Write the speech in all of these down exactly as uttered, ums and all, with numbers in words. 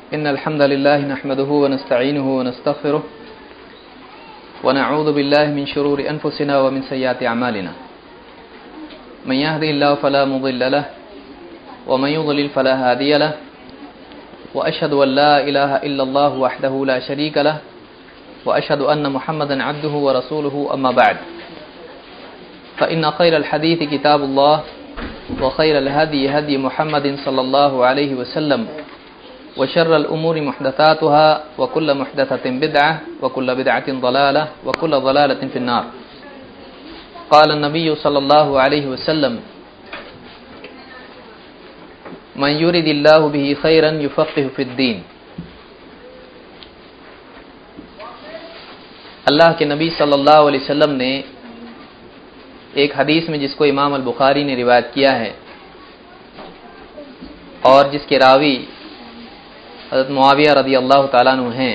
إن الحمد لله نحمده ونستعينه ونستغفره ونعوذ بالله من شرور أنفسنا ومن سيئات أعمالنا من يهده الله فلا مضل له ومن يضلل فلا هادي له وأشهد أن لا إله إلا الله وحده لا شريك له وأشهد أن محمدا عبده ورسوله أما بعد فإن خير الحديث كتاب الله وخير الهدي هدي محمد صلى الله عليه وسلم وشر الأمور محدثاتها وكل محدثة بدعة وكل بدعة ضلالة وكل ضلالة في النار. قال النبي صلى الله عليه وسلم من يرد الله به خيرا يفقه في الدين. اللہ کے نبی صلی اللہ علیہ وسلم نے ایک حدیث میں جس کو امام البخاری نے روایت کیا ہے اور جس کے راوی حضرت معاویہ رضی اللہ تعالیٰ عنہ ہیں،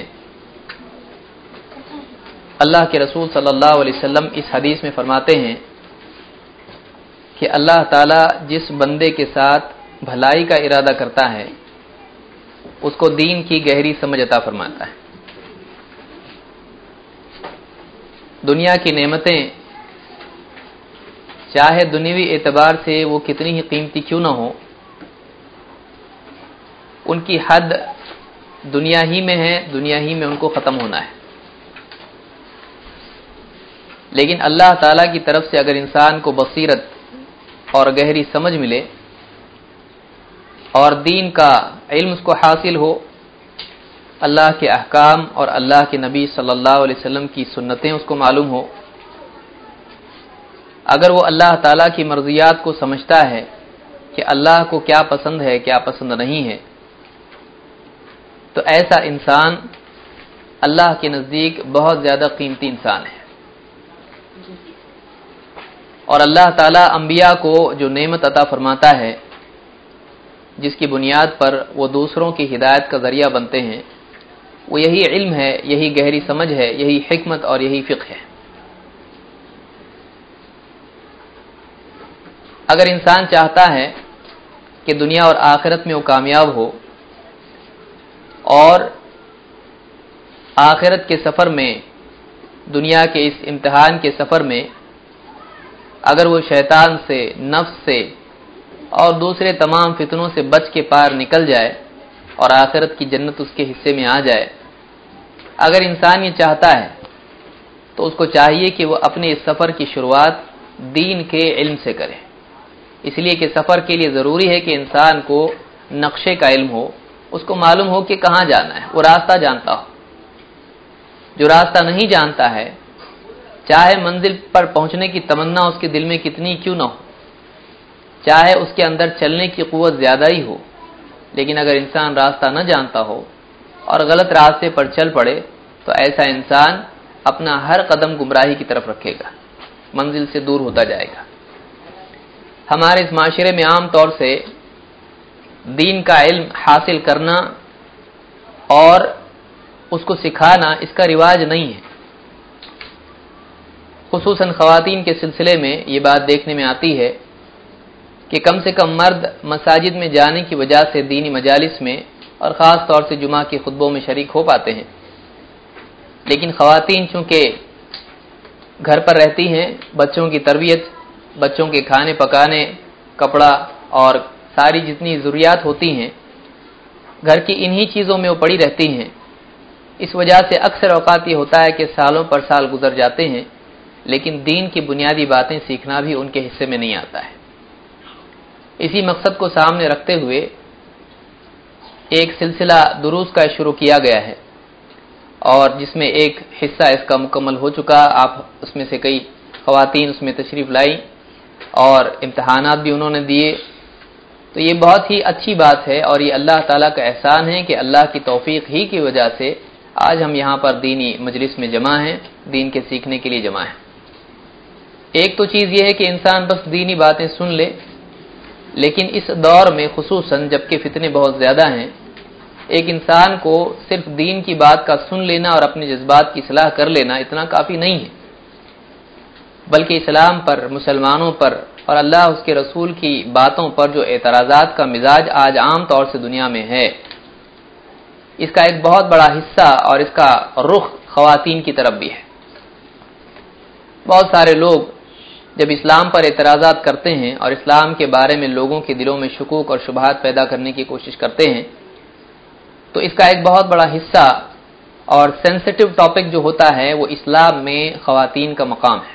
اللہ کے رسول صلی اللہ علیہ وسلم اس حدیث میں فرماتے ہیں کہ اللہ تعالیٰ جس بندے کے ساتھ بھلائی کا ارادہ کرتا ہے اس کو دین کی گہری سمجھ عطا فرماتا ہے. دنیا کی نعمتیں چاہے دنیوی اعتبار سے وہ کتنی ہی قیمتی کیوں نہ ہو، ان کی حد دنیا ہی میں ہے، دنیا ہی میں ان کو ختم ہونا ہے. لیکن اللہ تعالیٰ کی طرف سے اگر انسان کو بصیرت اور گہری سمجھ ملے اور دین کا علم اس کو حاصل ہو، اللہ کے احکام اور اللہ کے نبی صلی اللہ علیہ وسلم کی سنتیں اس کو معلوم ہو، اگر وہ اللہ تعالیٰ کی مرضیات کو سمجھتا ہے کہ اللہ کو کیا پسند ہے کیا پسند نہیں ہے، تو ایسا انسان اللہ کے نزدیک بہت زیادہ قیمتی انسان ہے. اور اللہ تعالیٰ انبیاء کو جو نعمت عطا فرماتا ہے جس کی بنیاد پر وہ دوسروں کی ہدایت کا ذریعہ بنتے ہیں، وہ یہی علم ہے، یہی گہری سمجھ ہے، یہی حکمت اور یہی فقہ ہے. اگر انسان چاہتا ہے کہ دنیا اور آخرت میں وہ کامیاب ہو اور آخرت کے سفر میں، دنیا کے اس امتحان کے سفر میں اگر وہ شیطان سے، نفس سے اور دوسرے تمام فتنوں سے بچ کے پار نکل جائے اور آخرت کی جنت اس کے حصے میں آ جائے، اگر انسان یہ چاہتا ہے تو اس کو چاہیے کہ وہ اپنے اس سفر کی شروعات دین کے علم سے کرے. اس لیے کہ سفر کے لیے ضروری ہے کہ انسان کو نقشے کا علم ہو، اس کو معلوم ہو کہ کہاں جانا ہے، وہ راستہ جانتا ہو. جو راستہ نہیں جانتا ہے، چاہے منزل پر پہنچنے کی تمنا اس کے دل میں کتنی کیوں نہ ہو، چاہے اس کے اندر چلنے کی قوت زیادہ ہی ہو، لیکن اگر انسان راستہ نہ جانتا ہو اور غلط راستے پر چل پڑے تو ایسا انسان اپنا ہر قدم گمراہی کی طرف رکھے گا، منزل سے دور ہوتا جائے گا. ہمارے اس معاشرے میں عام طور سے دین کا علم حاصل کرنا اور اس کو سکھانا اس کا رواج نہیں ہے. خصوصاً خواتین کے سلسلے میں یہ بات دیکھنے میں آتی ہے کہ کم سے کم مرد مساجد میں جانے کی وجہ سے دینی مجالس میں اور خاص طور سے جمعہ کے خطبوں میں شریک ہو پاتے ہیں، لیکن خواتین چونکہ گھر پر رہتی ہیں، بچوں کی تربیت، بچوں کے کھانے پکانے، کپڑا اور ساری جتنی ضروریات ہوتی ہیں گھر کی انہی چیزوں میں وہ پڑی رہتی ہیں. اس وجہ سے اکثر اوقات یہ ہوتا ہے کہ سالوں پر سال گزر جاتے ہیں لیکن دین کی بنیادی باتیں سیکھنا بھی ان کے حصے میں نہیں آتا ہے. اسی مقصد کو سامنے رکھتے ہوئے ایک سلسلہ دروس کا شروع کیا گیا ہے اور جس میں ایک حصہ اس کا مکمل ہو چکا. آپ اس میں سے کئی خواتین اس میں تشریف لائی اور امتحانات بھی انہوں نے دیے. تو یہ بہت ہی اچھی بات ہے اور یہ اللہ تعالیٰ کا احسان ہے کہ اللہ کی توفیق ہی کی وجہ سے آج ہم یہاں پر دینی مجلس میں جمع ہیں، دین کے سیکھنے کے لیے جمع ہیں. ایک تو چیز یہ ہے کہ انسان بس دینی باتیں سن لے، لیکن اس دور میں خصوصاً جب کہ فتنے بہت زیادہ ہیں، ایک انسان کو صرف دین کی بات کا سن لینا اور اپنے جذبات کی اصلاح کر لینا اتنا کافی نہیں ہے، بلکہ اسلام پر، مسلمانوں پر اور اللہ اس کے رسول کی باتوں پر جو اعتراضات کا مزاج آج عام طور سے دنیا میں ہے، اس کا ایک بہت بڑا حصہ اور اس کا رخ خواتین کی طرف بھی ہے۔ بہت سارے لوگ جب اسلام پر اعتراضات کرتے ہیں اور اسلام کے بارے میں لوگوں کے دلوں میں شکوک اور شبہات پیدا کرنے کی کوشش کرتے ہیں تو اس کا ایک بہت بڑا حصہ اور سینسٹیو ٹاپک جو ہوتا ہے وہ اسلام میں خواتین کا مقام ہے۔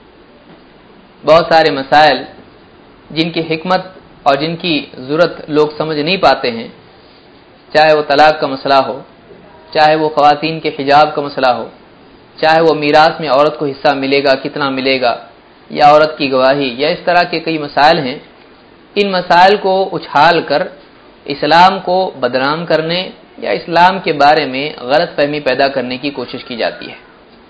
بہت سارے مسائل جن کی حکمت اور جن کی ضرورت لوگ سمجھ نہیں پاتے ہیں، چاہے وہ طلاق کا مسئلہ ہو، چاہے وہ خواتین کے حجاب کا مسئلہ ہو، چاہے وہ میراث میں عورت کو حصہ ملے گا کتنا ملے گا، یا عورت کی گواہی، یا اس طرح کے کئی مسائل ہیں، ان مسائل کو اچھال کر اسلام کو بدنام کرنے یا اسلام کے بارے میں غلط فہمی پیدا کرنے کی کوشش کی جاتی ہے۔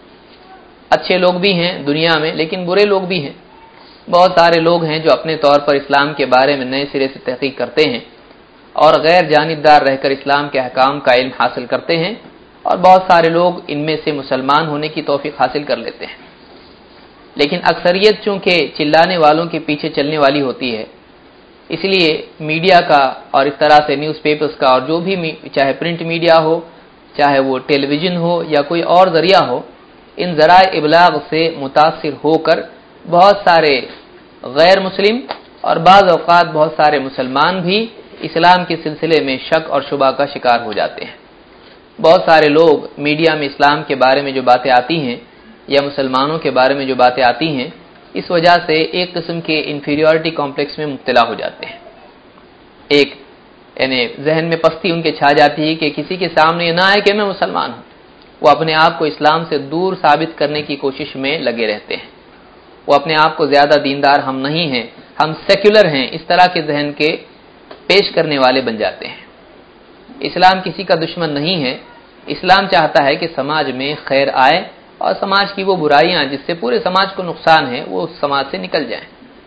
اچھے لوگ بھی ہیں دنیا میں، لیکن برے لوگ بھی ہیں۔ بہت سارے لوگ ہیں جو اپنے طور پر اسلام کے بارے میں نئے سرے سے تحقیق کرتے ہیں اور غیر جانبدار رہ کر اسلام کے احکام کا علم حاصل کرتے ہیں، اور بہت سارے لوگ ان میں سے مسلمان ہونے کی توفیق حاصل کر لیتے ہیں۔ لیکن اکثریت چونکہ چلانے والوں کے پیچھے چلنے والی ہوتی ہے، اس لیے میڈیا کا اور اس طرح سے نیوز پیپرز کا، اور جو بھی چاہے پرنٹ میڈیا ہو، چاہے وہ ٹیلی ویژن ہو یا کوئی اور ذریعہ ہو، ان ذرائع ابلاغ سے متاثر ہو کر بہت سارے غیر مسلم اور بعض اوقات بہت سارے مسلمان بھی اسلام کے سلسلے میں شک اور شبہ کا شکار ہو جاتے ہیں۔ بہت سارے لوگ میڈیا میں اسلام کے بارے میں جو باتیں آتی ہیں یا مسلمانوں کے بارے میں جو باتیں آتی ہیں، اس وجہ سے ایک قسم کے انفیریورٹی کمپلیکس میں مبتلا ہو جاتے ہیں۔ ایک یعنی ذہن میں پستی ان کے چھا جاتی ہے کہ کسی کے سامنے یہ نہ آئے کہ میں مسلمان ہوں۔ وہ اپنے آپ کو اسلام سے دور ثابت کرنے کی کوشش میں لگے رہتے ہیں۔ وہ اپنے آپ کو زیادہ دیندار ہم نہیں ہیں، ہم سیکولر ہیں، اس طرح کے ذہن کے پیش کرنے والے بن جاتے ہیں۔ اسلام کسی کا دشمن نہیں ہے۔ اسلام چاہتا ہے کہ سماج میں خیر آئے اور سماج کی وہ برائیاں جس سے پورے سماج کو نقصان ہے وہ اس سماج سے نکل جائیں۔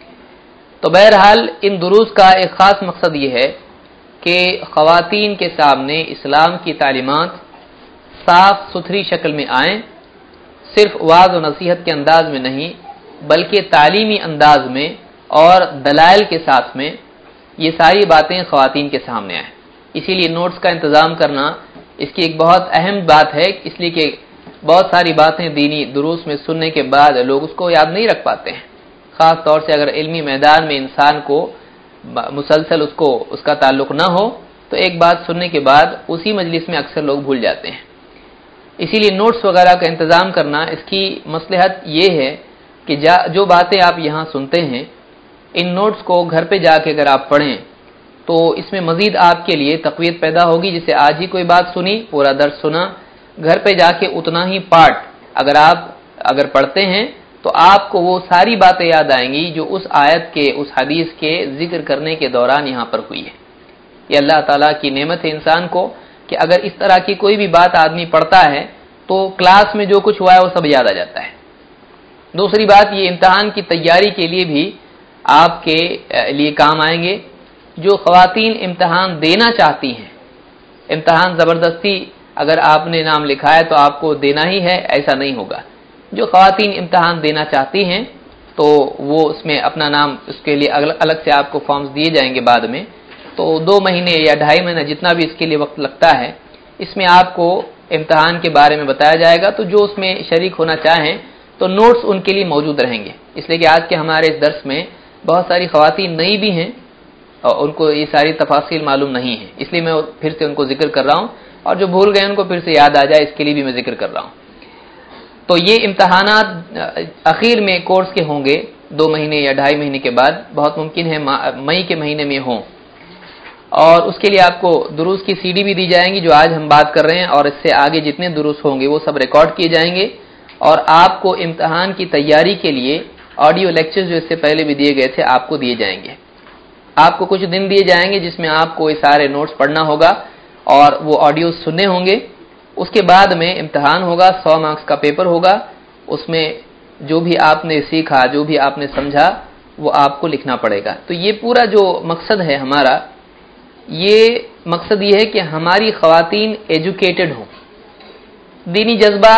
تو بہرحال ان دروس کا ایک خاص مقصد یہ ہے کہ خواتین کے سامنے اسلام کی تعلیمات صاف ستھری شکل میں آئیں، صرف وعظ و نصیحت کے انداز میں نہیں بلکہ تعلیمی انداز میں اور دلائل کے ساتھ میں یہ ساری باتیں خواتین کے سامنے آئیں۔ اسی لیے نوٹس کا انتظام کرنا اس کی ایک بہت اہم بات ہے، اس لیے کہ بہت ساری باتیں دینی دروس میں سننے کے بعد لوگ اس کو یاد نہیں رکھ پاتے ہیں، خاص طور سے اگر علمی میدان میں انسان کو مسلسل اس کو اس کا تعلق نہ ہو تو ایک بات سننے کے بعد اسی مجلس میں اکثر لوگ بھول جاتے ہیں۔ اسی لیے نوٹس وغیرہ کا انتظام کرنا، اس کی مصلحت یہ ہے کہ جو باتیں آپ یہاں سنتے ہیں ان نوٹس کو گھر پہ جا کے اگر آپ پڑھیں تو اس میں مزید آپ کے لیے تقویت پیدا ہوگی۔ جسے آج ہی کوئی بات سنی، پورا درس سنا، گھر پہ جا کے اتنا ہی پارٹ اگر آپ اگر پڑھتے ہیں تو آپ کو وہ ساری باتیں یاد آئیں گی جو اس آیت کے اس حدیث کے ذکر کرنے کے دوران یہاں پر ہوئی ہے۔ یہ اللہ تعالیٰ کی نعمت ہے انسان کو کہ اگر اس طرح کی کوئی بھی بات آدمی پڑھتا ہے تو کلاس میں جو کچھ ہوا ہے وہ سب یاد آ جاتا ہے۔ دوسری بات، یہ امتحان کی تیاری کے لیے بھی آپ کے لیے کام آئیں گے۔ جو خواتین امتحان دینا چاہتی ہیں، امتحان زبردستی اگر آپ نے نام لکھا ہے تو آپ کو دینا ہی ہے، ایسا نہیں ہوگا۔ جو خواتین امتحان دینا چاہتی ہیں تو وہ اس میں اپنا نام، اس کے لیے الگ سے آپ کو فارمز دیے جائیں گے بعد میں، تو دو مہینے یا ڈھائی مہینے جتنا بھی اس کے لیے وقت لگتا ہے، اس میں آپ کو امتحان کے بارے میں بتایا جائے گا۔ تو جو اس میں شریک ہونا چاہیں تو نوٹس ان کے لیے موجود رہیں گے، اس لیے کہ آج کے ہمارے اس درس میں بہت ساری خواتین نئی بھی ہیں اور ان کو یہ ساری تفاصیل معلوم نہیں ہے، اس لیے میں پھر سے ان کو ذکر کر رہا ہوں، اور جو بھول گئے ان کو پھر سے یاد آ جائے اس کے لیے بھی میں ذکر کر رہا ہوں۔ تو یہ امتحانات اخیر میں کورس کے ہوں گے، دو مہینے یا ڈھائی مہینے کے بعد، بہت ممکن ہے مئی کے مہینے میں ہوں، اور اس کے لیے آپ کو دروس کی سی ڈی بھی دی جائیں گی جو آج ہم بات کر رہے ہیں، اور اس سے آگے جتنے دروس ہوں گے وہ سب ریکارڈ کیے جائیں گے، اور آپ کو امتحان کی تیاری کے لیے آڈیو لیکچر جو اس سے پہلے بھی دیے گئے تھے آپ کو دیے جائیں گے۔ آپ کو کچھ دن دیے جائیں گے جس میں آپ کو یہ سارے نوٹس پڑھنا ہوگا اور وہ آڈیو سننے ہوں گے۔ اس کے بعد میں امتحان ہوگا، سو مارکس کا پیپر ہوگا، اس میں جو بھی آپ نے سیکھا، جو بھی آپ نے سمجھا وہ آپ کو لکھنا پڑے گا۔ تو یہ پورا جو مقصد ہے ہمارا، یہ مقصد یہ ہے کہ ہماری خواتین ایجوکیٹڈ ہوں۔ دینی جذبہ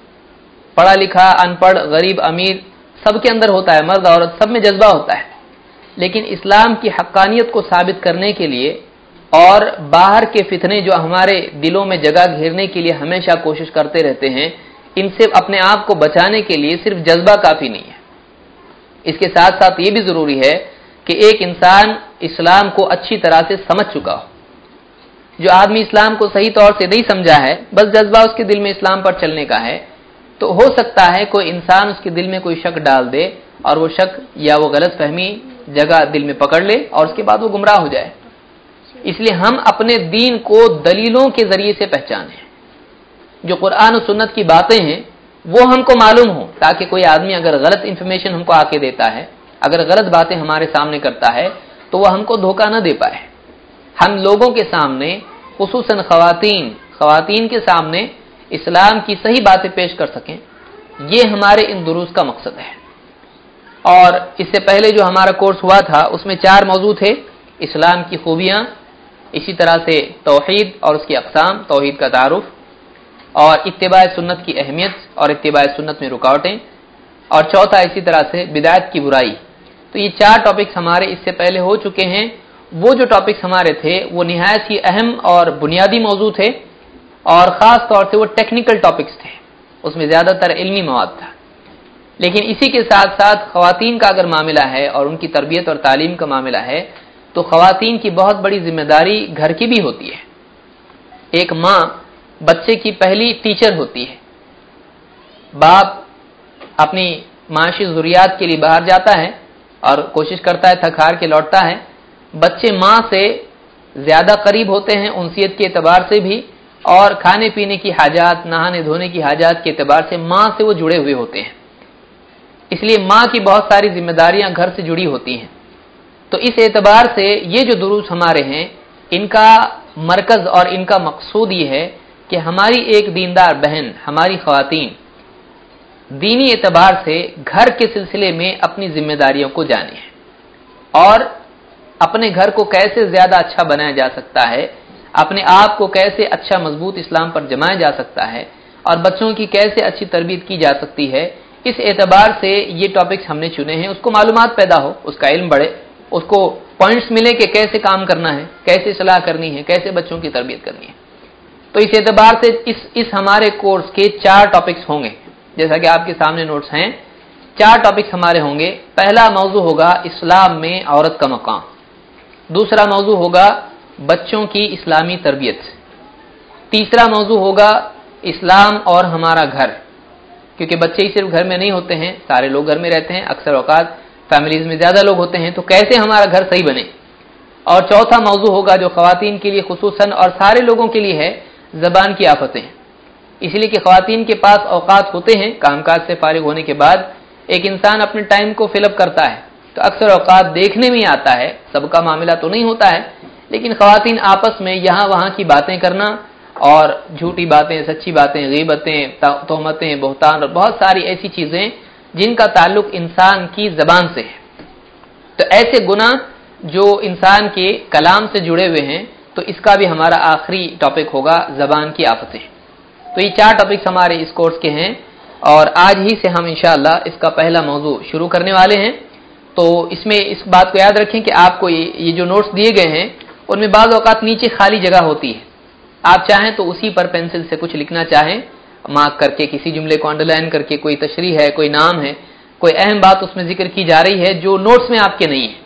پڑھا لکھا، ان پڑھ، غریب امیر سب کے اندر ہوتا ہے، مرد عورت سب میں جذبہ ہوتا ہے، لیکن اسلام کی حقانیت کو ثابت کرنے کے لیے اور باہر کے فتنے جو ہمارے دلوں میں جگہ گھیرنے کے لیے ہمیشہ کوشش کرتے رہتے ہیں، ان سے اپنے آپ کو بچانے کے لیے صرف جذبہ کافی نہیں ہے، اس کے ساتھ ساتھ یہ بھی ضروری ہے کہ ایک انسان اسلام کو اچھی طرح سے سمجھ چکا ہو۔ جو آدمی اسلام کو صحیح طور سے نہیں سمجھا ہے، بس جذبہ اس کے دل میں اسلام پر چلنے کا ہے، تو ہو سکتا ہے کوئی انسان اس کے دل میں کوئی شک ڈال دے اور وہ شک یا وہ غلط فہمی جگہ دل میں پکڑ لے اور اس کے بعد وہ گمراہ ہو جائے۔ اس لیے ہم اپنے دین کو دلیلوں کے ذریعے سے پہچانیں، جو قرآن و سنت کی باتیں ہیں وہ ہم کو معلوم ہوں، تاکہ کوئی آدمی اگر غلط انفارمیشن ہم کو آ کے دیتا ہے، اگر غلط باتیں ہمارے سامنے کرتا ہے تو وہ ہم کو دھوکہ نہ دے پائے۔ ہم لوگوں کے سامنے، خصوصاً خواتین خواتین کے سامنے اسلام کی صحیح باتیں پیش کر سکیں، یہ ہمارے ان دروس کا مقصد ہے۔ اور اس سے پہلے جو ہمارا کورس ہوا تھا اس میں چار موضوع تھے: اسلام کی خوبیاں، اسی طرح سے توحید اور اس کی اقسام، توحید کا تعارف، اور اتباع سنت کی اہمیت اور اتباع سنت میں رکاوٹیں، اور چوتھا اسی طرح سے بدعت کی برائی۔ تو یہ چار ٹاپکس ہمارے اس سے پہلے ہو چکے ہیں۔ وہ جو ٹاپکس ہمارے تھے وہ نہایت ہی اہم اور بنیادی موضوع تھے، اور خاص طور سے وہ ٹیکنیکل ٹاپکس تھے، اس میں زیادہ تر علمی مواد تھا۔ لیکن اسی کے ساتھ ساتھ خواتین کا اگر معاملہ ہے اور ان کی تربیت اور تعلیم کا معاملہ ہے تو خواتین کی بہت بڑی ذمہ داری گھر کی بھی ہوتی ہے۔ ایک ماں بچے کی پہلی ٹیچر ہوتی ہے۔ باپ اپنی معاشی ضروریات کے لیے باہر جاتا ہے اور کوشش کرتا ہے، تھک ہار کے لوٹتا ہے۔ بچے ماں سے زیادہ قریب ہوتے ہیں انسیت کے اعتبار سے بھی، اور کھانے پینے کی حاجات، نہانے دھونے کی حاجات کے اعتبار سے ماں سے وہ جڑے ہوئے ہوتے ہیں۔ اس لیے ماں کی بہت ساری ذمہ داریاں گھر سے جڑی ہوتی ہیں۔ تو اس اعتبار سے یہ جو دروس ہمارے ہیں، ان کا مرکز اور ان کا مقصود یہ ہے کہ ہماری ایک دیندار بہن، ہماری خواتین دینی اعتبار سے گھر کے سلسلے میں اپنی ذمہ داریوں کو جانیں اور اپنے گھر کو کیسے زیادہ اچھا بنایا جا سکتا ہے، اپنے آپ کو کیسے اچھا مضبوط اسلام پر جمایا جا سکتا ہے، اور بچوں کی کیسے اچھی تربیت کی جا سکتی ہے، اس اعتبار سے یہ ٹاپکس ہم نے چنے ہیں۔ اس کو معلومات پیدا ہو، اس کا علم بڑھے، اس کو پوائنٹس ملے کہ کیسے کام کرنا ہے، کیسے اصلاح کرنی ہے، کیسے بچوں کی تربیت کرنی ہے۔ تو اس اعتبار سے اس اس ہمارے کورس کے چار ٹاپکس ہوں گے، جیسا کہ آپ کے سامنے نوٹس ہیں۔ چار ٹاپکس ہمارے ہوں گے۔ پہلا موضوع ہوگا اسلام میں عورت کا مقام، دوسرا موضوع ہوگا بچوں کی اسلامی تربیت، تیسرا موضوع ہوگا اسلام اور ہمارا گھر، کیونکہ بچے ہی صرف گھر میں نہیں ہوتے ہیں، سارے لوگ گھر میں رہتے ہیں، اکثر اوقات فیملیز میں زیادہ لوگ ہوتے ہیں، تو کیسے ہمارا گھر صحیح بنے۔ اور چوتھا موضوع ہوگا جو خواتین کے لیے خصوصاً اور سارے لوگوں کے لیے ہے، زبان کی آفتیں، اس لیے کہ خواتین کے پاس اوقات ہوتے ہیں، کام کاج سے فارغ ہونے کے بعد ایک انسان اپنے ٹائم کو فل اپ کرتا ہے، تو اکثر اوقات دیکھنے میں آتا ہے، سب کا معاملہ تو نہیں ہوتا ہے، لیکن خواتین آپس میں یہاں وہاں کی باتیں کرنا اور جھوٹی باتیں، سچی باتیں، غیبتیں، تہمتیں، بہتان اور بہت ساری ایسی چیزیں جن کا تعلق انسان کی زبان سے ہے، تو ایسے گناہ جو انسان کے کلام سے جڑے ہوئے ہیں، تو اس کا بھی ہمارا آخری ٹاپک ہوگا زبان کی آفتیں۔ تو یہ چار ٹاپکس ہمارے اس کورس کے ہیں، اور آج ہی سے ہم انشاءاللہ اس کا پہلا موضوع شروع کرنے والے ہیں۔ تو اس میں اس بات کو یاد رکھیں کہ آپ کو یہ جو نوٹس دیے گئے ہیں ان میں بعض اوقات نیچے خالی جگہ ہوتی ہے، آپ چاہیں تو اسی پر پینسل سے کچھ لکھنا چاہیں، مارک کر کے کسی جملے کو انڈر لائن کر کے، کوئی تشریح ہے، کوئی نام ہے، کوئی اہم بات اس میں ذکر کی جا رہی ہے جو نوٹس میں آپ کے نہیں ہے۔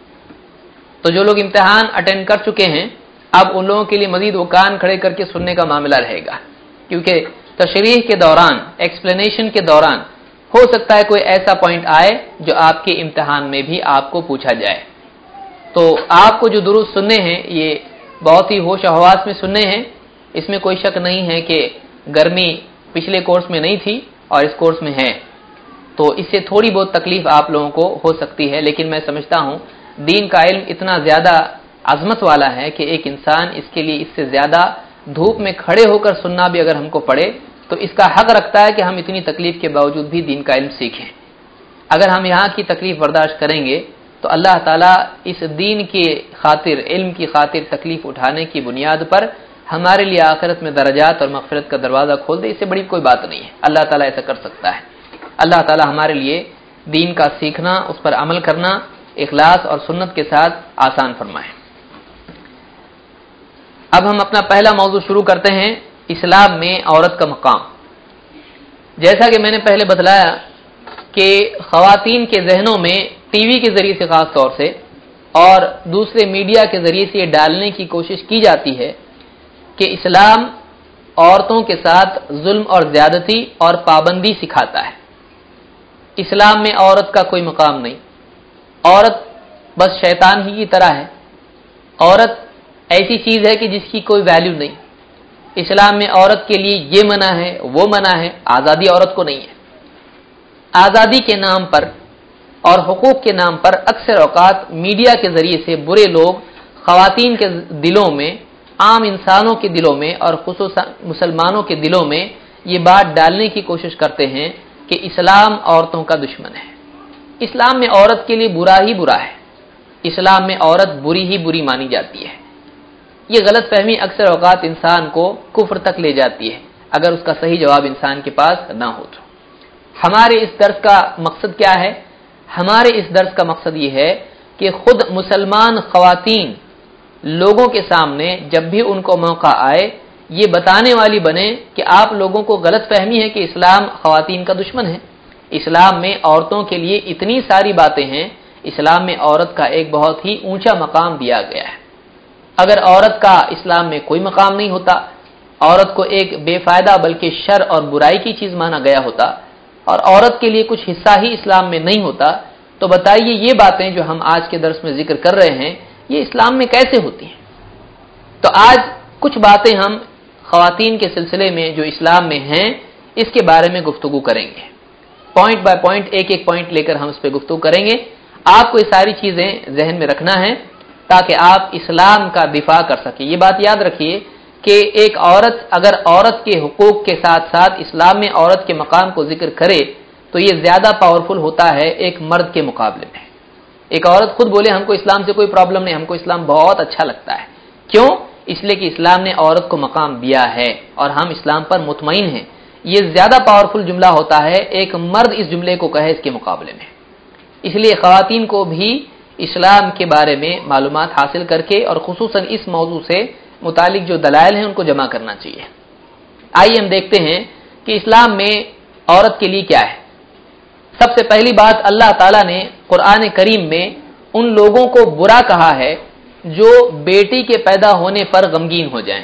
تو جو لوگ امتحان اٹینڈ کر چکے ہیں اب ان لوگوں کے لیے مزید وہ کان کھڑے کر کے سننے کا معاملہ رہے گا، کیونکہ تشریح کے دوران، ایکسپلینیشن کے دوران ہو سکتا ہے کوئی ایسا پوائنٹ آئے جو آپ کے امتحان میں بھی آپ کو پوچھا جائے۔ تو آپ کو جو دروس سننے ہیں یہ بہت ہی ہوش و حواس میں سننے ہیں، اس میں کوئی شک نہیں ہے کہ گرمی پچھلے کورس میں نہیں تھی اور اس کورس میں ہے، تو اس سے تھوڑی بہت تکلیف آپ لوگوں کو ہو سکتی ہے، لیکن میں سمجھتا ہوں دین کا علم اتنا زیادہ عظمت والا ہے کہ ایک انسان اس کے لیے اس سے زیادہ دھوپ میں کھڑے ہو کر سننا بھی اگر ہم کو پڑے تو اس کا حق رکھتا ہے کہ ہم اتنی تکلیف کے باوجود بھی دین کا علم سیکھیں۔ اگر ہم یہاں کی تکلیف برداشت کریں گے تو اللہ تعالیٰ اس دین کی خاطر، علم کی خاطر تکلیف اٹھانے کی بنیاد پر ہمارے لیے آخرت میں درجات اور مغفرت کا دروازہ کھول دے، اس سے بڑی کوئی بات نہیں ہے، اللہ تعالیٰ ایسا کر سکتا ہے۔ اللہ تعالیٰ ہمارے لیے دین کا سیکھنا، اس پر عمل کرنا اخلاص اور سنت کے ساتھ آسان فرمائے۔ اب ہم اپنا پہلا موضوع شروع کرتے ہیں، اسلام میں عورت کا مقام۔ جیسا کہ میں نے پہلے بتلایا کہ خواتین کے ذہنوں میں ٹی وی کے ذریعے سے خاص طور سے اور دوسرے میڈیا کے ذریعے سے یہ ڈالنے کی کوشش کی جاتی ہے کہ اسلام عورتوں کے ساتھ ظلم اور زیادتی اور پابندی سکھاتا ہے۔ اسلام میں عورت کا کوئی مقام نہیں، عورت بس شیطان ہی کی طرح ہے، عورت ایسی چیز ہے کہ جس کی کوئی ویلیو نہیں۔ اسلام میں عورت کے لیے یہ منع ہے، وہ منع ہے، آزادی عورت کو نہیں ہے۔ آزادی کے نام پر اور حقوق کے نام پر اکثر اوقات میڈیا کے ذریعے سے برے لوگ خواتین کے دلوں میں، عام انسانوں کے دلوں میں اور خصوصاً مسلمانوں کے دلوں میں یہ بات ڈالنے کی کوشش کرتے ہیں کہ اسلام عورتوں کا دشمن ہے، اسلام میں عورت کے لیے برا ہی برا ہے، اسلام میں عورت بری ہی بری مانی جاتی ہے۔ یہ غلط فہمی اکثر اوقات انسان کو کفر تک لے جاتی ہے اگر اس کا صحیح جواب انسان کے پاس نہ ہو تو۔ ہمارے اس درس کا مقصد کیا ہے؟ ہمارے اس درس کا مقصد یہ ہے کہ خود مسلمان خواتین لوگوں کے سامنے جب بھی ان کو موقع آئے یہ بتانے والی بنے کہ آپ لوگوں کو غلط فہمی ہے کہ اسلام خواتین کا دشمن ہے۔ اسلام میں عورتوں کے لیے اتنی ساری باتیں ہیں، اسلام میں عورت کا ایک بہت ہی اونچا مقام دیا گیا ہے۔ اگر عورت کا اسلام میں کوئی مقام نہیں ہوتا، عورت کو ایک بے فائدہ بلکہ شر اور برائی کی چیز مانا گیا ہوتا اور عورت کے لیے کچھ حصہ ہی اسلام میں نہیں ہوتا، تو بتائیے یہ باتیں جو ہم آج کے درس میں ذکر کر رہے ہیں یہ اسلام میں کیسے ہوتی ہیں؟ تو آج کچھ باتیں ہم خواتین کے سلسلے میں جو اسلام میں ہیں اس کے بارے میں گفتگو کریں گے، پوائنٹ بائی پوائنٹ، ایک ایک پوائنٹ لے کر ہم اس پہ گفتگو کریں گے۔ آپ کو یہ ساری چیزیں ذہن میں رکھنا ہے تاکہ آپ اسلام کا دفاع کر سکیں۔ یہ بات یاد رکھیے کہ ایک عورت اگر عورت کے حقوق کے ساتھ ساتھ اسلام میں عورت کے مقام کو ذکر کرے تو یہ زیادہ پاورفل ہوتا ہے ایک مرد کے مقابلے میں۔ ایک عورت خود بولے ہم کو اسلام سے کوئی پرابلم نہیں، ہم کو اسلام بہت اچھا لگتا ہے، کیوں؟ اس لیے کہ اسلام نے عورت کو مقام دیا ہے اور ہم اسلام پر مطمئن ہیں، یہ زیادہ پاورفل جملہ ہوتا ہے ایک مرد اس جملے کو کہے اس کے مقابلے میں۔ اس لیے خواتین کو بھی اسلام کے بارے میں معلومات حاصل کر کے اور خصوصاً اس موضوع سے متعلق جو دلائل ہیں ان کو جمع کرنا چاہیے۔ آئیے ہم دیکھتے ہیں کہ اسلام میں عورت کے لیے کیا ہے۔ سب سے پہلی بات، اللہ تعالیٰ نے قرآن کریم میں ان لوگوں کو برا کہا ہے جو بیٹی کے پیدا ہونے پر غمگین ہو جائیں۔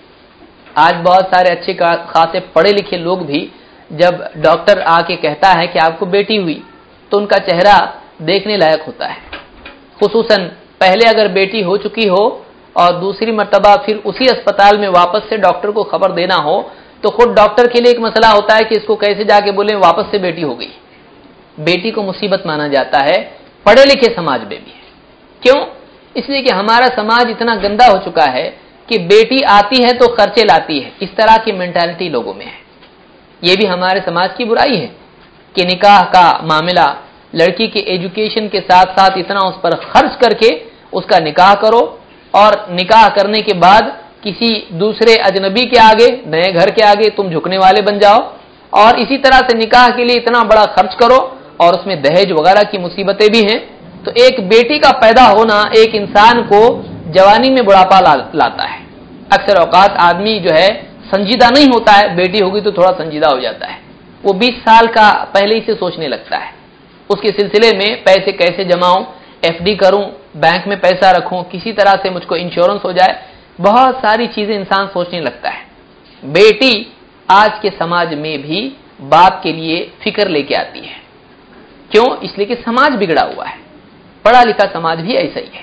آج بہت سارے اچھے خاصے پڑھے لکھے لوگ بھی جب ڈاکٹر آ کے کہتا ہے کہ آپ کو بیٹی ہوئی تو ان کا چہرہ دیکھنے لائق ہوتا ہے، خصوصاً پہلے اگر بیٹی ہو چکی ہو اور دوسری مرتبہ پھر اسی اسپتال میں واپس سے ڈاکٹر کو خبر دینا ہو تو خود ڈاکٹر کے لیے ایک مسئلہ ہوتا ہے کہ اس کو کیسے جا کے بولیں واپس سے بیٹی ہو گئی۔ بیٹی کو مصیبت مانا جاتا ہے پڑھے لکھے سماج میں بھی، کیوں؟ اس لیے کہ ہمارا سماج اتنا گندا ہو چکا ہے کہ بیٹی آتی ہے تو خرچے لاتی ہے، اس طرح کی مینٹالٹی لوگوں میں ہے۔ یہ بھی ہمارے سماج کی برائی ہے کہ نکاح کا معاملہ لڑکی کے ایجوکیشن کے ساتھ ساتھ اتنا اس پر خرچ کر کے اس کا نکاح کرو اور نکاح کرنے کے بعد کسی دوسرے اجنبی کے آگے، نئے گھر کے آگے تم جھکنے والے بن جاؤ، اور اسی طرح سے نکاح کے لیے اتنا بڑا خرچ کرو اور اس میں دہیج وغیرہ کی مصیبتیں بھی ہیں۔ تو ایک بیٹی کا پیدا ہونا ایک انسان کو جوانی میں بڑھاپا لاتا ہے۔ اکثر اوقات آدمی جو ہے سنجیدہ نہیں ہوتا ہے، بیٹی ہوگی تو تھوڑا سنجیدہ ہو جاتا ہے، وہ بیس سال کا پہلے ہی سے سوچنے لگتا ہے، اس کے سلسلے میں پیسے کیسے جماؤں، ایف ڈی کروں، بینک میں پیسہ رکھوں، کسی طرح سے مجھ کو انشورنس ہو جائے، بہت ساری چیزیں انسان سوچنے لگتا ہے۔ بیٹی آج کے سماج میں بھی باپ کے لیے فکر لے کے آتی ہے، کیوں؟ اس لیے کہ سماج بگڑا ہوا ہے، پڑھا لکھا سماج بھی ایسا ہی ہے۔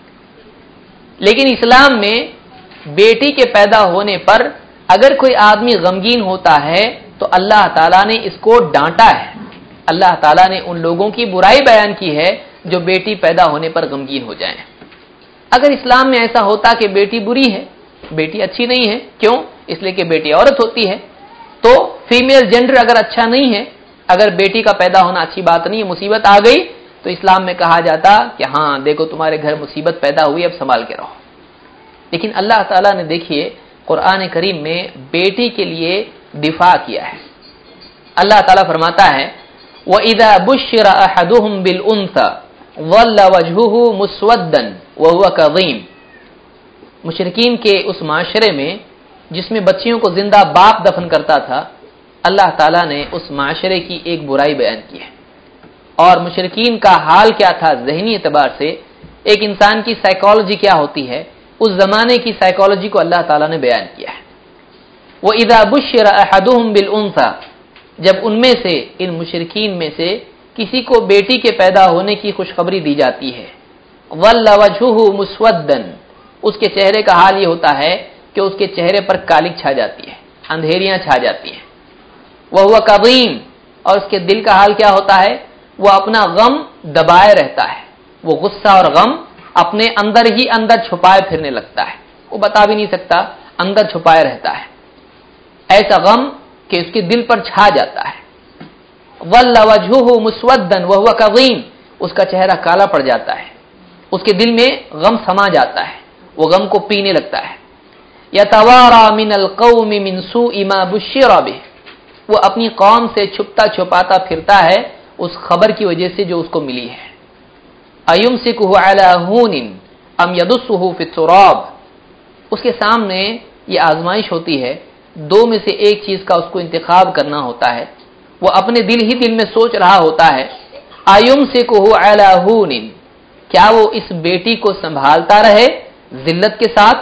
لیکن اسلام میں بیٹی کے پیدا ہونے پر اگر کوئی آدمی غمگین ہوتا ہے تو اللہ تعالیٰ نے اس کو ڈانٹا ہے، اللہ تعالیٰ نے ان لوگوں کی برائی بیان کی ہے جو بیٹی پیدا ہونے پر غمگین ہو جائیں۔ اگر اسلام میں ایسا ہوتا کہ بیٹی بری ہے، بیٹی اچھی نہیں ہے، کیوں؟ اس لیے کہ بیٹی عورت ہوتی ہے، تو فیمیل جینڈر اگر اچھا نہیں ہے، اگر بیٹی کا پیدا ہونا اچھی بات نہیں ہے، مصیبت آ گئی تو اسلام میں کہا جاتا کہ ہاں دیکھو تمہارے گھر مصیبت پیدا ہوئی، اب سنبھال کے رہو۔ لیکن اللہ تعالیٰ نے دیکھیے قرآن کریم میں بیٹی کے لیے دفاع کیا ہے۔ اللہ تعالیٰ فرماتا ہے وَإِذَا بُشِّرَ أَحَدُهُمْ بِالْأُنثَى ظَلَّ وَجْهُهُ مُسْوَدًّا وَهُوَ كَظِيمٌ، مشرکین کے اس معاشرے میں جس میں بچیوں کو زندہ باپ دفن کرتا تھا، اللہ تعالیٰ نے اس معاشرے کی ایک برائی بیان کی ہے، اور مشرکین کا حال کیا تھا ذہنی اعتبار سے، ایک انسان کی سائیکالوجی کیا ہوتی ہے، اس زمانے کی سائیکالوجی کو اللہ تعالیٰ نے بیان کیا ہے۔ وَإِذَا بُشِّرَ أَحَدُهُمْ بِالْأُنثَىٰ، جب ان میں سے، ان مشرکین میں سے کسی کو بیٹی کے پیدا ہونے کی خوشخبری دی جاتی ہے، وَلَّ وَجْهُهُ مُسْوَدًّا، اس کے چہرے کا حال یہ ہوتا ہے کہ اس کے چہرے پر کالک چھا جاتی ہے، اندھیریاں چھا جاتی ہیں، وَهُوَ كَظِيمٌ، اور اس کے دل کا حال کیا ہوتا ہے، وہ اپنا غم دبائے رہتا ہے، وہ غصہ اور غم اپنے اندر ہی اندر چھپائے پھرنے لگتا ہے، وہ بتا بھی نہیں سکتا، اندر چھپائے رہتا ہے، ایسا غم کہ اس کے دل پر چھا جاتا ہے۔ وَلَّ وَجْهُهُ مُسْوَدًّا وَهُوَ كَظِيمٌ، اس کا چہرہ کالا پڑ جاتا ہے، اس کے دل میں غم سما جاتا ہے، وہ غم کو پینے لگتا ہے۔ يَتَوَارَى مِنَ الْقَوْمِ مِنْ سُوءِ مَا بُشِّرَ بِهِ، وہ اپنی قوم سے چھپتا چھپاتا پھرتا ہے اس خبر کی وجہ سے جو اس کو ملی ہے۔ أَيُمْسِكُهُ عَلَى هُونٍ أَمْ يَدُسُّهُ فِي التُّرَابِ، اس کے سامنے یہ آزمائش ہوتی ہے، دو میں سے ایک چیز کا اس کو انتخاب کرنا ہوتا ہے، وہ اپنے دل ہی دل میں سوچ رہا ہوتا ہے، أَيُمْسِكُهُ عَلَى هُونٍ، کیا وہ اس بیٹی کو سنبھالتا رہے ذلت کے ساتھ،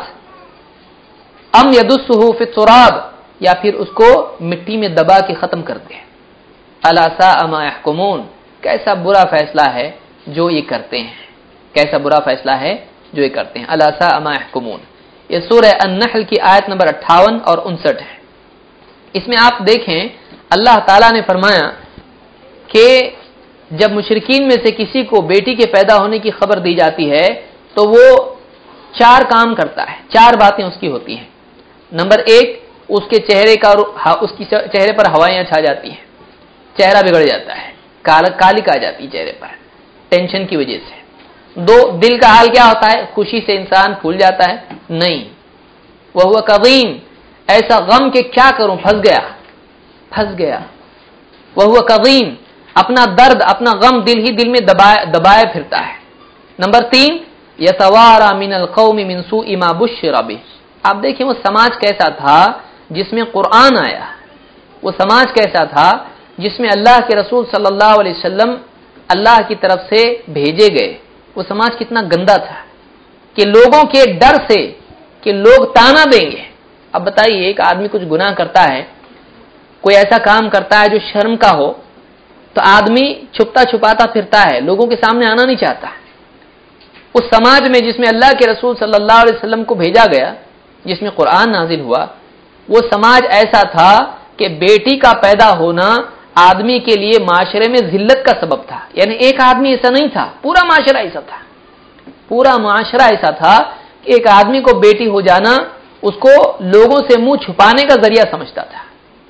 أَمْ يَدُسُّهُ فِي التُّرَابِ، یا پھر اس کو مٹی میں دبا کے ختم کر دے۔ أَلَا سَاءَ مَا يَحْكُمُونَ، کیسا برا فیصلہ ہے جو یہ کرتے ہیں، کیسا برا فیصلہ ہے جو یہ کرتے ہیں۔ أَلَا سَاءَ مَا يَحْكُمُونَ، یہ سورہ النحل کی آیت نمبر اٹھاون اور انسٹھ ہے۔ اس میں آپ دیکھیں اللہ تعالیٰ نے فرمایا کہ جب مشرکین میں سے کسی کو بیٹی کے پیدا ہونے کی خبر دی جاتی ہے تو وہ چار کام کرتا ہے، چار باتیں اس کی ہوتی ہیں۔ نمبر ایک، اس کے چہرے کا اس کی چہرے پر ہوائیاں چھا جاتی ہیں، چہرہ بگڑ جاتا ہے، کالک آ جاتی ہے چہرے پر ٹینشن کی وجہ سے۔ دو، دل کا حال کیا ہوتا ہے، خوشی سے انسان پھول جاتا ہے، نہیں، وَهُوَ كَظِيمٌ، ایسا غم کہ کیا کروں، پھنس گیا پھنس گیا وَهُوَ كَظِيمٌ، اپنا درد اپنا غم دل ہی دل میں دبائے دبائے پھرتا ہے۔ نمبر تین، يَتَوَارَى مِنَ الْقَوْمِ مِنْ سُوءِ مَا بُشِّرَ بِهِ، آپ دیکھیں وہ سماج کیسا تھا جس میں قرآن آیا، وہ سماج کیسا تھا جس میں اللہ کے رسول صلی اللہ علیہ وسلم اللہ کی طرف سے بھیجے گئے، وہ سماج کتنا گندا تھا کہ لوگوں کے ڈر سے کہ لوگ تانا دیں گے۔ اب بتائیے ایک آدمی کچھ گناہ کرتا ہے، کوئی ایسا کام کرتا ہے جو شرم کا ہو، تو آدمی چھپتا چھپاتا پھرتا ہے، لوگوں کے سامنے آنا نہیں چاہتا۔ اس سماج میں جس میں اللہ کے رسول صلی اللہ علیہ وسلم کو بھیجا گیا، جس میں قرآن نازل ہوا، وہ سماج ایسا تھا کہ بیٹی کا پیدا ہونا آدمی کے لیے معاشرے میں ذلت کا سبب تھا۔ یعنی ایک آدمی ایسا نہیں تھا، پورا معاشرہ ایسا تھا، پورا معاشرہ ایسا تھا کہ ایک آدمی کو بیٹی ہو جانا اس کو لوگوں سے منہ چھپانے کا ذریعہ سمجھتا تھا۔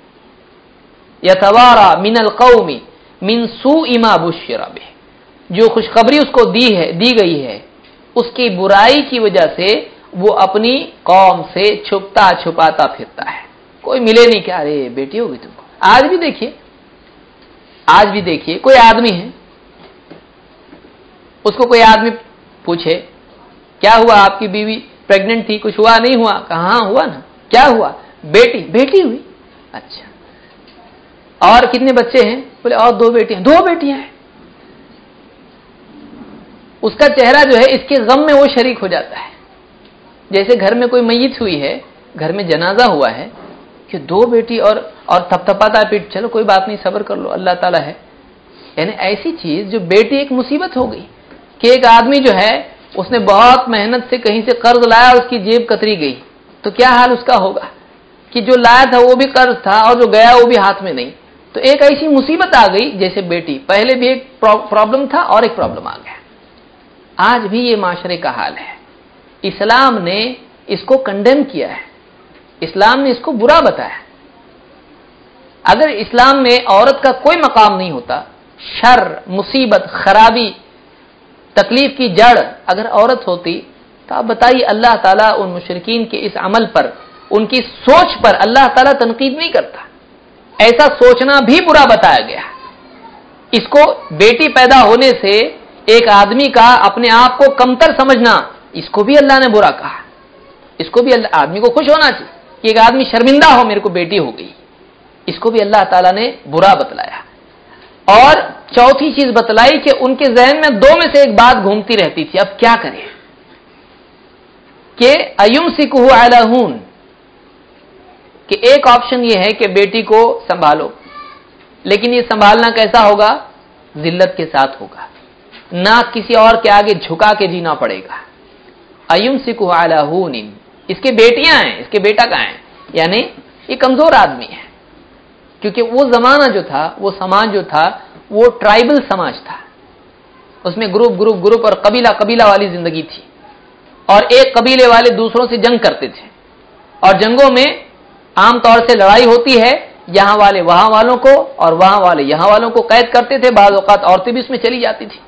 يَتَوَارَى مِنَ الْقَوْمِ مِنْ سُوءِ مَا بُشِّرَ بِهِ، جو خوشخبری اس کو دی ہے دی گئی ہے اس کی برائی کی وجہ سے وہ اپنی قوم سے چھپتا چھپاتا پھرتا ہے، کوئی ملے نہیں کہ ارے بیٹی ہوگی تم کو۔ آج بھی دیکھیے آج بھی دیکھیے کوئی آدمی ہے، اس کو کوئی آدمی پوچھے کیا ہوا آپ کی بیوی پریگننٹ تھی، کچھ ہوا نہیں ہوا، کہاں ہوا نا، کیا ہوا، بیٹی بیٹی ہوئی، اچھا اور کتنے بچے ہیں، بولے اور دو بیٹیاں دو بیٹیاں ہیں۔ اس کا چہرہ جو ہے اس کے غم میں وہ شریک ہو جاتا ہے، جیسے گھر میں کوئی میت ہوئی ہے، گھر میں جنازہ ہوا ہے کہ دو بیٹی اور اور تھپ تھپاتا پیٹ، چلو کوئی بات نہیں صبر کر لو اللہ تعالیٰ ہے۔ یعنی ایسی چیز جو بیٹی ایک مصیبت ہو گئی کہ ایک آدمی جو ہے اس نے بہت محنت سے کہیں سے قرض لایا، اس کی جیب کتری گئی تو کیا حال اس کا ہوگا کہ جو لایا تھا وہ بھی قرض تھا اور جو گیا وہ بھی ہاتھ میں نہیں، تو ایک ایسی مصیبت آ گئی جیسے بیٹی، پہلے بھی ایک پرابلم تھا اور ایک پرابلم آ گیا۔ آج بھی یہ معاشرے کا حال ہے۔ اسلام نے اس کو کنڈیم کیا ہے، اسلام نے اس کو برا بتایا۔ اگر اسلام میں عورت کا کوئی مقام نہیں ہوتا، شر، مصیبت، خرابی، تکلیف کی جڑ اگر عورت ہوتی تو آپ بتائیے اللہ تعالیٰ ان مشرکین کے اس عمل پر، ان کی سوچ پر اللہ تعالیٰ تنقید نہیں کرتا۔ ایسا سوچنا بھی برا بتایا گیا۔ اس کو بیٹی پیدا ہونے سے ایک آدمی کا اپنے آپ کو کمتر سمجھنا، اس کو بھی اللہ نے برا کہا۔ اس کو بھی اللہ آدمی کو خوش ہونا چاہیے کہ ایک آدمی شرمندہ ہو میرے کو بیٹی ہو گئی، اس کو بھی اللہ تعالیٰ نے برا بتلایا۔ اور چوتھی چیز بتلائی کہ ان کے ذہن میں دو میں سے ایک بات گھومتی رہتی تھی، اب کیا کریں، کہ ایمسکہ علی ہون، کہ ایک آپشن یہ ہے کہ بیٹی کو سنبھالو، لیکن یہ سنبھالنا کیسا ہوگا؟ ذلت کے ساتھ ہوگا، نہ کسی اور کے آگے جھکا کے جینا پڑے گا۔ ایمسکہ علی ہون، اس کے بیٹیاں ہیں، اس کے بیٹا کہاں ہے، یعنی یہ کمزور آدمی ہے، کیونکہ وہ زمانہ جو تھا، وہ سماج جو تھا، وہ ٹرائبل سماج تھا، اس میں گروپ گروپ گروپ اور قبیلہ قبیلہ والی زندگی تھی، اور ایک قبیلے والے دوسروں سے جنگ کرتے تھے، اور جنگوں میں عام طور سے لڑائی ہوتی ہے، یہاں والے وہاں والوں کو اور وہاں والے یہاں والوں کو قید کرتے تھے، بعض اوقات عورتیں بھی اس میں چلی جاتی تھی۔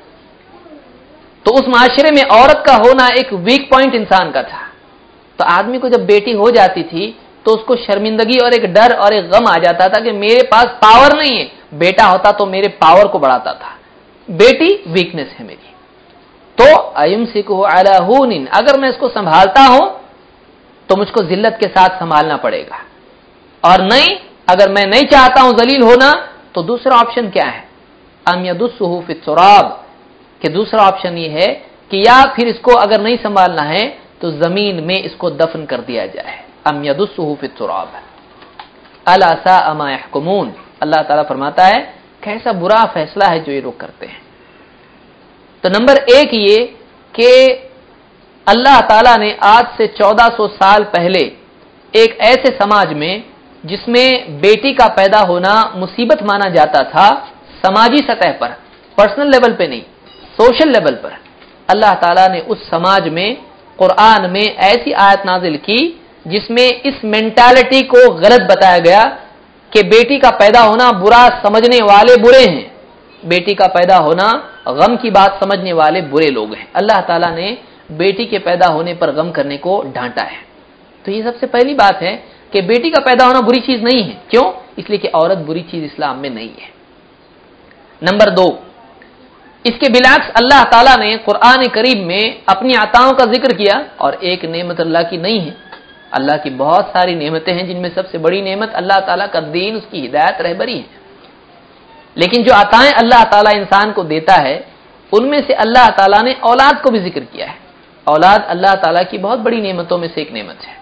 تو اس معاشرے میں عورت کا ہونا ایک ویک پوائنٹ انسان کا تھا، تو آدمی کو جب بیٹی ہو جاتی تھی تو اس کو شرمندگی اور ایک ڈر اور ایک غم آ جاتا تھا کہ میرے پاس پاور نہیں ہے، بیٹا ہوتا تو میرے پاور کو بڑھاتا تھا، بیٹی ویکنس ہے میری، تو ایمسکہ علی ہون، اگر میں اس کو سنبھالتا ہوں تو مجھ کو ذلت کے ساتھ سنبھالنا پڑے گا، اور نہیں اگر میں نہیں چاہتا ہوں ذلیل ہونا تو دوسرا آپشن کیا ہے، ام یدسہ فی التراب، کہ دوسرا آپشن یہ ہے کہ یا پھر اس کو اگر نہیں سنبھالنا ہے تو زمین میں اس کو دفن کر دیا جائے، ام یدسہ فی التراب، الا ساء ما یحکمون، اللہ تعالیٰ فرماتا ہے کیسا برا فیصلہ ہے جو یہ لوگ کرتے ہیں۔ تو نمبر ایک یہ کہ اللہ تعالیٰ نے آج سے چودہ سو سال پہلے ایک ایسے سماج میں جس میں بیٹی کا پیدا ہونا مصیبت مانا جاتا تھا، سماجی سطح پر، پرسنل لیول پہ نہیں، سوشل لیول پر، اللہ تعالیٰ نے اس سماج میں قرآن میں ایسی آیت نازل کی جس میں اس مینٹالٹی کو غلط بتایا گیا کہ بیٹی کا پیدا ہونا برا سمجھنے والے برے ہیں، بیٹی کا پیدا ہونا غم کی بات سمجھنے والے برے لوگ ہیں۔ اللہ تعالیٰ نے بیٹی کے پیدا ہونے پر غم کرنے کو ڈانٹا ہے۔ تو یہ سب سے پہلی بات ہے کہ بیٹی کا پیدا ہونا بری چیز نہیں ہے، کیوں؟ اس لیے کہ عورت بری چیز اسلام میں نہیں ہے۔ نمبر دو، اس کے بالعکس اللہ تعالیٰ نے قرآن کریم میں اپنی عطاؤں کا ذکر کیا، اور ایک نعمت اللہ کی نہیں ہے، اللہ کی بہت ساری نعمتیں ہیں جن میں سب سے بڑی نعمت اللہ تعالیٰ کا دین، اس کی ہدایت رہبری ہے، لیکن جو عطائیں اللہ تعالیٰ انسان کو دیتا ہے ان میں سے اللہ تعالیٰ نے اولاد کو بھی ذکر کیا ہے۔ اولاد اللہ تعالیٰ کی بہت بڑی نعمتوں میں سے ایک نعمت ہے۔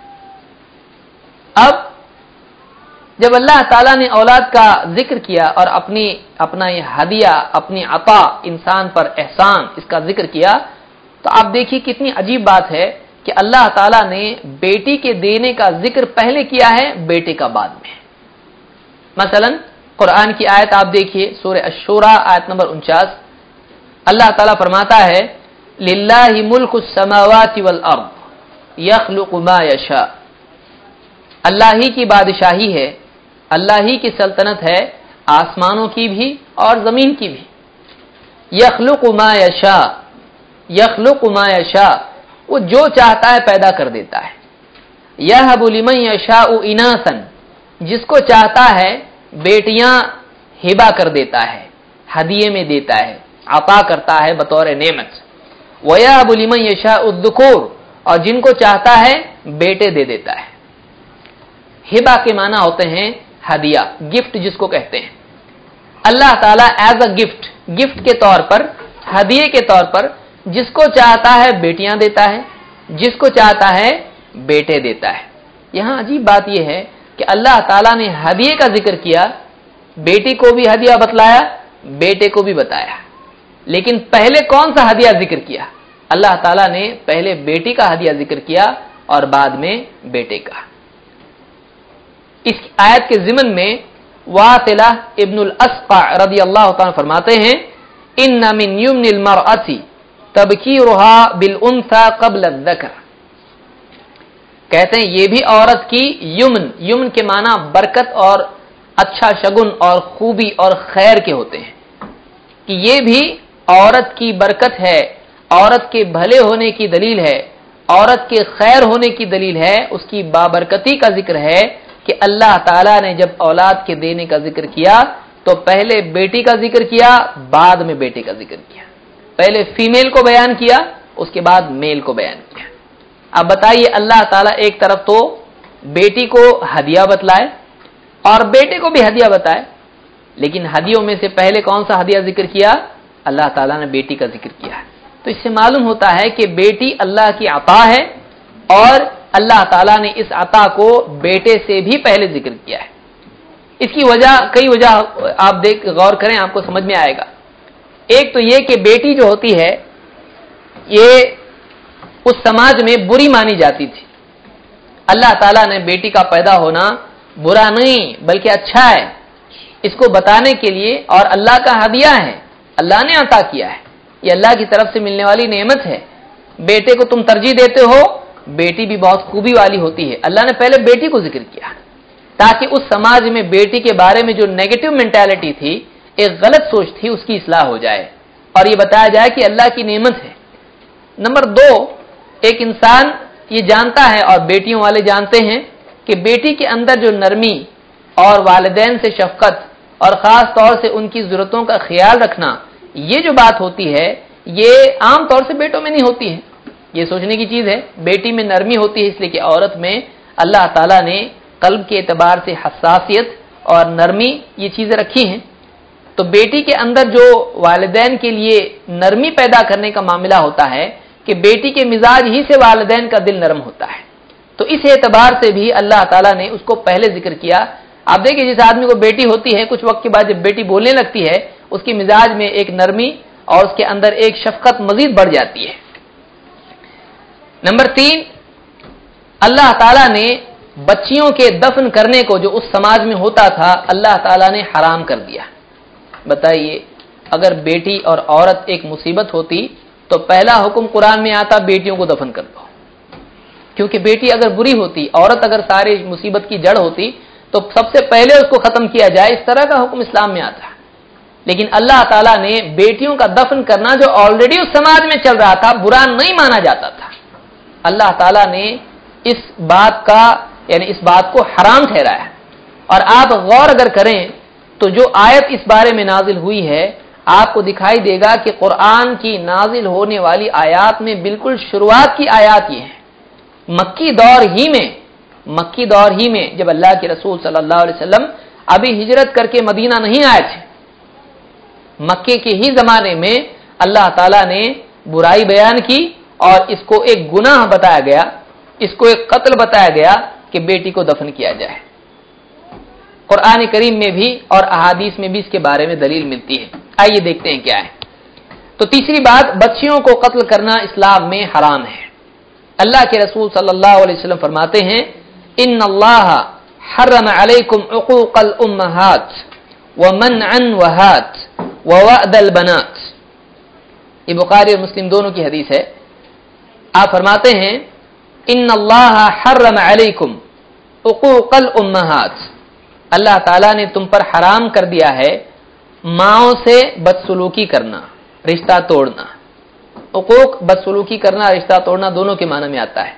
اب جب اللہ تعالیٰ نے اولاد کا ذکر کیا اور اپنی اپنا یہ ہدیہ، اپنی عطا انسان پر احسان، اس کا ذکر کیا، تو آپ دیکھیے کتنی عجیب بات ہے کہ اللہ تعالیٰ نے بیٹی کے دینے کا ذکر پہلے کیا ہے، بیٹے کا بعد میں۔ مثلا قرآن کی آیت آپ دیکھیے، سورہ الشورى آیت نمبر انچاس، اللہ تعالیٰ فرماتا ہے للہ ملک السماوات والارض یخلق ما یشاء، اللہ ہی کی بادشاہی ہے، اللہ ہی کی سلطنت ہے، آسمانوں کی بھی اور زمین کی بھی۔ یخلق ما یشاء، یخلق ما یشاء، وہ جو چاہتا ہے پیدا کر دیتا ہے۔ یہب لمن یشاء اناثا، جس کو چاہتا ہے بیٹیاں ہبہ کر دیتا ہے، ہدیے میں دیتا ہے، عطا کرتا ہے بطور نعمت۔ وَيَهَبُ لِمَن يَشَاءُ الذُّكُورَ، اور جن کو چاہتا ہے بیٹے دے دیتا ہے۔ ہبہ کے معنی ہوتے ہیں ہدیہ، گفٹ جس کو کہتے ہیں۔ اللہ تعالیٰ ایز اے گفٹ، گفٹ کے طور پر، ہدیے کے طور پر جس کو چاہتا ہے بیٹیاں دیتا ہے، جس کو چاہتا ہے بیٹے دیتا ہے۔ یہاں عجیب بات یہ ہے کہ اللہ تعالیٰ نے ہدیے کا ذکر کیا، بیٹی کو بھی ہدیہ بتلایا، بیٹے کو بھی بتایا، لیکن پہلے کون سا ہدیہ ذکر کیا؟ اللہ تعالیٰ نے پہلے بیٹی کا ہدیہ ذکر کیا اور بعد میں بیٹے کا۔ اس آیت کے ضمن میں واصلہ ابن الاسقع رضی اللہ تعالیٰ فرماتے ہیں ان من یمن المرأة تبکیرها بالانثى قبل الذکر، کہتے ہیں یہ بھی عورت کی یمن، یمن کے معنی برکت اور اچھا شگن اور خوبی اور خیر کے ہوتے ہیں، کہ یہ بھی عورت کی برکت ہے، عورت کے بھلے ہونے کی دلیل ہے، عورت کے خیر ہونے کی دلیل ہے، اس کی بابرکتی کا ذکر ہے کہ اللہ تعالیٰ نے جب اولاد کے دینے کا ذکر کیا تو پہلے بیٹی کا ذکر کیا، بعد میں بیٹے کا ذکر کیا، پہلے فیمیل کو بیان کیا، اس کے بعد میل کو بیان کیا۔ اب بتائیے اللہ تعالیٰ ایک طرف تو بیٹی کو ہدیہ بتلائے اور بیٹے کو بھی ہدیہ بتائے، لیکن ہدیوں میں سے پہلے کون سا ہدیہ ذکر کیا؟ اللہ تعالیٰ نے بیٹی کا ذکر کیا ہے۔ تو اس سے معلوم ہوتا ہے کہ بیٹی اللہ کی عطا ہے اور اللہ تعالیٰ نے اس عطا کو بیٹے سے بھی پہلے ذکر کیا ہے۔ اس کی وجہ کئی وجہ آپ دیکھ غور کریں، آپ کو سمجھ میں آئے گا۔ ایک تو یہ کہ بیٹی جو ہوتی ہے یہ اس سماج میں بری مانی جاتی تھی، اللہ تعالیٰ نے بیٹی کا پیدا ہونا برا نہیں بلکہ اچھا ہے اس کو بتانے کے لیے، اور اللہ کا ہدیہ ہے، اللہ نے عطا کیا ہے، یہ اللہ کی طرف سے ملنے والی نعمت ہے۔ بیٹے کو تم ترجیح دیتے ہو، بیٹی بھی بہت خوبی والی ہوتی ہے، اللہ نے پہلے بیٹی کو ذکر کیا تاکہ اس سماج میں بیٹی کے بارے میں جو نیگیٹو مینٹالٹی تھی، ایک غلط سوچ تھی، اس کی اصلاح ہو جائے اور یہ بتایا جائے کہ اللہ کی نعمت ہے۔ نمبر دو، ایک انسان یہ جانتا ہے اور بیٹیوں والے جانتے ہیں کہ بیٹی کے اندر جو نرمی اور والدین سے شفقت اور خاص طور سے ان کی ضرورتوں کا خیال رکھنا، یہ جو بات ہوتی ہے یہ عام طور سے بیٹوں میں نہیں ہوتی ہے۔ یہ سوچنے کی چیز ہے، بیٹی میں نرمی ہوتی ہے اس لیے کہ عورت میں اللہ تعالیٰ نے قلب کے اعتبار سے حساسیت اور نرمی یہ چیزیں رکھی ہیں۔ تو بیٹی کے اندر جو والدین کے لیے نرمی پیدا کرنے کا معاملہ ہوتا ہے کہ بیٹی کے مزاج ہی سے والدین کا دل نرم ہوتا ہے، تو اس اعتبار سے بھی اللہ تعالیٰ نے اس کو پہلے ذکر کیا۔ آپ دیکھیں جس آدمی کو بیٹی ہوتی ہے، کچھ وقت کے بعد جب بیٹی بولنے لگتی ہے اس کی مزاج میں ایک نرمی اور اس کے اندر ایک شفقت مزید بڑھ جاتی ہے۔ نمبر تین، اللہ تعالیٰ نے بچیوں کے دفن کرنے کو جو اس سماج میں ہوتا تھا اللہ تعالیٰ نے حرام کر دیا۔ بتائیے اگر بیٹی اور عورت ایک مصیبت ہوتی تو پہلا حکم قرآن میں آتا بیٹیوں کو دفن کر دو، کیونکہ بیٹی اگر بری ہوتی، عورت اگر ساری مصیبت کی جڑ ہوتی تو سب سے پہلے اس کو ختم کیا جائے، اس طرح کا حکم اسلام میں آتا ہے۔ لیکن اللہ تعالیٰ نے بیٹیوں کا دفن کرنا جو آلریڈی اس سماج میں چل رہا تھا، برا نہیں مانا جاتا تھا، اللہ تعالیٰ نے اس بات کا یعنی اس بات کو حرام ٹھہرایا۔ اور آپ غور اگر کریں تو جو آیت اس بارے میں نازل ہوئی ہے آپ کو دکھائی دے گا کہ قرآن کی نازل ہونے والی آیات میں بالکل شروعات کی آیات یہ ہیں۔ مکی دور ہی میں مکی دور ہی میں جب اللہ کے رسول صلی اللہ علیہ وسلم ابھی ہجرت کر کے مدینہ نہیں آئے تھے، مکے کے ہی زمانے میں اللہ تعالیٰ نے برائی بیان کی اور اس کو ایک گناہ بتایا گیا، اس کو ایک قتل بتایا گیا کہ بیٹی کو دفن کیا جائے۔ قرآن کریم میں بھی اور احادیث میں بھی اس کے بارے میں دلیل ملتی ہے۔ آئیے دیکھتے ہیں کیا ہے۔ تو تیسری بات، بچیوں کو قتل کرنا اسلام میں حرام ہے۔ اللہ کے رسول صلی اللہ علیہ وسلم فرماتے ہیں ان اللہ حرم علیکم عقوق الامہات ومنع وہات ووعد البنات، یہ بخاری اور مسلم دونوں کی حدیث ہے۔ آپ فرماتے ہیں ان اللہ حرم علیکم عقوق الامہات، اللہ تعالیٰ نے تم پر حرام کر دیا ہے ماؤں سے بدسلوکی کرنا، رشتہ توڑنا۔ عقوق بدسلوکی کرنا، رشتہ توڑنا دونوں کے معنی میں آتا ہے۔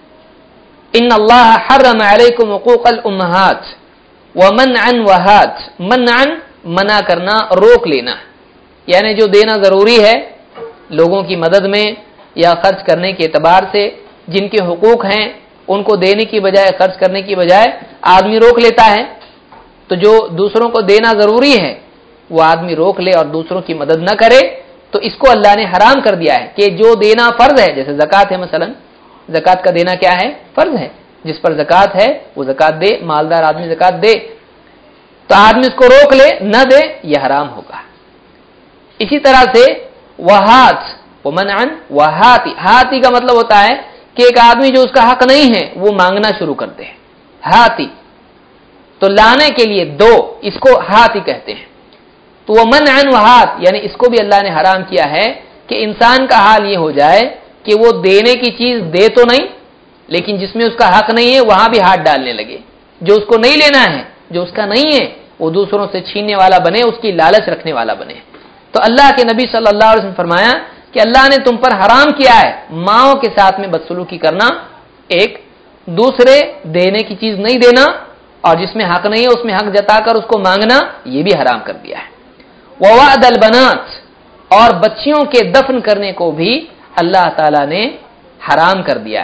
ان اللہ حرم علیکم عقوق الامہات ومنعا وہات، منعا منع کرنا، روک لینا، یعنی جو دینا ضروری ہے لوگوں کی مدد میں یا خرچ کرنے کے اعتبار سے، جن کے حقوق ہیں ان کو دینے کی بجائے خرچ کرنے کی بجائے آدمی روک لیتا ہے، تو جو دوسروں کو دینا ضروری ہے وہ آدمی روک لے اور دوسروں کی مدد نہ کرے، تو اس کو اللہ نے حرام کر دیا ہے کہ جو دینا فرض ہے، جیسے زکوٰۃ ہے مثلا، زکوٰۃ کا دینا کیا ہے؟ فرض ہے، جس پر زکوٰۃ ہے وہ زکوٰۃ دے، مالدار آدمی زکوٰۃ دے، تو آدمی اس کو روک لے نہ دے یہ حرام ہوگا۔ اسی طرح سے وہات ومنعا وہاتی، ہاتی کا مطلب ہوتا ہے کہ ایک آدمی جو اس کا حق نہیں ہے وہ مانگنا شروع کر دے، ہاتی، تو لانے کے لیے دو، اس کو ہاتی کہتے ہیں۔ تو وہ منعا وہات یعنی اس کو بھی اللہ نے حرام کیا ہے کہ انسان کا حال یہ ہو جائے کہ وہ دینے کی چیز دے تو نہیں، لیکن جس میں اس کا حق نہیں ہے وہاں بھی ہاتھ ڈالنے لگے، جو اس کو نہیں لینا ہے، جو اس کا نہیں ہے وہ دوسروں سے چھیننے والا بنے، اس کی لالچ رکھنے والا بنے۔ تو اللہ کے نبی صلی اللہ علیہ وسلم فرمایا کہ اللہ نے تم پر حرام کیا ہے ماؤں کے ساتھ میں بدسلوکی کرنا، ایک دوسرے دینے کی چیز نہیں دینا، اور جس میں حق نہیں ہے اس میں حق جتا کر اس کو مانگنا، یہ بھی حرام کر دیا ہے۔ ووعد البنات، اور بچیوں کے دفن کرنے کو بھی اللہ تعالیٰ نے حرام کر دیا ہے۔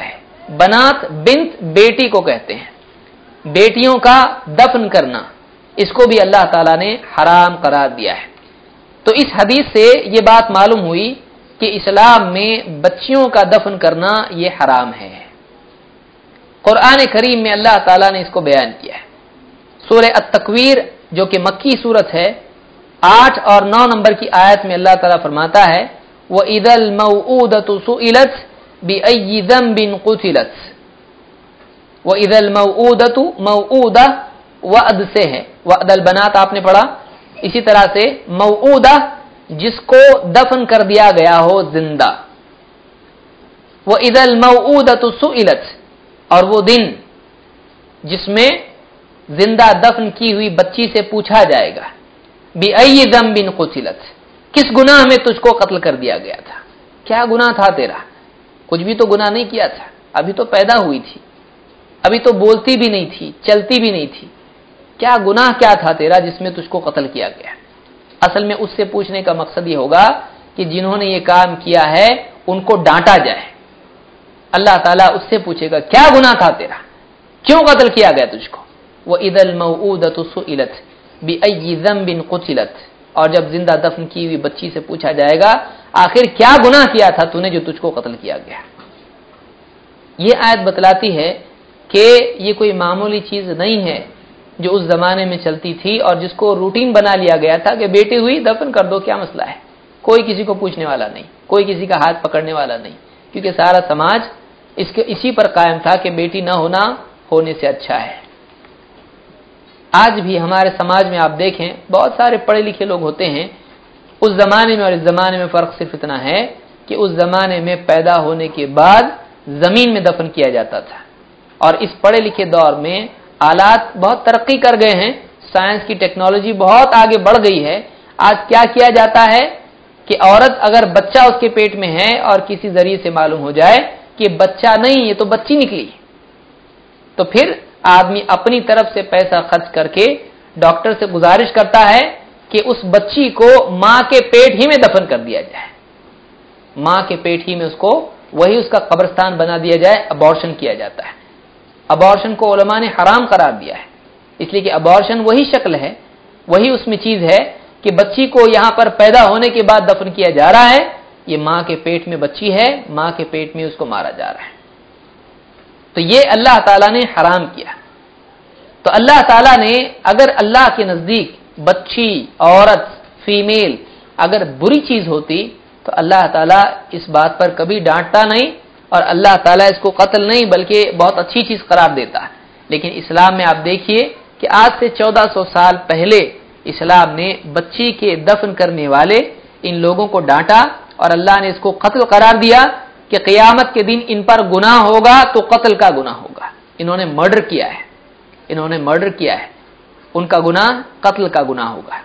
बनात बिन्त बेटी को कहते हैं, बेटियों का दफन करना, इसको भी अल्लाह ताला ने हराम करार दिया है। तो इस हदीस से ये बात मालूम हुई कि इस्लाम में बच्चियों का दफन करना ये हराम है। कुरान करीम में अल्लाह ताला ने इसको बयान किया है। सूरह अत-तकवीर जो कि मक्की सूरत है, आठ और नौ नंबर की आयत में अल्लाह ताला फरमाता है, व इदल मौऊदतु सुइलत बिअय्यि ज़ंबिन कुतिलत। व इदल मौऊदतु, मौऊदा वअद से है, वअदल बनात आपने पढ़ा, इसी तरह से मौऊदा जिसको दफन कर दिया गया हो जिंदा। व इदल मौऊदतु सुइलत, और वो दिन जिसमें जिंदा दफन की हुई बच्ची से पूछा जाएगा, बिअय्यि ज़ंबिन कुतिलत, किस गुनाह में तुझको कत्ल कर दिया गया था, क्या गुनाह था तेरा? कुछ भी तो गुनाह नहीं किया था, अभी तो पैदा हुई थी, अभी तो बोलती भी नहीं थी, चलती भी नहीं थी, क्या गुनाह क्या था तेरा जिसमें तुझको कत्ल किया गया? असल में उससे पूछने का मकसद ये होगा कि जिन्होंने ये काम किया है उनको डांटा जाए। अल्लाह ताला उससे पूछेगा क्या गुनाह था तेरा, क्यों कत्ल किया गया तुझको? व इदल मौऊदतु सुइलत बिअय्यि ज़ंबिन कुतिलत, और जब जिंदा दफन की हुई बच्ची से पूछा जाएगा आखिर क्या गुनाह किया था तूने जो तुझको कत्ल किया गया। ये आयत बतलाती है कि ये कोई मामूली चीज नहीं है जो उस जमाने में चलती थी और जिसको रूटीन बना लिया गया था कि बेटी हुई दफन कर दो, क्या मसला है, कोई किसी को पूछने वाला नहीं, कोई किसी का हाथ पकड़ने वाला नहीं, क्योंकि सारा समाज इसके इसी पर कायम था कि बेटी ना होना होने से अच्छा है। आज भी हमारे समाज में आप देखें बहुत सारे पढ़े लिखे लोग होते हैं, उस जमाने में और इस जमाने में फर्क सिर्फ इतना है कि उस जमाने में पैदा होने के बाद जमीन में दफन किया जाता था, और इस पढ़े लिखे दौर में आलात बहुत तरक्की कर गए हैं, साइंस की टेक्नोलॉजी बहुत आगे बढ़ गई है। आज क्या किया जाता है कि औरत अगर बच्चा उसके पेट में है और किसी जरिए से मालूम हो जाए कि बच्चा नहीं ये तो बच्ची निकली, तो फिर आदमी अपनी तरफ से पैसा खर्च करके डॉक्टर से गुजारिश करता है कि उस बच्ची को मां के पेट ही में दफन कर दिया जाए, मां के पेट ही में उसको वही उसका कब्रिस्तान बना दिया जाए, अबॉर्शन किया जाता है। अबॉर्शन को उलमा ने हराम करार दिया है, इसलिए कि अबॉर्शन वही शक्ल है, वही उसमें चीज है कि बच्ची को यहां पर पैदा होने के बाद दफन किया जा रहा है, ये मां के पेट में बच्ची है, मां के पेट में उसको मारा जा रहा है। तो ये अल्लाह ताला ने हराम किया। तो अल्लाह ताला ने अगर अल्लाह के नजदीक बच्ची, औरत, फीमेल अगर बुरी चीज होती तो अल्लाह ताला इस बात पर कभी डांटता नहीं और अल्लाह ताला इसको कत्ल नहीं बल्कि बहुत अच्छी चीज करार देता है। लेकिन इस्लाम में आप देखिए कि आज से चौदह सौ साल पहले इस्लाम ने बच्ची के दफन करने वाले इन लोगों को डांटा और अल्लाह ने इसको कत्ल करार दिया कि क़यामत के दिन इन पर गुनाह होगा तो कत्ल का गुनाह होगा। इन्होंने मर्डर किया है, इन्होंने मर्डर किया है, उनका गुनाह कत्ल का गुनाह होगा।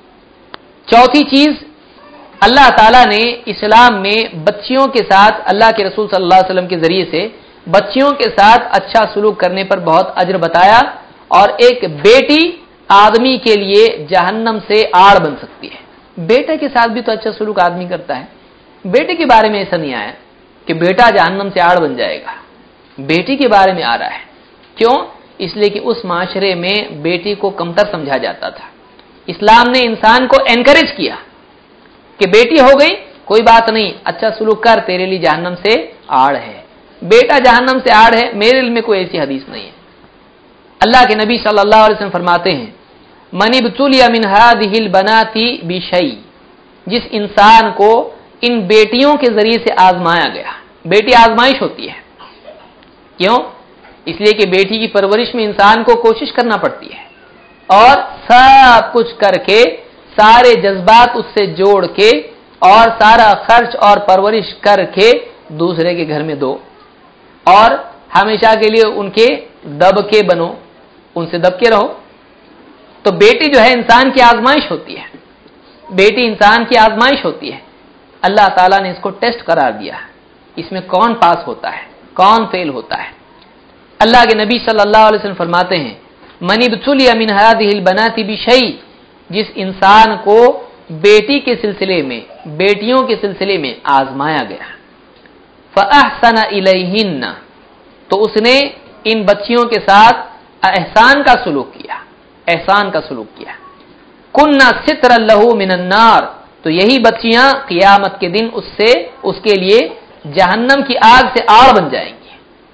चौथी चीज, अल्लाह ताला ने इस्लाम में बच्चियों के साथ, अल्लाह के रसूल सल्लल्लाहु अलैहि वसल्लम के जरिए से बच्चियों के साथ अच्छा सलूक करने पर बहुत अजर बताया, और एक बेटी आदमी के लिए जहन्नम से आड़ बन सकती है। बेटे के साथ भी तो अच्छा सलूक आदमी करता है, बेटे के बारे में ऐसा नहीं आया कि बेटा जहन्नम से आड़ बन जाएगा, बेटी के बारे में आ रहा है। क्यों? इसलिए कि उस माशरे में बेटी को कमतर समझा जाता था। इस्लाम ने इंसान को एनकरेज किया कि बेटी हो गई कोई बात नहीं, अच्छा सलूक कर, तेरे लिए जहन्नम से आड़ है, बेटा जहन्नम से आड़ है, मेरे इल्म में कोई ऐसी हदीस नहीं है। अल्लाह के नबी सल्लल्लाहु अलैहि वसल्लम फरमाते हैं, मनिब्तुलिया मिन हादिहिल बनाती बिशई, जिस इंसान को इन बेटियों के जरिए से आजमाया गया। बेटी आजमाइश होती है, क्यों? इसलिए कि बेटी की परवरिश में इंसान को कोशिश करना पड़ती है और सब कुछ करके, सारे जज्बात उससे जोड़ के और सारा खर्च और परवरिश करके दूसरे के घर में दो और हमेशा के लिए उनके दबके बनो, उनसे दबके रहो। तो बेटी जो है इंसान की आजमाइश होती है, बेटी इंसान की आजमाइश होती है। अल्लाह ताला ने इसको टेस्ट करार दिया, इसमें कौन पास होता है, कौन फेल होता है। अल्लाह के नबी सल्लल्लाहु अलैहि वसल्लम फरमाते हैं, मनिब्तुलिया मिन हादिहिल बनाती बिशई, जिस इंसान को बेटी के सिलसिले में, बेटियों के सिलसिले में आजमाया गया, फअहसन इलैहिन्ना, تو اس نے ان بچیوں کے ساتھ احسان کا سلوک کیا، احسان کا سلوک کیا۔ کننا ستر لہو من النار، تو یہی بچیاں قیامت کے دن اس سے اس کے لیے جہنم کی آگ سے آڑ بن جائیں گی۔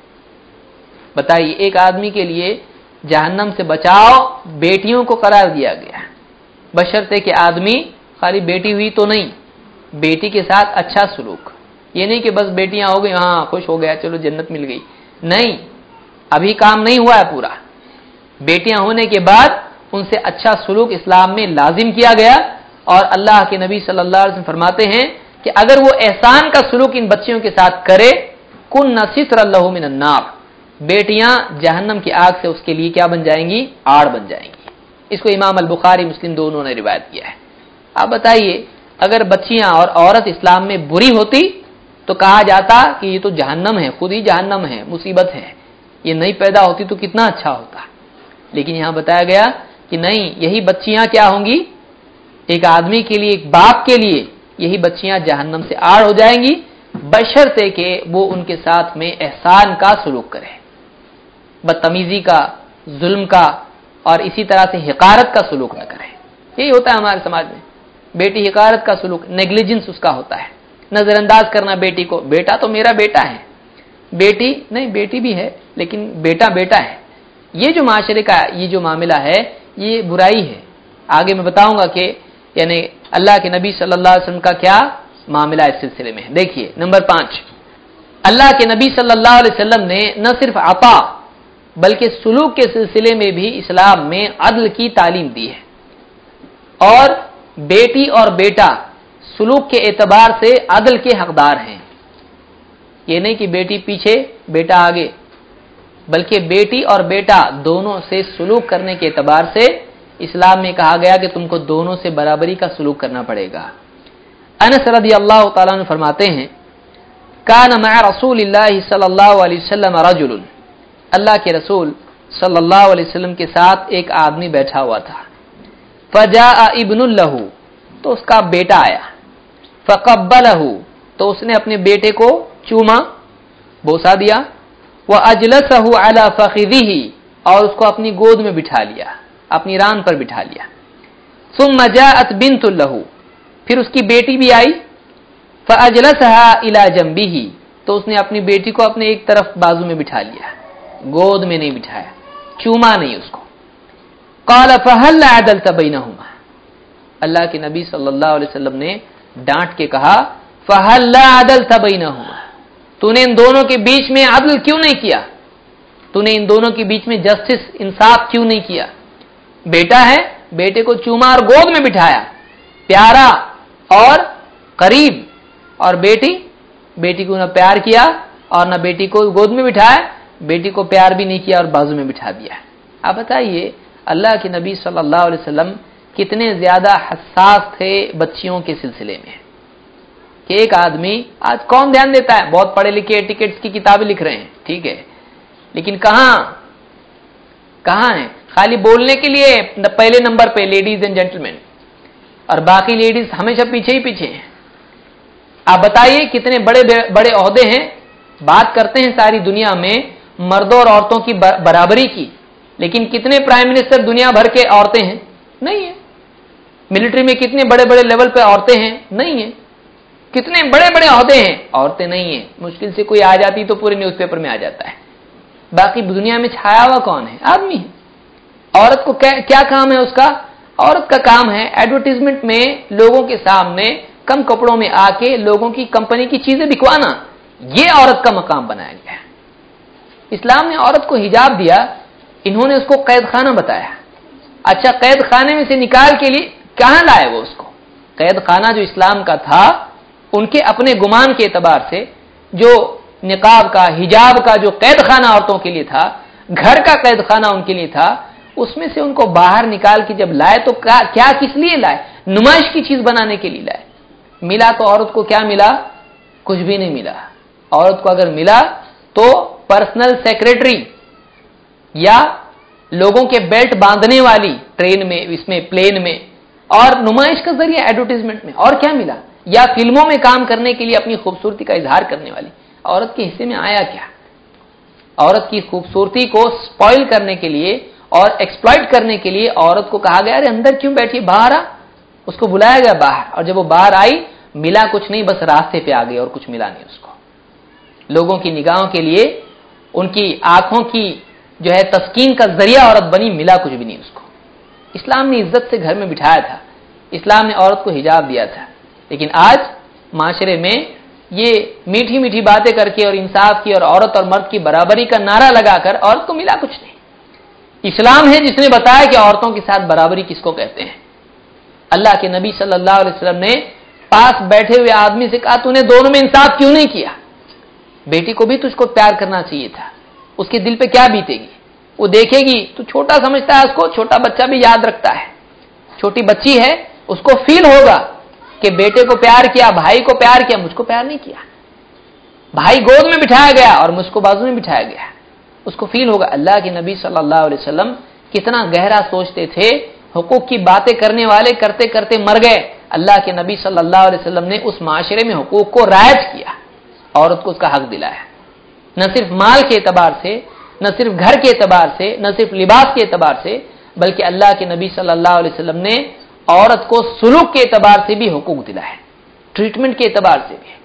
بتائیے، ایک آدمی کے لیے جہنم سے بچاؤ بیٹیوں کو قرار دیا گیا، بشرطے کہ آدمی خالی بیٹی ہوئی تو نہیں، بیٹی کے ساتھ اچھا سلوک، یہ نہیں کہ بس بیٹیاں ہو گئی ہاں خوش ہو گیا چلو جنت مل گئی، نہیں، ابھی کام نہیں ہوا ہے پورا۔ بیٹیاں ہونے کے بعد ان سے اچھا سلوک اسلام میں لازم کیا گیا، اور اللہ کے نبی صلی اللہ علیہ وسلم فرماتے ہیں کہ اگر وہ احسان کا سلوک ان بچیوں کے ساتھ کرے، کن ستر اللہ من النار، بیٹیاں جہنم کی آگ سے اس کے لیے کیا بن جائیں گی؟ آڑ بن جائیں گی۔ اس کو امام البخاری مسلم دونوں نے روایت کیا ہے۔ آپ بتائیے، اگر بچیاں اور عورت اسلام میں بری ہوتی تو کہا جاتا کہ یہ تو جہنم ہے، خود ہی جہنم ہے، مصیبت ہے، یہ نہیں پیدا ہوتی تو کتنا اچھا ہوتا۔ لیکن یہاں بتایا گیا کہ نہیں، یہی بچیاں کیا ہوں گی؟ ایک آدمی کے لیے، ایک باپ کے لیے یہی بچیاں جہنم سے آڑ ہو جائیں گی، بشرطے کہ وہ ان کے ساتھ میں احسان کا سلوک کرے، بدتمیزی کا، ظلم کا اور اسی طرح سے حقارت کا سلوک نہ کرے۔ یہی ہوتا ہے ہمارے سماج میں، بیٹی حقارت کا سلوک، نیگلیجنس اس کا ہوتا ہے، نظر انداز کرنا بیٹی کو، بیٹا تو میرا بیٹا ہے، بیٹی نہیں، بیٹی بھی ہے لیکن بیٹا بیٹا ہے۔ یہ جو معاشرے کا یہ جو معاملہ ہے یہ برائی ہے۔ آگے میں بتاؤں گا کہ یعنی اللہ کے نبی صلی اللہ علیہ وسلم کا کیا معاملہ اس سلسلے میں ہے۔ دیکھیے نمبر پانچ، اللہ کے نبی صلی اللہ علیہ وسلم نے نہ صرف عطا بلکہ سلوک کے سلسلے میں بھی اسلام میں عدل کی تعلیم دی ہے، اور بیٹی اور بیٹا سلوک کے اعتبار سے عدل کے حقدار ہیں۔ یہ نہیں کہ بیٹی پیچھے بیٹا آگے، بلکہ بیٹی اور بیٹا دونوں سے سلوک کرنے کے اعتبار سے اسلام میں کہا گیا کہ تم کو دونوں سے برابری کا سلوک کرنا پڑے گا۔ انس رضی اللہ تعالیٰ عنہ فرماتے ہیں، کان مع رسول اللہ صلی اللہ علیہ وسلم رجل، اللہ کے رسول صلی اللہ علیہ وسلم کے ساتھ ایک آدمی بیٹھا ہوا تھا، فجاء ابن له، تو اس کا بیٹا آیا، فقبلہ، تو اس نے اپنے بیٹے کو چوما، بوسا دیا، وَأَجْلَسَهُ عَلَى فَخِذِهِ، اور اس کو اپنی گود میں بٹھا لیا، اپنی ران پر بٹھا لیا۔ ثُمَّ جَاءَتْ بِنْتُ لَهُ، پھر اس کی بیٹی بھی آئی، فَأَجْلَسَهَا إِلَى جَنْبِهِ، تو اس نے اپنی بیٹی کو اپنے ایک طرف بازو میں بٹھا لیا، گود میں نہیں بٹھایا، چوما نہیں اس کو۔ قَالَ فَهَلَّ عَدَلْتَ بَيْنَهُمَا، اللہ کے نبی صلی اللہ علیہ وسلم نے ڈانٹ کے کہا، فَهَلَّ عَدَلْتَ بَيْنَهُمَا، تو نے ان دونوں کے بیچ میں عدل کیوں نہیں کیا؟ تو نے ان دونوں کے بیچ میں جسٹس، انصاف کیوں نہیں کیا؟ بیٹا ہے، بیٹے کو چوما اور گود میں بٹھایا، پیارا اور قریب، اور بیٹی بیٹی کو نہ پیار کیا اور نہ بیٹی کو گود میں بٹھایا، بیٹی کو پیار بھی نہیں کیا اور بازو میں بٹھا دیا۔ آپ بتائیے اللہ کے نبی صلی اللہ علیہ وسلم کتنے زیادہ حساس تھے بچیوں کے سلسلے میں، کہ ایک آدمی، آج کون دھیان دیتا ہے، بہت پڑھے لکھے ٹکٹس کی کتابیں لکھ رہے ہیں، ٹھیک ہے، لیکن کہاں کہاں ہے؟ خالی بولنے کے لیے پہلے نمبر پہ لیڈیز اینڈ جینٹلمین، اور باقی لیڈیز ہمیشہ پیچھے ہی پیچھے ہیں۔ آپ بتائیے کتنے بڑے بڑے عہدے ہیں، بات کرتے ہیں ساری دنیا میں مردوں اور عورتوں کی برابری کی، لیکن کتنے پرائم منسٹر دنیا بھر کے عورتیں ہیں؟ نہیں ہیں۔ ملٹری میں کتنے بڑے بڑے لیول پہ عورتیں ہیں؟ نہیں ہیں۔ کتنے بڑے بڑے عہدے ہیں، عورتیں نہیں ہیں، مشکل سے کوئی آ جاتی تو پورے نیوز پیپر میں آ جاتا ہے۔ باقی دنیا میں چھایا ہوا کون ہے؟ آدمی ہے۔ عورت کو کیا کام ہے اس کا؟ عورت کا کام ہے ایڈورٹیزمنٹ میں لوگوں کے سامنے کم کپڑوں میں آ کے لوگوں کی کمپنی کی چیزیں بکوانا، یہ عورت کا مقام بنایا گیا ہے۔ اسلام نے عورت کو حجاب دیا، انہوں نے اس کو قید خانہ بتایا۔ اچھا، قید خانے میں سے نکال کے لیے کہاں لائے وہ اس کو؟ قید خانہ جو اسلام کا تھا، ان کے اپنے گمان کے اعتبار سے جو نقاب کا، حجاب کا جو قید خانہ عورتوں کے لیے تھا، گھر کا قید خانہ ان کے لیے تھا، اس میں سے ان کو باہر نکال کے جب لائے تو کیا کس لیے لائے؟ نمائش کی چیز بنانے کے لیے لائے۔ ملا تو عورت کو کیا ملا؟ کچھ بھی نہیں ملا۔ عورت کو اگر ملا تو پرسنل سیکریٹری یا لوگوں کے بیلٹ باندھنے والی، ٹرین میں، اس میں پلین میں، اور نمائش کا ذریعہ ایڈورٹیزمنٹ میں، اور کیا ملا؟ یا فلموں میں کام کرنے کے لیے اپنی خوبصورتی کا اظہار کرنے والی، عورت کے حصے میں آیا کیا؟ عورت کی خوبصورتی کو سپوائل کرنے کے لیے اور ایکسپلائٹ کرنے کے لیے عورت کو کہا گیا ارے اندر کیوں بیٹھی، باہر آ. اس کو بلایا گیا باہر، اور جب وہ باہر آئی ملا کچھ نہیں، بس راستے پہ آ گئی اور کچھ ملا نہیں اس کو. لوگوں کی نگاہوں کے لیے، ان کی آنکھوں کی جو ہے تسکین کا ذریعہ عورت بنی، ملا کچھ بھی نہیں اس کو. اسلام نے عزت سے گھر میں بٹھایا تھا، اسلام نے عورت کو حجاب دیا تھا، لیکن آج معاشرے میں یہ میٹھی میٹھی باتیں کر کے اور انصاف کی اور عورت اور مرد کی برابری کا نعرہ لگا کر عورت کو ملا کچھ نہیں. اسلام ہے جس نے بتایا کہ عورتوں کے ساتھ برابری کس کو کہتے ہیں. اللہ کے نبی صلی اللہ علیہ وسلم نے پاس بیٹھے ہوئے آدمی سے کہا تو نے دونوں میں انصاف کیوں نہیں کیا؟ بیٹی کو بھی تجھ کو پیار کرنا چاہیے تھا، اس کے دل پہ کیا بیتے گی، وہ دیکھے گی تو چھوٹا سمجھتا ہے اس کو، چھوٹا بچہ بھی یاد رکھتا ہے، چھوٹی بچی ہے اس کو فیل ہوگا کہ بیٹے کو پیار کیا، بھائی کو پیار کیا، مجھ کو پیار نہیں کیا. بھائی گود میں بٹھایا گیا اور مجھ کو بازو میں بٹھایا گیا، اس کو فیل ہوگا. اللہ کے نبی صلی اللہ علیہ وسلم کتنا گہرا سوچتے تھے. حقوق کی باتیں کرنے والے کرتے کرتے مر گئے. اللہ کے نبی صلی اللہ علیہ وسلم نے اس معاشرے میں حقوق کو رعایت کیا، عورت کو اس کا حق دلایا، نہ صرف مال کے اعتبار سے، نہ صرف گھر کے اعتبار سے، نہ صرف لباس کے اعتبار سے، بلکہ اللہ کے نبی صلی اللہ علیہ وسلم نے عورت کو سلوک کے اعتبار سے بھی حقوق دلائے، ٹریٹمنٹ کے اعتبار سے بھی.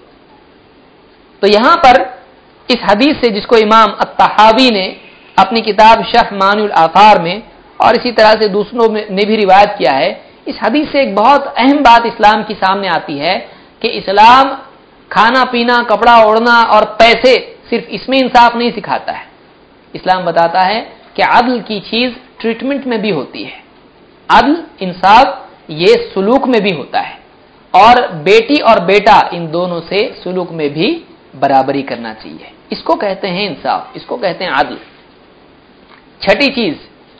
تو یہاں پر اس حدیث سے، جس کو امام الطحاوی نے اپنی کتاب شرح معانی الآثار میں اور اسی طرح سے دوسروں نے بھی روایت کیا ہے، اس حدیث سے ایک بہت اہم بات اسلام کی سامنے آتی ہے کہ اسلام کھانا پینا، کپڑا اوڑھنا اور پیسے صرف اس میں انصاف نہیں سکھاتا ہے. اسلام بتاتا ہے کہ عدل کی چیز ٹریٹمنٹ میں بھی ہوتی ہے، عدل انصاف یہ سلوک میں بھی ہوتا ہے، اور بیٹی اور بیٹا ان دونوں سے سلوک میں بھی برابری کرنا چاہیے. اس کو کہتے ہیں انصاف، اس کو کہتے ہیں عدل. چھٹی چیز،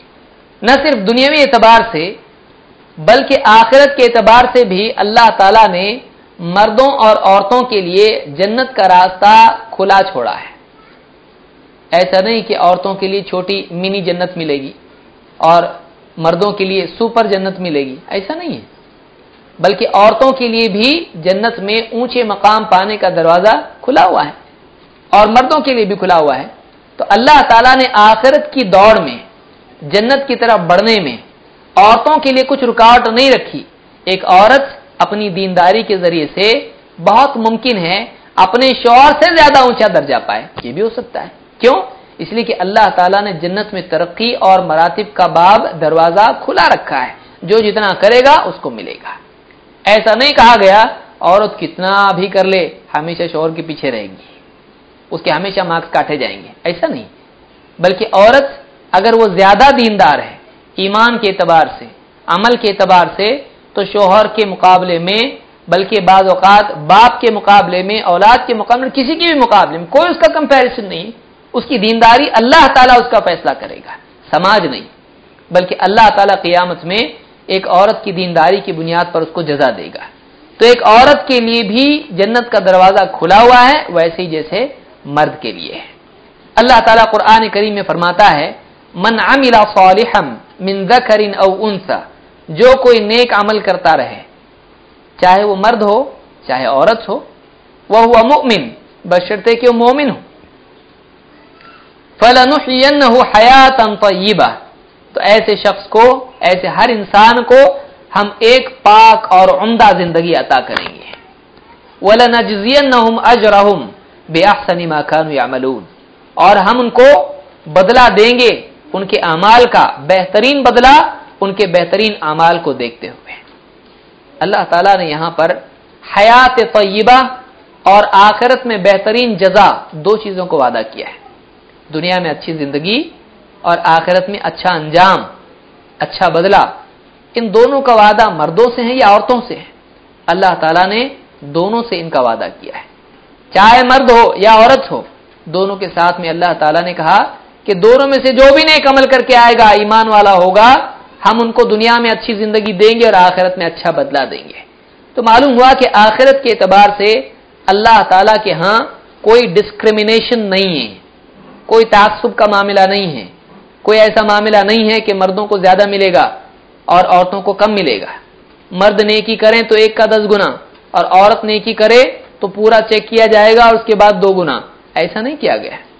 نہ صرف دنیاوی اعتبار سے بلکہ آخرت کے اعتبار سے بھی اللہ تعالیٰ نے مردوں اور عورتوں کے لیے جنت کا راستہ کھلا چھوڑا ہے. ایسا نہیں کہ عورتوں کے لیے چھوٹی منی جنت ملے گی اور مردوں کے لیے سپر جنت ملے گی، ایسا نہیں ہے، بلکہ عورتوں کے لیے بھی جنت میں اونچے مقام پانے کا دروازہ کھلا ہوا ہے اور مردوں کے لیے بھی کھلا ہوا ہے. تو اللہ تعالیٰ نے آخرت کی دوڑ میں جنت کی طرف بڑھنے میں عورتوں کے لیے کچھ رکاوٹ نہیں رکھی. ایک عورت اپنی دینداری کے ذریعے سے بہت ممکن ہے اپنے شوہر سے زیادہ اونچا درجہ پائے، یہ بھی ہو سکتا ہے. کیوں؟ اس لیے کہ اللہ تعالیٰ نے جنت میں ترقی اور مراتب کا باب دروازہ کھلا رکھا ہے، جو جتنا کرے گا اس کو ملے گا. ایسا نہیں کہا گیا عورت کتنا بھی کر لے ہمیشہ شوہر کے پیچھے رہے گی، اس کے ہمیشہ مارکس کاٹے جائیں گے، ایسا نہیں. بلکہ عورت اگر وہ زیادہ دیندار ہے ایمان کے اعتبار سے، عمل کے اعتبار سے، تو شوہر کے مقابلے میں، بلکہ بعض اوقات باپ کے مقابلے میں، اولاد کے مقابلے میں، کسی کے بھی مقابلے میں کوئی اس کا کمپیریزن نہیں. اس کی دینداری اللہ تعالیٰ اس کا فیصلہ کرے گا، سماج نہیں. بلکہ اللہ تعالیٰ قیامت میں ایک عورت کی دینداری کی بنیاد پر اس کو جزا دے گا. تو ایک عورت کے لیے بھی جنت کا دروازہ کھلا ہوا ہے، ویسے ہی جیسے مرد کے لیے ہے. اللہ تعالیٰ قرآن کریم میں فرماتا ہے من عمل صالحا من ذکر او انثى، جو کوئی نیک عمل کرتا رہے چاہے وہ مرد ہو چاہے عورت ہو، وهو مؤمن، بشرطے کہ وہ مومن ہو، فلنحینہ حیاۃ طیبہ، تو ایسے شخص کو، ایسے ہر انسان کو ہم ایک پاک اور عمدہ زندگی عطا کریں گے. وَلَنَجْزِيَنَّهُمْ أَجْرَهُمْ بِأَحْسَنِ مَا كَانُوا يَعْمَلُونَ، اور ہم ان کو بدلہ دیں گے ان کے اعمال کا، بہترین بدلہ ان کے بہترین اعمال کو دیکھتے ہوئے. اللہ تعالیٰ نے یہاں پر حیات طیبہ اور آخرت میں بہترین جزا دو چیزوں کو وعدہ کیا ہے. دنیا میں اچھی زندگی اور آخرت میں اچھا انجام، اچھا بدلہ. ان دونوں کا وعدہ مردوں سے ہے یا عورتوں سے ہے؟ اللہ تعالیٰ نے دونوں سے ان کا وعدہ کیا ہے. چاہے مرد ہو یا عورت ہو، دونوں کے ساتھ میں اللہ تعالیٰ نے کہا کہ دونوں میں سے جو بھی نیک عمل کر کے آئے گا، ایمان والا ہوگا، ہم ان کو دنیا میں اچھی زندگی دیں گے اور آخرت میں اچھا بدلہ دیں گے. تو معلوم ہوا کہ آخرت کے اعتبار سے اللہ تعالیٰ کے ہاں کوئی ڈسکریمنیشن نہیں ہے، کوئی تعصب کا معاملہ نہیں ہے، کوئی ایسا معاملہ نہیں ہے کہ مردوں کو زیادہ ملے گا اور عورتوں کو کم ملے گا. مرد نیکی کریں تو ایک کا دس گنا اور عورت نیکی کرے تو پورا چیک کیا جائے گا اور اس کے بعد دو گنا. ایسا نہیں کیا گیا.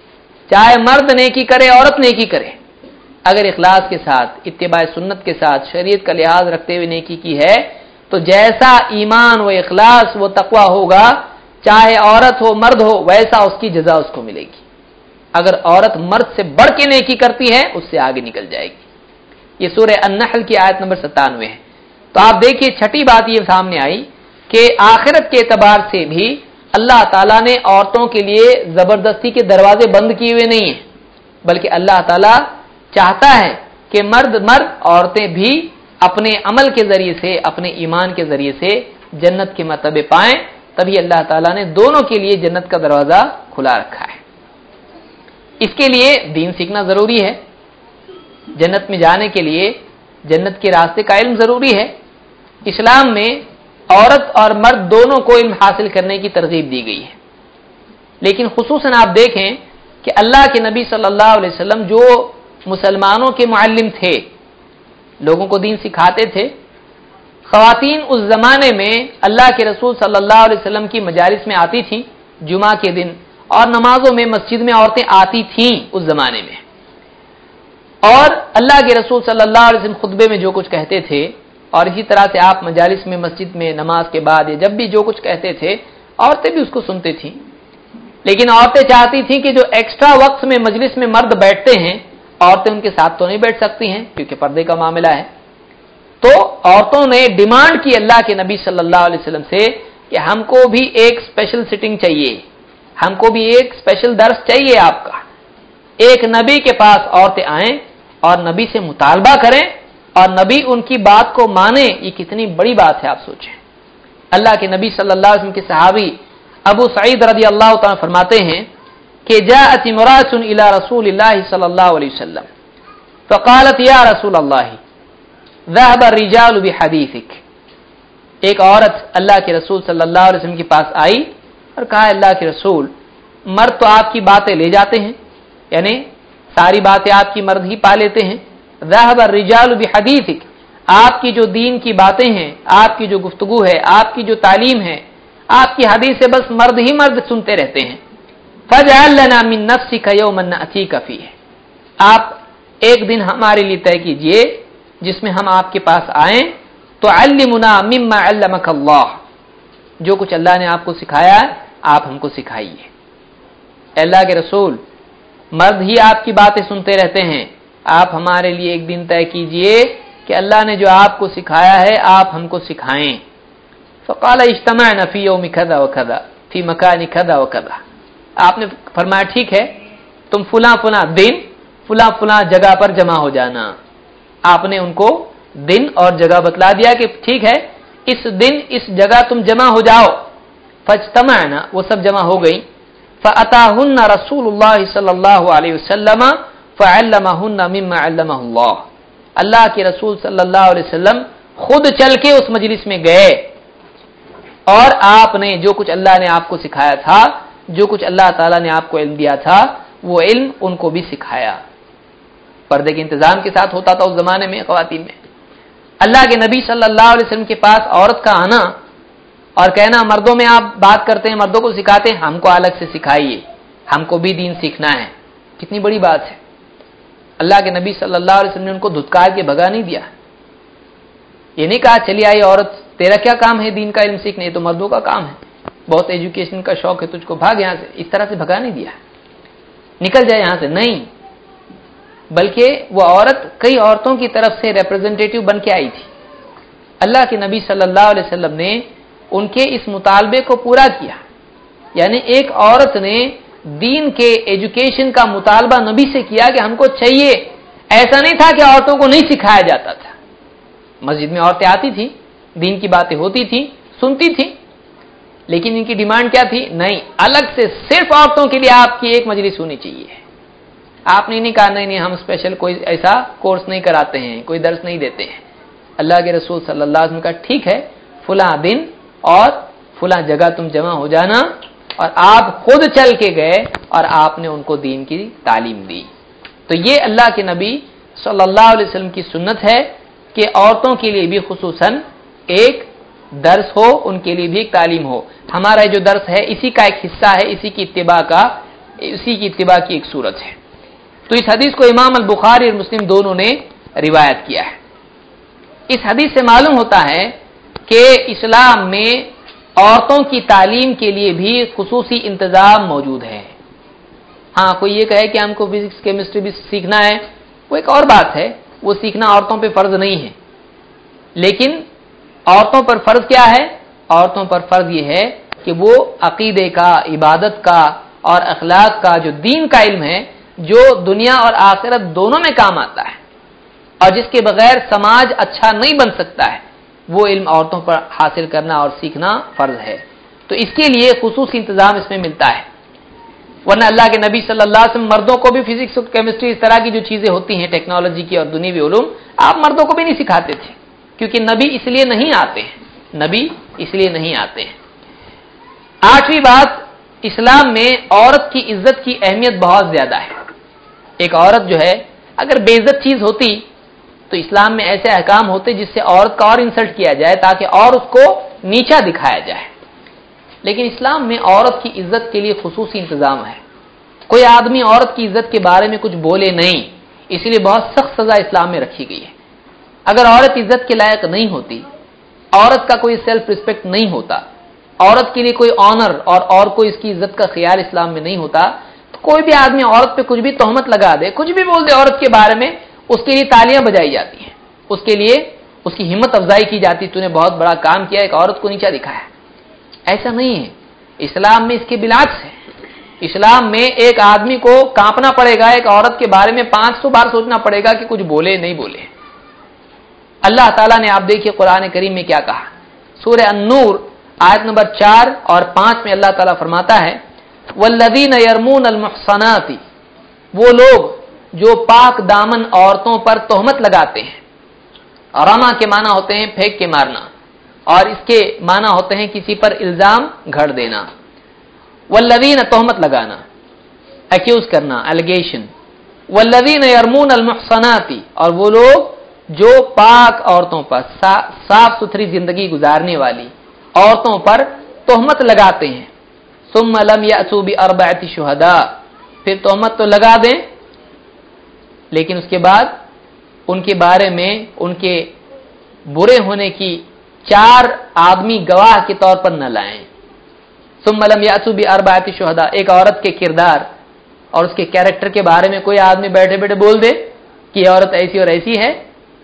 چاہے مرد نیکی کرے عورت نیکی کرے، اگر اخلاص کے ساتھ اتباع سنت کے ساتھ شریعت کا لحاظ رکھتے ہوئے نیکی کی ہے تو جیسا ایمان و اخلاص و تقوی ہوگا، چاہے عورت ہو مرد ہو، ویسا اس کی جزا اس کو ملے گی۔ اگر عورت مرد سے بڑھ کے نیکی کرتی ہے اس سے آگے نکل جائے گی۔ یہ سورہ النحل کی آیت نمبر ستانوے ہے۔ تو آپ دیکھیے چھٹی بات یہ سامنے آئی کہ آخرت کے اعتبار سے بھی اللہ تعالیٰ نے عورتوں کے لیے زبردستی کے دروازے بند کیے ہوئے نہیں ہیں، بلکہ اللہ تعالیٰ چاہتا ہے کہ مرد مرد عورتیں بھی اپنے عمل کے ذریعے سے، اپنے ایمان کے ذریعے سے جنت کے مرتبے پائیں، تبھی اللہ تعالیٰ نے دونوں کے لیے جنت کا دروازہ کھلا رکھا ہے۔ اس کے لیے دین سیکھنا ضروری ہے، جنت میں جانے کے لیے جنت کے راستے کا علم ضروری ہے۔ اسلام میں عورت اور مرد دونوں کو علم حاصل کرنے کی ترغیب دی گئی ہے، لیکن خصوصاً آپ دیکھیں کہ اللہ کے نبی صلی اللہ علیہ وسلم جو مسلمانوں کے معلم تھے، لوگوں کو دین سکھاتے تھے، خواتین اس زمانے میں اللہ کے رسول صلی اللہ علیہ وسلم کی مجالس میں آتی تھیں جمعہ کے دن، اور نمازوں میں مسجد میں عورتیں آتی تھیں اس زمانے میں، اور اللہ کے رسول صلی اللہ علیہ وسلم خطبے میں جو کچھ کہتے تھے، اور اسی طرح سے آپ مجالس میں مسجد میں نماز کے بعد یا جب بھی جو کچھ کہتے تھے عورتیں بھی اس کو سنتی تھیں، لیکن عورتیں چاہتی تھیں کہ جو ایکسٹرا وقت میں مجلس میں مرد بیٹھتے ہیں عورتیں ان کے ساتھ تو نہیں بیٹھ سکتی ہیں کیونکہ پردے کا معاملہ ہے۔ تو عورتوں نے ڈیمانڈ کی اللہ کے نبی صلی اللہ علیہ وسلم سے کہ ہم کو بھی ایک اسپیشل سٹنگ چاہیے، ہم کو بھی ایک اسپیشل درس چاہیے آپ کا۔ ایک نبی کے پاس عورتیں آئیں اور نبی سے مطالبہ کریں اور نبی ان کی بات کو مانے، یہ کتنی بڑی بات ہے آپ سوچیں۔ اللہ کے نبی صلی اللہ علیہ وسلم کے صحابی ابو سعید رضی اللہ تعالیٰ فرماتے ہیں کہ جاءت امرأة الى رسول اللہ صلی اللہ علیہ وسلم فقالت یا رسول اللہ ذهب الرجال بحدیثک، ایک عورت اللہ کے رسول صلی اللہ علیہ وسلم کے پاس آئی اور کہا اللہ کے رسول، مرد تو آپ کی باتیں لے جاتے ہیں، یعنی ساری باتیں آپ کی مرد ہی پا لیتے ہیں، ذهب الرجال بحدیثک، آپ کی جو دین کی باتیں ہیں، آپ کی جو گفتگو ہے، آپ کی جو تعلیم ہے، آپ کی حدیث سے بس مرد ہی مرد سنتے رہتے ہیں، فاجعل لنا من نفسک یوما نأتیک فیہ، آپ ایک دن ہمارے لیے طے کیجئے جس میں ہم آپ کے پاس آئیں، تو علمنا مما علمک اللہ، جو کچھ اللہ نے آپ کو سکھایا ہے آپ ہم کو سکھائیے۔ اللہ کے رسول، مرد ہی آپ کی باتیں سنتے رہتے ہیں، آپ ہمارے لیے ایک دن طے کیجئے کہ اللہ نے جو آپ کو سکھایا ہے آپ ہم کو سکھائیں۔ فقال اجتمعنا فی یوم کذا وکذا فی مکان کذا وکذا، آپ نے فرمایا ٹھیک ہے تم فلاں فلاں دن فلاں فلاں جگہ پر جمع ہو جانا۔ آپ نے ان کو دن اور جگہ بتلا دیا کہ ٹھیک ہے اس دن اس جگہ تم جمع ہو جاؤ۔ فاجتمعنا، وہ سب جمع ہو گئی، فاتاہن رسول اللہ صلی اللہ علیہ وسلم فعلمہن مما علمہ اللہ، اللہ کے رسول صلی اللہ علیہ وسلم خود چل کے اس مجلس میں گئے اور آپ نے جو کچھ اللہ نے آپ کو سکھایا تھا، جو کچھ اللہ تعالیٰ نے آپ کو علم دیا تھا، وہ علم ان کو بھی سکھایا۔ پردے کے انتظام کے ساتھ ہوتا تھا اس زمانے میں خواتین میں۔ اللہ کے نبی صلی اللہ علیہ وسلم کے پاس عورت کا آنا اور کہنا مردوں میں آپ بات کرتے ہیں، مردوں کو سکھاتے ہیں، ہم کو الگ سے سکھائیے، ہم کو بھی دین سیکھنا ہے، کتنی بڑی بات ہے۔ اللہ کے نبی صلی اللہ علیہ وسلم نے ان کو دھتکار کے بھگا نہیں دیا، یہ نہیں کہا چلی آئی عورت تیرا کیا کام ہے دین کا علم سیکھنے، یہ تو مردوں کا کام ہے، بہت ایجوکیشن کا شوق ہے تجھ کو، بھاگ یہاں سے، اس طرح سے بھگا نہیں دیا نکل جائے یہاں سے، نہیں، بلکہ وہ عورت کئی عورتوں کی طرف سے ریپرزینٹیٹیو بن کے آئی تھی۔ اللہ کے نبی صلی اللہ علیہ وسلم نے ان کے اس مطالبے کو پورا کیا، یعنی ایک عورت نے دین کے ایجوکیشن کا مطالبہ نبی سے کیا کہ ہم کو چاہیے، ایسا نہیں تھا کہ عورتوں کو نہیں سکھایا جاتا تھا، مسجد میں عورتیں آتی تھیں، دین کی باتیں ہوتی تھیں، سنتی تھیں، لیکن ان کی ڈیمانڈ کیا تھی؟ نہیں، الگ سے صرف عورتوں کے لیے آپ کی ایک مجلس ہونی چاہیے۔ آپ نے نہیں کہا نہیں نہیں ہم اسپیشل کوئی ایسا کورس نہیں کراتے ہیں، کوئی درس نہیں دیتے ہیں۔ اللہ کے رسول صلی اللہ علیہ وسلم کا ٹھیک ہے فلاں دن اور فلاں جگہ تم جمع ہو جانا، اور آپ خود چل کے گئے اور آپ نے ان کو دین کی تعلیم دی۔ تو یہ اللہ کے نبی صلی اللہ علیہ وسلم کی سنت ہے کہ عورتوں کے لیے بھی خصوصاً ایک درس ہو، ان کے لیے بھی ایک تعلیم ہو۔ ہمارا جو درس ہے اسی کا ایک حصہ ہے، اسی کی اتباع کا اسی کی اتباع کی ایک صورت ہے۔ تو اس حدیث کو امام البخاری اور مسلم دونوں نے روایت کیا ہے۔ اس حدیث سے معلوم ہوتا ہے کہ اسلام میں عورتوں کی تعلیم کے لیے بھی خصوصی انتظام موجود ہے۔ ہاں کوئی یہ کہے کہ ہم کو فزکس کیمسٹری بھی سیکھنا ہے، وہ ایک اور بات ہے، وہ سیکھنا عورتوں پہ فرض نہیں ہے، لیکن عورتوں پر فرض کیا ہے؟ عورتوں پر فرض یہ ہے کہ وہ عقیدے کا، عبادت کا اور اخلاق کا جو دین کا علم ہے، جو دنیا اور آخرت دونوں میں کام آتا ہے اور جس کے بغیر سماج اچھا نہیں بن سکتا ہے، وہ علم عورتوں پر حاصل کرنا اور سیکھنا فرض ہے۔ تو اس کے لیے خصوصی انتظام اس میں ملتا ہے، ورنہ اللہ کے نبی صلی اللہ علیہ وسلم مردوں کو بھی فزکس اور کیمسٹری اس طرح کی جو چیزیں ہوتی ہیں ٹیکنالوجی کی اور دنیوی علوم، آپ مردوں کو بھی نہیں سکھاتے تھے، کیونکہ نبی اس لیے نہیں آتے ہیں، نبی اس لیے نہیں آتے ہیں۔ آٹھویں بات، اسلام میں عورت کی عزت کی اہمیت بہت زیادہ ہے۔ ایک عورت جو ہے اگر بے عزت چیز ہوتی تو اسلام میں ایسے احکام ہوتے جس سے عورت کا اور انسلٹ کیا جائے تاکہ اور اس کو نیچا دکھایا جائے، لیکن اسلام میں عورت کی عزت کے لیے خصوصی انتظام ہے۔ کوئی آدمی عورت کی عزت کے بارے میں کچھ بولے نہیں، اسی لیے بہت سخت سزا اسلام میں رکھی گئی ہے۔ اگر عورت عزت کے لائق نہیں ہوتی، عورت کا کوئی سیلف ریسپیکٹ نہیں ہوتا، عورت کے لیے کوئی آنر اور اور کوئی اس کی عزت کا خیال اسلام میں نہیں ہوتا، تو کوئی بھی آدمی عورت پہ کچھ بھی تہمت لگا دے، کچھ بھی بول دے عورت کے بارے میں، اس کے لیے تالیاں بجائی جاتی ہیں، اس کے لیے اس کی ہمت افزائی کی جاتی، تو نے بہت بڑا کام کیا، ایک عورت کو نیچا دکھایا۔ ایسا نہیں ہے، اسلام میں اس کے بالعکس ہے۔ اسلام میں ایک آدمی کو کانپنا پڑے گا، ایک عورت کے بارے میں پانچ سو بار سوچنا پڑے گا کہ کچھ بولے نہیں بولے۔ اللہ تعالیٰ نے آپ دیکھیے قرآن کریم میں کیا کہا، سورہ النور آیت نمبر چار اور پانچ میں اللہ تعالیٰ فرماتا ہے والذین یرمون المحصنات، وہ لوگ جو پاک دامن عورتوں پر تہمت لگاتے ہیں۔ رما کے معنی ہوتے ہیں پھینک کے مارنا، اور اس کے معنی ہوتے ہیں کسی پر الزام گھڑ دینا۔ والذین تہمت لگانا، ایکیوز کرنا، الگیشن۔ والذین یرمون المحصنات، اور وہ لوگ جو پاک عورتوں پر، صاف ستھری زندگی گزارنے والی عورتوں پر تہمت لگاتے ہیں۔ ثم لم یأتوا بأربعۃ شہداء، پھر تہمت تو لگا دیں لیکن اس کے بعد ان کے بارے میں ان کے برے ہونے کی چار آدمی گواہ کے طور پر نہ لائیں۔ ثم لم یأتوا بأربعۃ شہداء، ایک عورت کے کردار اور اس کے کیریکٹر کے بارے میں کوئی آدمی بیٹھے بیٹھے بول دے کہ یہ عورت ایسی اور ایسی ہے،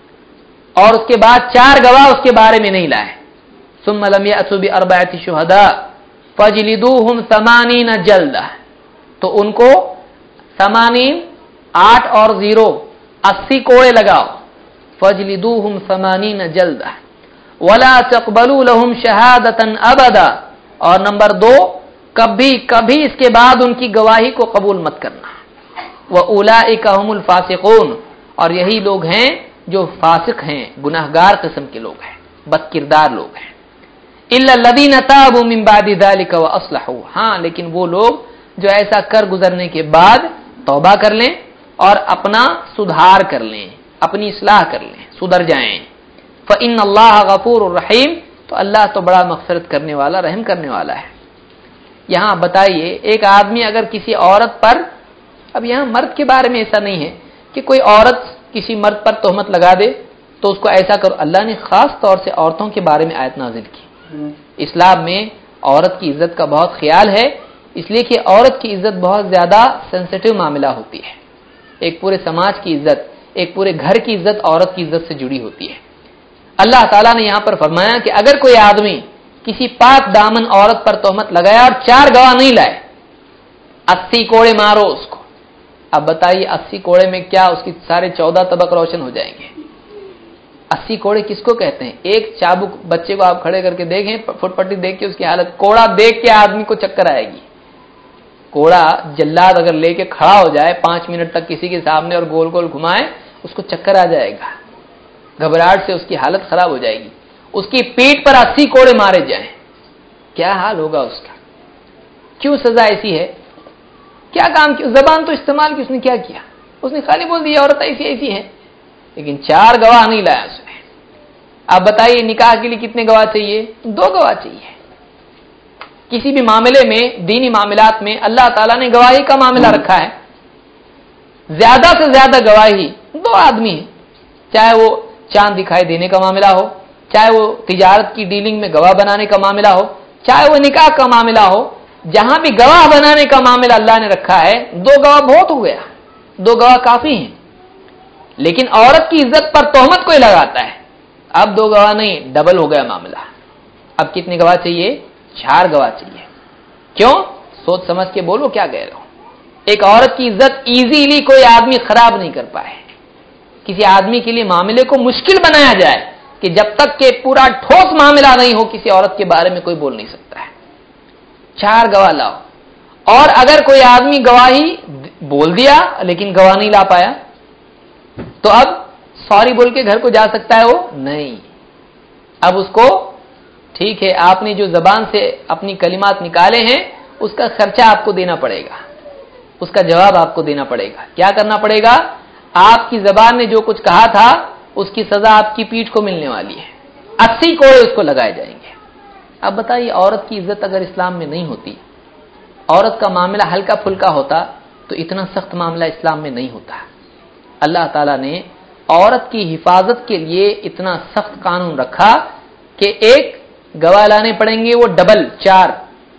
اور اس کے بعد چار گواہ اس کے بارے میں نہیں لائے۔ ثم لم یأتوا بأربعۃ شہداء فجلدوہم ثمانین جلدہ، تو ان کو ثمانین، آٹھ اور زیرو، اسی کوڑے لگاؤ۔ فجلدوہم ثمانین جلدہ ولا تقبلوا لهم شہادۃ ابدا، اور نمبر دو، کبھی کبھی اس کے بعد ان کی گواہی کو قبول مت کرنا۔ وَأُولَئِكَ هُمُ الْفَاسِقُونَ، اور یہی لوگ ہیں جو فاسق ہیں، گناہگار قسم کے لوگ ہیں، بد کردار لوگ ہیں۔ إِلَّا الَّذِينَ تَابُوا مِن بَعْدِ ذَلِكَ وَأَصْلَحُوا، ہاں لیکن وہ لوگ جو ایسا کر گزرنے کے بعد توبہ کر لیں اور اپنا سدھار کر لیں، اپنی اصلاح کر لیں، سدھر جائیں۔ فَإِنَّ اللَّهَ غَفُورٌ رَحِيمٌ، تو اللہ تو بڑا مغفرت کرنے والا، رحم کرنے والا ہے۔ یہاں بتائیے ایک آدمی اگر کسی عورت پر، اب یہاں مرد کے بارے میں ایسا نہیں ہے کہ کوئی عورت کسی مرد پر تہمت لگا دے تو اس کو ایسا کرو، اللہ نے خاص طور سے عورتوں کے بارے میں آیت نازل کی۔ اسلام میں عورت کی عزت کا بہت خیال ہے، اس لیے کہ عورت کی عزت بہت زیادہ سینسیٹیو معاملہ ہوتی ہے۔ ایک پورے سماج کی عزت، ایک پورے گھر کی عزت عورت کی عزت سے جڑی ہوتی ہے۔ اللہ تعالیٰ نے یہاں پر فرمایا کہ اگر کوئی آدمی کسی پاک دامن عورت پر تہمت لگایا اور چار گواہ نہیں لائے، اسی کوڑے مارو اس کو۔ اب بتائیے اسی کوڑے میں کیا اس کی سارے چودہ طبق روشن ہو جائیں گے؟ اسی کوڑے کس کو کہتے ہیں؟ ایک چابک بچے کو آپ کھڑے کر کے دیکھیں، فٹ پٹی دیکھ کے اس کی حالت، کوڑا دیکھ کے آدمی کو چکر آئے گی۔ کوڑا جلاد اگر لے کے کھڑا ہو جائے پانچ منٹ تک کسی کے سامنے اور گول گول گھمائے، اس کو چکر آ جائے گا، گھبراہٹ سے اس کی حالت خراب ہو جائے گی۔ اس کی پیٹ پر اسی کوڑے مارے جائیں، کیا حال ہوگا اس کا؟ کیوں سزا ایسی ہے؟ کیا کام کیا؟ زبان تو استعمال کی، اس نے کیا کیا؟ اس نے خالی بول دیا عورت ایسی ایسی ہے، لیکن چار گواہ نہیں لایا اس نے۔ اب بتائیے نکاح کے لیے کتنے گواہ چاہیے؟ دو گواہ چاہیے۔ کسی بھی معاملے میں، دینی معاملات میں اللہ تعالیٰ نے گواہی کا معاملہ رکھا ہے. زیادہ سے زیادہ گواہی دو آدمی ہیں، چاہے وہ چاند دکھائی دینے کا معاملہ ہو، چاہے وہ تجارت کی ڈیلنگ میں گواہ بنانے کا معاملہ ہو، چاہے وہ نکاح کا معاملہ ہو. جہاں بھی گواہ بنانے کا معاملہ اللہ نے رکھا ہے، دو گواہ بہت ہو گیا، دو گواہ کافی ہیں. لیکن عورت کی عزت پر تہمت کوئی لگاتا ہے، اب دو گواہ نہیں، ڈبل ہو گیا معاملہ. اب کتنے گواہ چاہیے؟ چار گواہ چاہیے. کیوں؟ سوچ سمجھ کے بولو کیا کہہ رہے ہو. ایک عورت کی عزت ایزیلی کوئی آدمی خراب نہیں کر پائے. کسی آدمی کے لیے معاملے کو مشکل بنایا جائے کہ جب تک کہ پورا ٹھوس معاملہ نہیں ہو کسی عورت کے بارے میں کوئی بول نہیں سکتا ہے. چار گواہ لاؤ. اور اگر کوئی آدمی گواہی بول دیا لیکن گواہ نہیں لا پایا تو اب سوری بول کے گھر کو جا سکتا ہے وہ؟ نہیں. اب اس کو ٹھیک ہے، آپ نے جو زبان سے اپنی کلمات نکالے ہیں اس کا خرچہ آپ کو دینا پڑے گا، اس کا جواب آپ کو دینا پڑے گا. کیا کرنا پڑے گا؟ آپ کی زبان نے جو کچھ کہا تھا اس کی سزا آپ کی پیٹھ کو ملنے والی ہے. اسی کوڑے اس کو لگائے جائیں گے. اب بتائیے، عورت کی عزت اگر اسلام میں نہیں ہوتی، عورت کا معاملہ ہلکا پھلکا ہوتا تو اتنا سخت معاملہ اسلام میں نہیں ہوتا. اللہ تعالیٰ نے عورت کی حفاظت کے لیے اتنا سخت قانون رکھا کہ ایک گواہ لانے پڑیں گے، وہ ڈبل چار،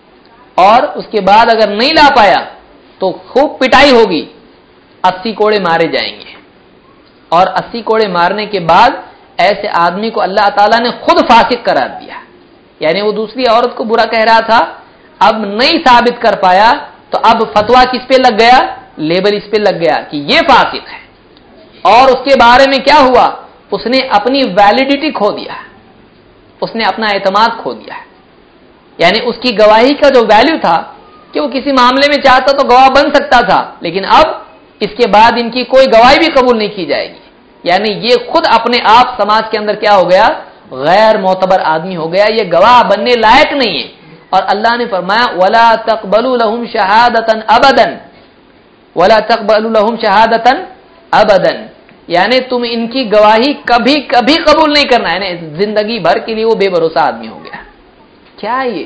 اور اس کے بعد اگر نہیں لا پایا تو خوب پٹائی ہوگی، اسی کوڑے مارے جائیں گے. اور اسی کوڑے مارنے کے بعد ایسے آدمی کو اللہ تعالیٰ نے خود فاسق قرار دیا. یعنی وہ دوسری عورت کو برا کہہ رہا تھا، اب نہیں ثابت کر پایا تو اب فتوا کس پہ لگ گیا؟ لیبل اس پہ لگ گیا کہ یہ فاسق ہے. اور اس کے بارے میں کیا ہوا؟ اس نے اپنی ویلیڈیٹی کھو دیا، اس نے اپنا اعتماد کھو دیا. یعنی اس کی گواہی کا جو ویلیو تھا کہ وہ کسی معاملے میں چاہتا تو گواہ بن سکتا تھا، لیکن اب اس کے بعد ان کی کوئی گواہی بھی قبول نہیں کی جائے گی. یعنی یہ خود اپنے آپ سماج کے اندر کیا ہو گیا؟ غیر معتبر آدمی ہو گیا، یہ گواہ بننے لائق نہیں ہے. اور اللہ نے فرمایا وَلَا تَقْبَلُوا لَهُمْ شَهَادَةً أَبَدًا وَلَا تَقْبَلُوا لَهُمْ شَهَادَةً أَبَدًا. یعنی تم ان کی گواہی کبھی کبھی قبول نہیں کرنا. یعنی زندگی بھر کے لیے وہ بے بھروسہ آدمی ہو گیا. کیا یہ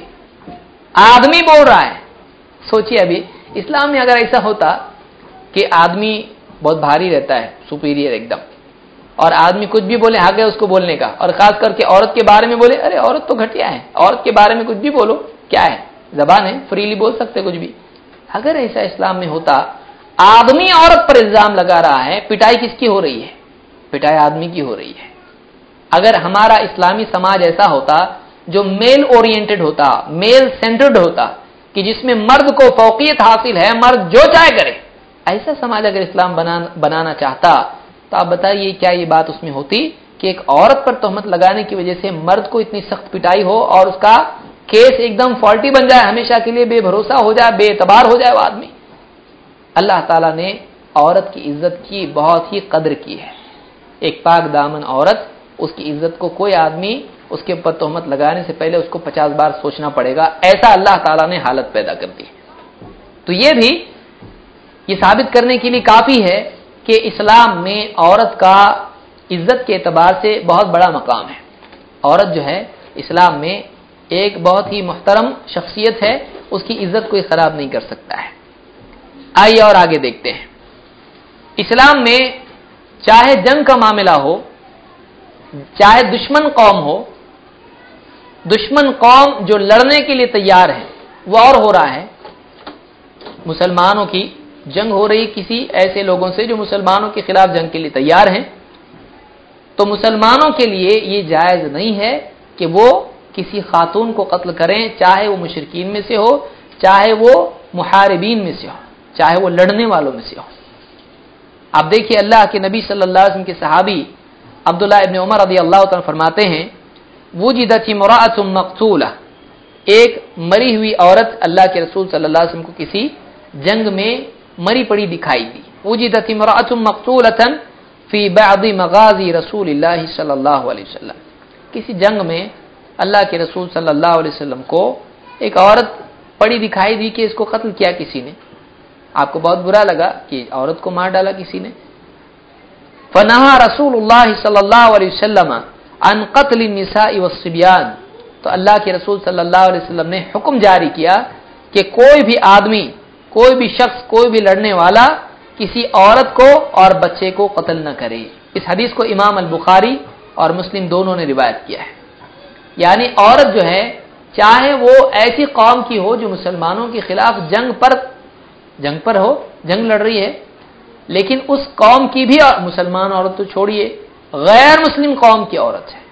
آدمی بول رہا ہے؟ سوچیے، ابھی اسلام میں اگر ایسا ہوتا کہ آدمی بہت بھاری رہتا ہے، سپیریئر ایک دم، اور آدمی کچھ بھی بولے حق ہے اس کو بولنے کا، اور خاص کر کے عورت کے بارے میں بولے ارے عورت تو گھٹیا ہے، عورت کے بارے میں کچھ بھی بولو، کیا ہے، زبان ہے، فریلی بول سکتے کچھ بھی. اگر ایسا اسلام میں ہوتا، آدمی عورت پر الزام لگا رہا ہے، پٹائی کس کی ہو رہی ہے؟ پٹائی آدمی کی ہو رہی ہے. اگر ہمارا اسلامی سماج ایسا ہوتا جو میل اورینٹڈ ہوتا، میل سینٹرڈ ہوتا، کہ جس میں مرد کو فوقیت حاصل ہے، مرد جو چاہے کرے، ایسا سماج اگر اسلام بنانا چاہتا تو آپ بتائیے کیا یہ بات اس میں ہوتی کہ ایک عورت پر تہمت لگانے کی وجہ سے مرد کو اتنی سخت پٹائی ہو اور اس کا کیس ایک دم فالٹی بن جائے، ہمیشہ کے لیے بے بھروسہ ہو جائے، بے اعتبار ہو جائے وہ آدمی. اللہ تعالیٰ نے عورت کی عزت کی بہت ہی قدر کی ہے. ایک پاک دامن عورت، اس کی عزت کو کوئی آدمی اس کے اوپر تہمت لگانے سے پہلے اس کو پچاس بار سوچنا پڑے گا. ایسا اللہ تعالیٰ نے حالت پیدا کر دی. تو یہ بھی یہ ثابت کرنے کے لیے کافی ہے کہ اسلام میں عورت کا عزت کے اعتبار سے بہت بڑا مقام ہے. عورت جو ہے اسلام میں ایک بہت ہی محترم شخصیت ہے، اس کی عزت کوئی خراب نہیں کر سکتا ہے. آئیے اور آگے دیکھتے ہیں. اسلام میں چاہے جنگ کا معاملہ ہو، چاہے دشمن قوم ہو، دشمن قوم جو لڑنے کے لیے تیار ہے، وہ اور ہو رہا ہے، مسلمانوں کی جنگ ہو رہی کسی ایسے لوگوں سے جو مسلمانوں کے خلاف جنگ کے لیے تیار ہیں، تو مسلمانوں کے لیے یہ جائز نہیں ہے کہ وہ کسی خاتون کو قتل کریں، چاہے وہ مشرکین میں سے ہو، چاہے وہ محاربین میں سے ہو، چاہے وہ لڑنے والوں میں سے ہو. آپ دیکھیے اللہ کے نبی صلی اللہ علیہ وسلم کے صحابی عبداللہ ابن عمر رضی اللہ تعالیٰ فرماتے ہیں وجدت امرأۃ مقتولہ، ایک مری ہوئی عورت اللہ کے رسول صلی اللہ علیہ وسلم کو کسی جنگ میں مری پڑی دکھائی دی. وجدت امرأۃ مقتولۃ فی بعض مغازی رسول اللہ صلی اللہ علیہ وسلم، کسی جنگ میں اللہ کے رسول صلی اللہ علیہ وسلم کو ایک عورت پڑی دکھائی دی کہ اس کو قتل کیا کسی نے. آپ کو بہت برا لگا کہ عورت کو مار ڈالا کسی نے. فنہا رسول اللہ صلی اللہ علیہ وسلم عن قتل النساء والصبیان، تو اللہ کے رسول صلی اللہ علیہ وسلم نے حکم جاری کیا کہ کوئی بھی آدمی، کوئی بھی شخص، کوئی بھی لڑنے والا کسی عورت کو اور بچے کو قتل نہ کرے۔ اس حدیث کو امام البخاری اور مسلم دونوں نے روایت کیا ہے۔ یعنی عورت جو ہے، چاہے وہ ایسی قوم کی ہو جو مسلمانوں کے خلاف جنگ پر جنگ پر ہو، جنگ لڑ رہی ہے، لیکن اس قوم کی بھی، اور مسلمان عورت تو چھوڑیے، غیر مسلم قوم کی عورت ہے،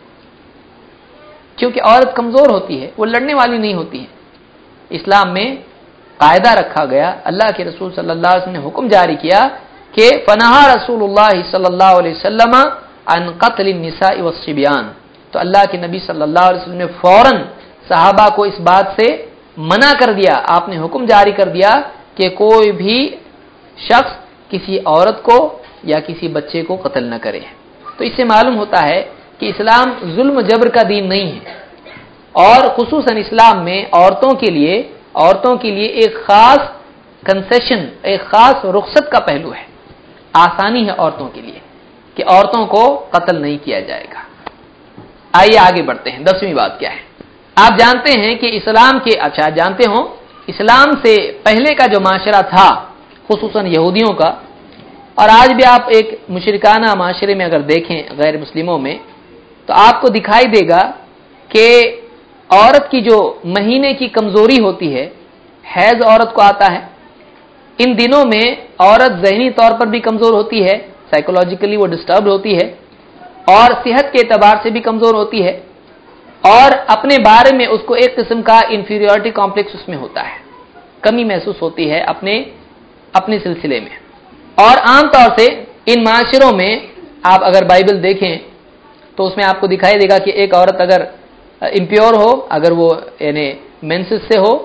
کیونکہ عورت کمزور ہوتی ہے، وہ لڑنے والی نہیں ہوتی ہے۔ اسلام میں قاعدہ رکھا گیا، اللہ کے رسول صلی اللہ علیہ وسلم نے حکم جاری کیا کہ فنہا رسول اللہ صلی اللہ علیہ وسلم عن قتل النساء والصبیان، تو اللہ کے نبی صلی اللہ علیہ وسلم نے فوراً صحابہ کو اس بات سے منع کر دیا، آپ نے حکم جاری کر دیا کہ کوئی بھی شخص کسی عورت کو یا کسی بچے کو قتل نہ کرے۔ تو اس سے معلوم ہوتا ہے کہ اسلام ظلم و جبر کا دین نہیں ہے، اور خصوصاً اسلام میں عورتوں کے لیے عورتوں کے لیے ایک خاص کنسیشن، ایک خاص رخصت کا پہلو ہے، آسانی ہے عورتوں کے لیے کہ عورتوں کو قتل نہیں کیا جائے گا۔ آئیے آگے بڑھتے ہیں۔ دسویں بات کیا ہے؟ آپ جانتے ہیں کہ اسلام کے، اچھا جانتے ہوں، اسلام سے پہلے کا جو معاشرہ تھا، خصوصاً یہودیوں کا، اور آج بھی آپ ایک مشرکانہ معاشرے میں اگر دیکھیں غیر مسلموں میں، تو آپ کو دکھائی دے گا کہ عورت کی جو مہینے کی کمزوری ہوتی ہے، حیض عورت کو آتا ہے، ان دنوں میں عورت ذہنی طور پر بھی کمزور ہوتی ہے، سائیکولوجیکلی وہ ڈسٹربڈ ہوتی ہے، اور صحت کے اعتبار سے بھی کمزور ہوتی ہے، اور اپنے بارے میں اس کو ایک قسم کا انفیریورٹی کمپلیکس اس میں ہوتا ہے، کمی محسوس ہوتی ہے اپنے اپنے سلسلے میں۔ اور عام طور سے ان معاشروں میں آپ اگر بائبل دیکھیں تو اس میں آپ کو دکھائی دے گا کہ ایک عورت اگر امپیور ہو، اگر وہ یعنی مینسس سے ہو،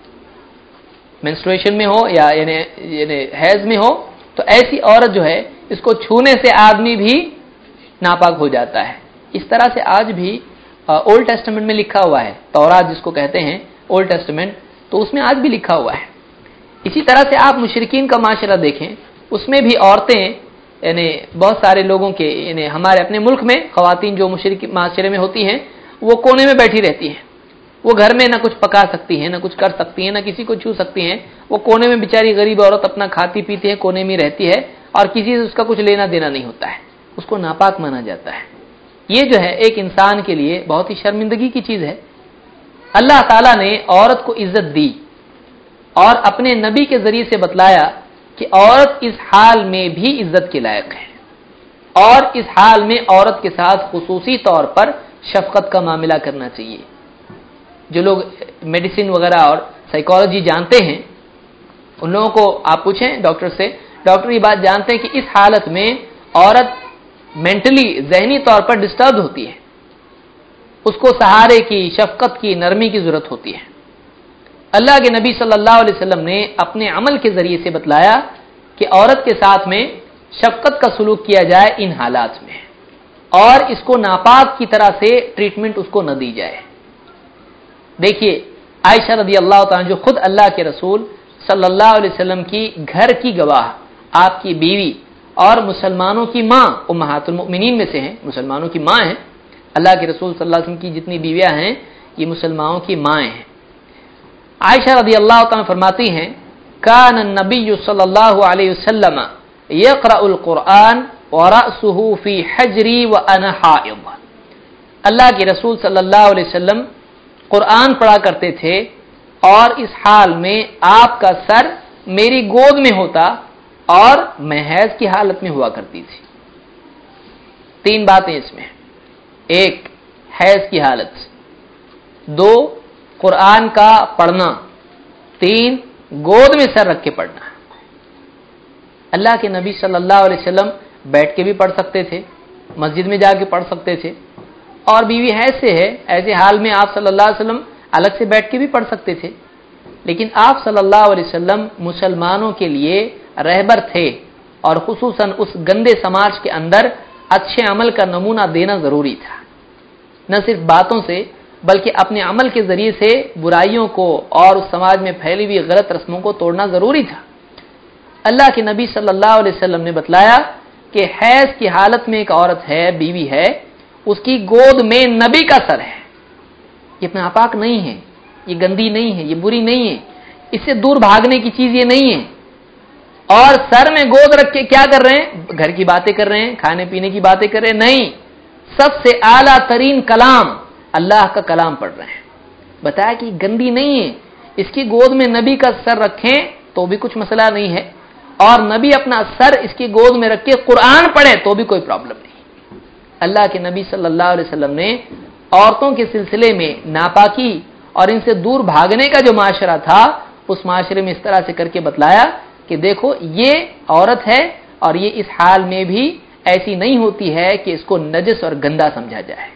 مینسٹریشن میں ہو، یا یعنی یعنی حیض میں ہو، تو ایسی عورت جو ہے اس کو چھونے سے آدمی بھی ناپاک ہو جاتا ہے۔ اس طرح سے آج بھی اولڈ ٹیسٹمنٹ میں لکھا ہوا ہے، تورات جس کو کہتے ہیں اولڈ ٹیسٹمنٹ، تو اس میں آج بھی لکھا ہوا ہے۔ اسی طرح سے آپ مشرکین کا معاشرہ دیکھیں، اس میں بھی عورتیں، یعنی بہت سارے لوگوں کے، یعنی ہمارے اپنے ملک میں خواتین جو مشرک معاشرے میں ہوتی ہیں، وہ کونے میں بیٹھی رہتی ہیں، وہ گھر میں نہ کچھ پکا سکتی ہیں، نہ کچھ کر سکتی ہیں، نہ کسی کو چھو سکتی ہیں، وہ کونے میں بیچاری غریب عورت اپنا کھاتی پیتی ہے، کونے میں رہتی ہے، اور کسی سے اس کا کچھ لینا دینا نہیں ہوتا ہے، اس کو ناپاک مانا جاتا ہے۔ یہ جو ہے ایک انسان کے لیے بہت ہی شرمندگی کی چیز ہے۔ اللہ تعالیٰ نے عورت کو عزت دی اور اپنے نبی کے ذریعے سے بتلایا کہ عورت اس حال میں بھی عزت کے لائق ہے، اور اس حال میں عورت کے ساتھ خصوصی طور پر شفقت کا معاملہ کرنا چاہیے۔ جو لوگ میڈیسن وغیرہ اور سائیکالوجی جانتے ہیں، ان لوگوں کو آپ پوچھیں ڈاکٹر سے، ڈاکٹر یہ بات جانتے ہیں کہ اس حالت میں عورت مینٹلی، ذہنی طور پر ڈسٹرب ہوتی ہے، اس کو سہارے کی، شفقت کی، نرمی کی ضرورت ہوتی ہے۔ اللہ کے نبی صلی اللہ علیہ وسلم نے اپنے عمل کے ذریعے سے بتلایا کہ عورت کے ساتھ میں شفقت کا سلوک کیا جائے ان حالات میں، اور اس کو ناپاک کی طرح سے ٹریٹمنٹ اس کو نہ دی جائے۔ دیکھیے عائشہ رضی اللہ تعالیٰ، جو خود اللہ کے رسول صلی اللہ علیہ وسلم کی گھر کی گواہ، آپ کی بیوی اور مسلمانوں کی ماں، امہات المؤمنین میں سے ہیں، مسلمانوں کی ماں ہیں، اللہ کے رسول صلی اللہ علیہ وسلم کی جتنی بیویاں ہیں یہ مسلمانوں کی مائیں ہیں۔ عائشہ رضی اللہ تعالیٰ فرماتی ہیں، کان النبی صلی اللہ علیہ وسلم یقرأ القرآن ورأسه فی حجری وانا حائض، اللہ کے رسول صلی اللہ علیہ وسلم قرآن پڑھا کرتے تھے، اور اس حال میں آپ کا سر میری گود میں ہوتا اور میں حیض کی حالت میں ہوا کرتی تھی۔ تین باتیں اس میں، ایک حیض کی حالت، دو قرآن کا پڑھنا، تین گود میں سر رکھ کے پڑھنا۔ اللہ کے نبی صلی اللہ علیہ وسلم بیٹھ کے بھی پڑھ سکتے تھے، مسجد میں جا کے پڑھ سکتے تھے، اور بیوی حیض سے ہے، ایسے حال میں آپ صلی اللہ علیہ وسلم الگ سے بیٹھ کے بھی پڑھ سکتے تھے، لیکن آپ صلی اللہ علیہ وسلم مسلمانوں کے لیے رہبر تھے، اور خصوصاً اس گندے سماج کے اندر اچھے عمل کا نمونہ دینا ضروری تھا، نہ صرف باتوں سے بلکہ اپنے عمل کے ذریعے سے برائیوں کو اور اس سماج میں پھیلی ہوئی غلط رسموں کو توڑنا ضروری تھا۔ اللہ کے نبی صلی اللہ علیہ وسلم نے بتلایا کہ حیض کی حالت میں ایک عورت ہے، بیوی ہے، اس کی گود میں نبی کا سر ہے، یہ ناپاک نہیں ہے، یہ گندی نہیں ہے، یہ بری نہیں ہے، اس سے دور بھاگنے کی چیز یہ نہیں ہے. اور سر میں گود رکھ کے کیا کر رہے ہیں؟ گھر کی باتیں کر رہے ہیں، کھانے پینے کی باتیں کر رہے ہیں. نہیں، سب سے اعلیٰ ترین کلام اللہ کا کلام پڑھ رہے ہیں. بتایا کہ گندی نہیں ہے. اس کی گود میں نبی کا سر رکھیں تو بھی کچھ مسئلہ نہیں ہے، اور نبی اپنا سر اس کی گود میں رکھ کے قرآن پڑھے تو بھی کوئی پرابلم نہیں. اللہ کے نبی صلی اللہ علیہ وسلم نے عورتوں کے سلسلے میں ناپاکی اور ان سے دور بھاگنے کا جو معاشرہ تھا، اس معاشرے میں اس طرح سے کر کے بتلایا کہ دیکھو یہ عورت ہے اور یہ اس حال میں بھی ایسی نہیں ہوتی ہے کہ اس کو نجس اور گندا سمجھا جائے.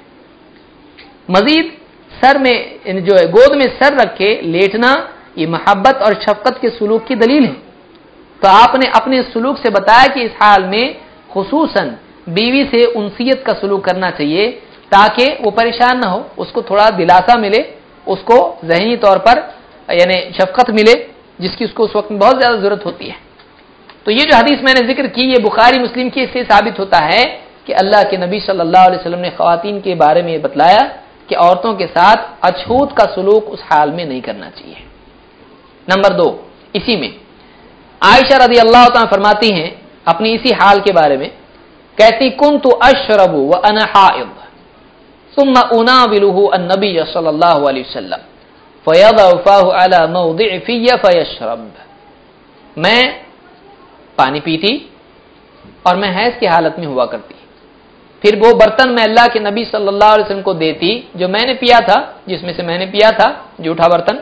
مزید سر میں جو ہے گود میں سر رکھ کے لیٹنا یہ محبت اور شفقت کے سلوک کی دلیل ہے. تو آپ نے اپنے سلوک سے بتایا کہ اس حال میں خصوصاً بیوی سے انسیت کا سلوک کرنا چاہیے تاکہ وہ پریشان نہ ہو، اس کو تھوڑا دلاسا ملے، اس کو ذہنی طور پر یعنی شفقت ملے جس کی اس کو اس وقت میں بہت زیادہ ضرورت ہوتی ہے. تو یہ جو حدیث میں نے ذکر کی یہ بخاری مسلم کی، اس سے ثابت ہوتا ہے کہ اللہ کے نبی صلی اللہ علیہ وسلم نے خواتین کے بارے میں یہ بتلایا کہ عورتوں کے ساتھ اچھوت کا سلوک اس حال میں نہیں کرنا چاہیے. نمبر دو، اسی میں عائشہ رضی اللہ تعالیٰ فرماتی ہیں اپنی اسی حال کے بارے میں، کہتی کنت اشرب وانا حائض ثم اناوله النبي صلی اللہ علیہ وسلم فيضع فاه على موضع في فيشرب. میں پانی پیتی اور میں حیض کی حالت میں ہوا کرتی، پھر وہ برتن میں اللہ کے نبی صلی اللہ علیہ وسلم کو دیتی جو میں نے پیا تھا، جس میں سے میں نے پیا تھا جھوٹا برتن.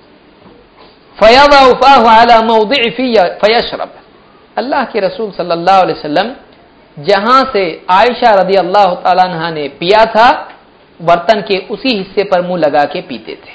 فَيَضَعُ فَاهُ عَلَى مَوْضِعِ فَيَشْرَبْ. اللہ کے رسول صلی اللہ علیہ وسلم جہاں سے عائشہ رضی اللہ تعالیٰ عنہ نے پیا تھا برتن کے اسی حصے پر منہ لگا کے پیتے تھے.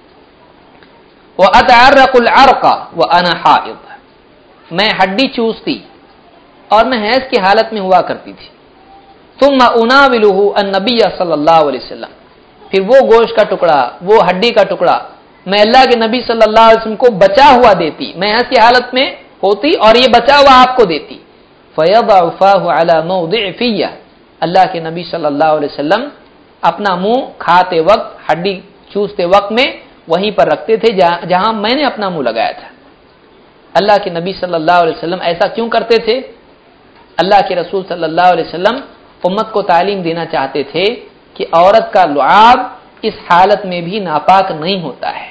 وَأَتَعَرَّقُ الْعَرْقَ وَأَنَا حَائِضٌ. میں ہڈی چوستی اور میں حیض کی حالت میں ہوا کرتی تھی. ثم اناوله النبي صلی اللہ علیہ وسلم. پھر وہ گوشت کا ٹکڑا، وہ ہڈی کا ٹکڑا میں اللہ کے نبی صلی اللہ علیہ وسلم کو بچا ہوا دیتی، میں حیض کی حالت میں ہوتی اور یہ بچا ہوا آپ کو دیتی. فَيَضَعُ فَاهُ عَلَى مَوْضِعِ فِيَّ. اللہ کے نبی صلی اللہ علیہ وسلم اپنا منہ کھاتے وقت، ہڈی چوستے وقت میں وہیں پر رکھتے تھے جہاں میں نے اپنا منہ لگایا تھا. اللہ کے نبی صلی اللہ علیہ وسلم ایسا کیوں کرتے تھے؟ اللہ کے رسول صلی اللہ علیہ وسلم امت کو تعلیم دینا چاہتے تھے کہ عورت کا لعاب اس حالت میں بھی ناپاک نہیں ہوتا ہے،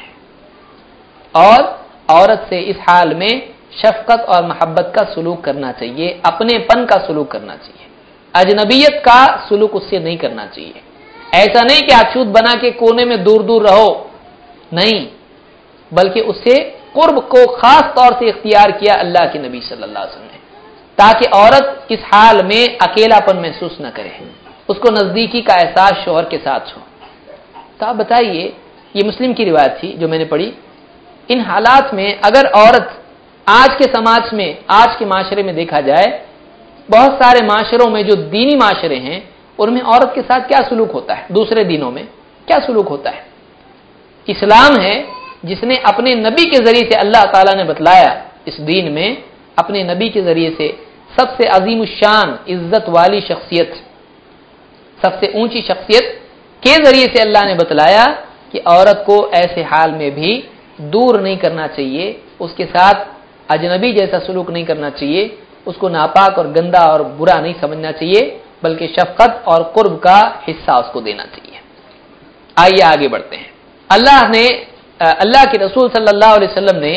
اور عورت سے اس حال میں شفقت اور محبت کا سلوک کرنا چاہیے، اپنے پن کا سلوک کرنا چاہیے، اجنبیت کا سلوک اس سے نہیں کرنا چاہیے. ایسا نہیں کہ اچھوت بنا کے کونے میں دور دور رہو، نہیں، بلکہ اس سے قرب کو خاص طور سے اختیار کیا اللہ کے نبی صلی اللہ علیہ وسلم نے تاکہ عورت اس حال میں اکیلا پن محسوس نہ کرے، اس کو نزدیکی کا احساس شوہر کے ساتھ ہو. تو آپ بتائیے، یہ مسلم کی روایت تھی جو میں نے پڑھی. ان حالات میں اگر عورت آج کے سماج میں، آج کے معاشرے میں دیکھا جائے، بہت سارے معاشروں میں جو دینی معاشرے ہیں ان میں عورت کے ساتھ کیا سلوک ہوتا ہے، دوسرے دینوں میں کیا سلوک ہوتا ہے. اسلام ہے جس نے اپنے نبی کے ذریعے سے اللہ تعالیٰ نے بتلایا، اس دین میں اپنے نبی کے ذریعے سے سب سے عظیم الشان عزت والی شخصیت، سب سے اونچی شخصیت کے ذریعے سے اللہ نے بتلایا کہ عورت کو ایسے حال میں بھی دور نہیں کرنا چاہیے، اس کے ساتھ اجنبی جیسا سلوک نہیں کرنا چاہیے، اس کو ناپاک اور گندا اور برا نہیں سمجھنا چاہیے، بلکہ شفقت اور قرب کا حصہ اس کو دینا چاہیے. آئیے آگے بڑھتے ہیں. اللہ نے اللہ کے رسول صلی اللہ علیہ وسلم نے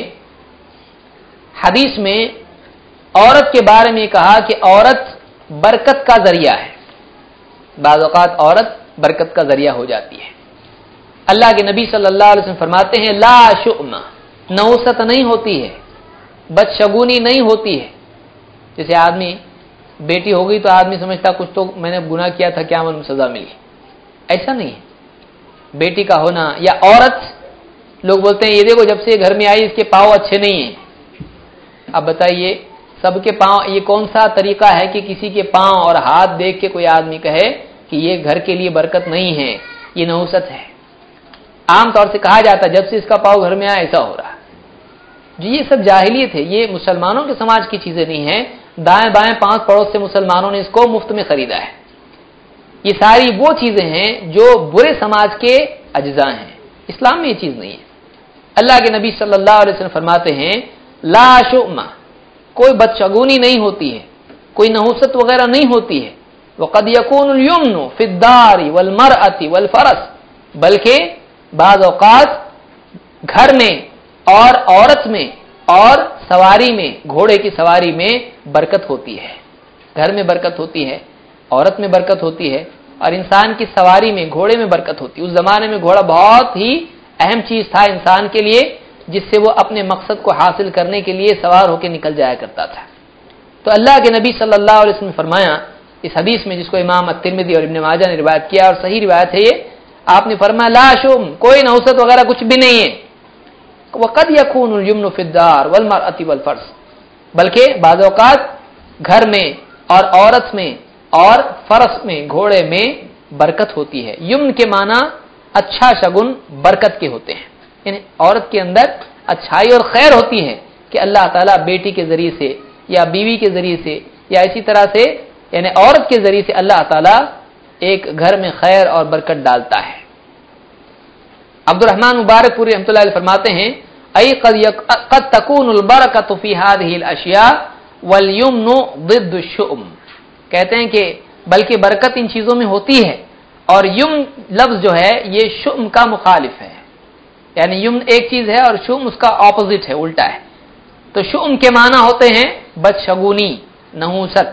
حدیث میں عورت کے بارے میں کہا کہ عورت برکت کا ذریعہ ہے. بعض اوقات عورت برکت کا ذریعہ ہو جاتی ہے. اللہ کے نبی صلی اللہ علیہ وسلم فرماتے ہیں لا شؤم، نوست نہیں ہوتی ہے، بدشگونی نہیں ہوتی ہے. جیسے آدمی بیٹی ہو گئی تو آدمی سمجھتا کچھ تو میں نے گناہ کیا تھا، کیا معلوم سزا ملی. ایسا نہیں ہے. بیٹی کا ہونا یا عورت، لوگ بولتے ہیں یہ دیکھو جب سے گھر میں آئی اس کے پاؤں اچھے نہیں ہیں. اب بتائیے سب کے پاؤں، یہ کون سا طریقہ ہے کہ کسی کے پاؤں اور ہاتھ دیکھ کے کوئی آدمی کہے کہ یہ گھر کے لیے برکت نہیں ہے، یہ نحوست ہے. عام طور سے کہا جاتا ہے جب سے اس کا پاؤں گھر میں آیا ایسا ہو رہا ہے. جی یہ سب جاہلیت ہے، یہ مسلمانوں کے سماج کی چیزیں نہیں ہیں. دائیں بائیں پانچ پڑوس سے مسلمانوں نے اس کو مفت میں خریدا ہے. یہ ساری وہ چیزیں ہیں جو برے سماج کے اجزاء ہیں. اسلام میں یہ چیز نہیں ہے. اللہ کے نبی صلی اللہ علیہ وسلم فرماتے ہیں لا شؤم، کوئی بدشگونی نہیں ہوتی ہے، کوئی نحوست وغیرہ نہیں ہوتی ہے. وقد یکون الیمن فی الدار والمرأة والفرس، بلکہ بعض اوقات گھر میں اور عورت میں اور سواری میں، گھوڑے کی سواری میں برکت ہوتی ہے. گھر میں برکت ہوتی ہے، عورت میں برکت ہوتی ہے، اور انسان کی سواری میں، گھوڑے میں برکت ہوتی ہے. اس زمانے میں گھوڑا بہت ہی اہم چیز تھا انسان کے لیے، جس سے وہ اپنے مقصد کو حاصل کرنے کے لیے سوار ہو کے نکل جایا کرتا تھا. تو اللہ کے نبی صلی اللہ علیہ وسلم نے فرمایا اس حدیث میں، جس کو امام الترمذی اور ابن ماجہ نے روایت کیا اور صحیح روایت ہے یہ، آپ نے فرمایا لا شؤم، کوئی نحوست وغیرہ کچھ بھی نہیں ہے. وقد یکون الیمن فی الدار والمرأة والفرس، بلکہ بعض اوقات گھر میں اور عورت میں اور فرس میں، گھوڑے میں برکت ہوتی ہے. یمن کے معنی اچھا شگن، برکت کے ہوتے ہیں، یعنی عورت کے اندر اچھائی اور خیر ہوتی ہے کہ اللہ تعالیٰ بیٹی کے ذریعے سے یا بیوی کے ذریعے سے یا اسی طرح سے یعنی عورت کے ذریعے سے اللہ تعالیٰ ایک گھر میں خیر اور برکت ڈالتا ہے. عبد الرحمن مبارک پوری رحمۃ اللہ علیہ فرماتے ہیں ای قد تکون البرکۃ فی هذه الاشیاء والیمن ضد الشؤم، کہتے ہیں کہ بلکہ برکت ان چیزوں میں ہوتی ہے، اور یم لفظ جو ہے یہ شؤم کا مخالف ہے، یعنی یم ایک چیز ہے اور شؤم اس کا اپوزٹ ہے، الٹا ہے. تو شؤم کے معنی ہوتے ہیں بدشگونی، نحوست،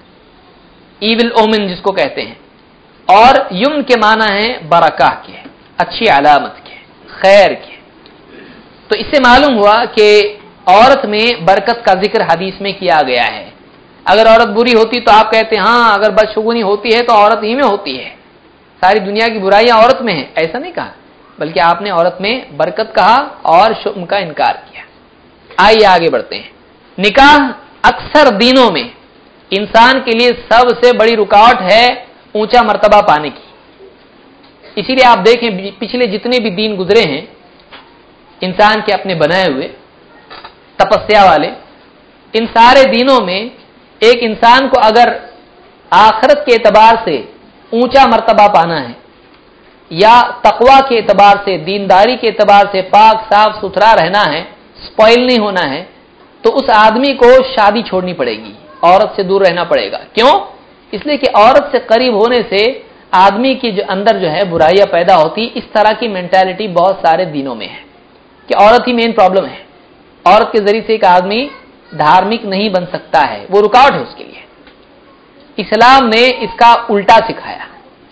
ایول اومن جس کو کہتے ہیں، اور یم کے معنی ہے برکہ کے، اچھی علامت کے، خیر کے. تو اس سے معلوم ہوا کہ عورت میں برکت کا ذکر حدیث میں کیا گیا ہے. اگر عورت بری ہوتی تو آپ کہتے ہیں ہاں اگر بدشگونی ہوتی ہے تو عورت ہی میں ہوتی ہے، ساری دنیا کی برائیاں عورت میں ہیں، ایسا نہیں کہا، بلکہ آپ نے عورت میں برکت کہا اور شؤم کا انکار کیا. آئیے آگے بڑھتے ہیں. نکاح اکثر دینوں میں انسان کے لیے سب سے بڑی رکاوٹ ہے اونچا مرتبہ پانے کی. اسی لیے آپ دیکھیں پچھلے جتنے بھی دین گزرے ہیں انسان کے اپنے بنائے ہوئے تپسیا والے، ان سارے دینوں میں ایک انسان کو اگر آخرت کے اعتبار سے اونچا مرتبہ پانا ہے یا تقوی کے اعتبار سے، دینداری کے اعتبار سے پاک صاف ستھرا رہنا ہے، سپوائل نہیں ہونا ہے، تو اس آدمی کو شادی چھوڑنی پڑے گی، عورت سے دور رہنا پڑے گا. کیوں؟ اس لیے کہ عورت سے قریب ہونے سے آدمی کی جو اندر جو ہے برائیاں پیدا ہوتی. اس طرح کی مینٹالٹی بہت سارے دینوں میں ہے کہ عورت ہی مین پرابلم ہے، عورت کے ذریعے سے ایک آدمی دھارمک نہیں بن سکتا ہے، وہ رکاوٹ ہے اس کے لیے. اسلام نے اس کا الٹا سکھایا،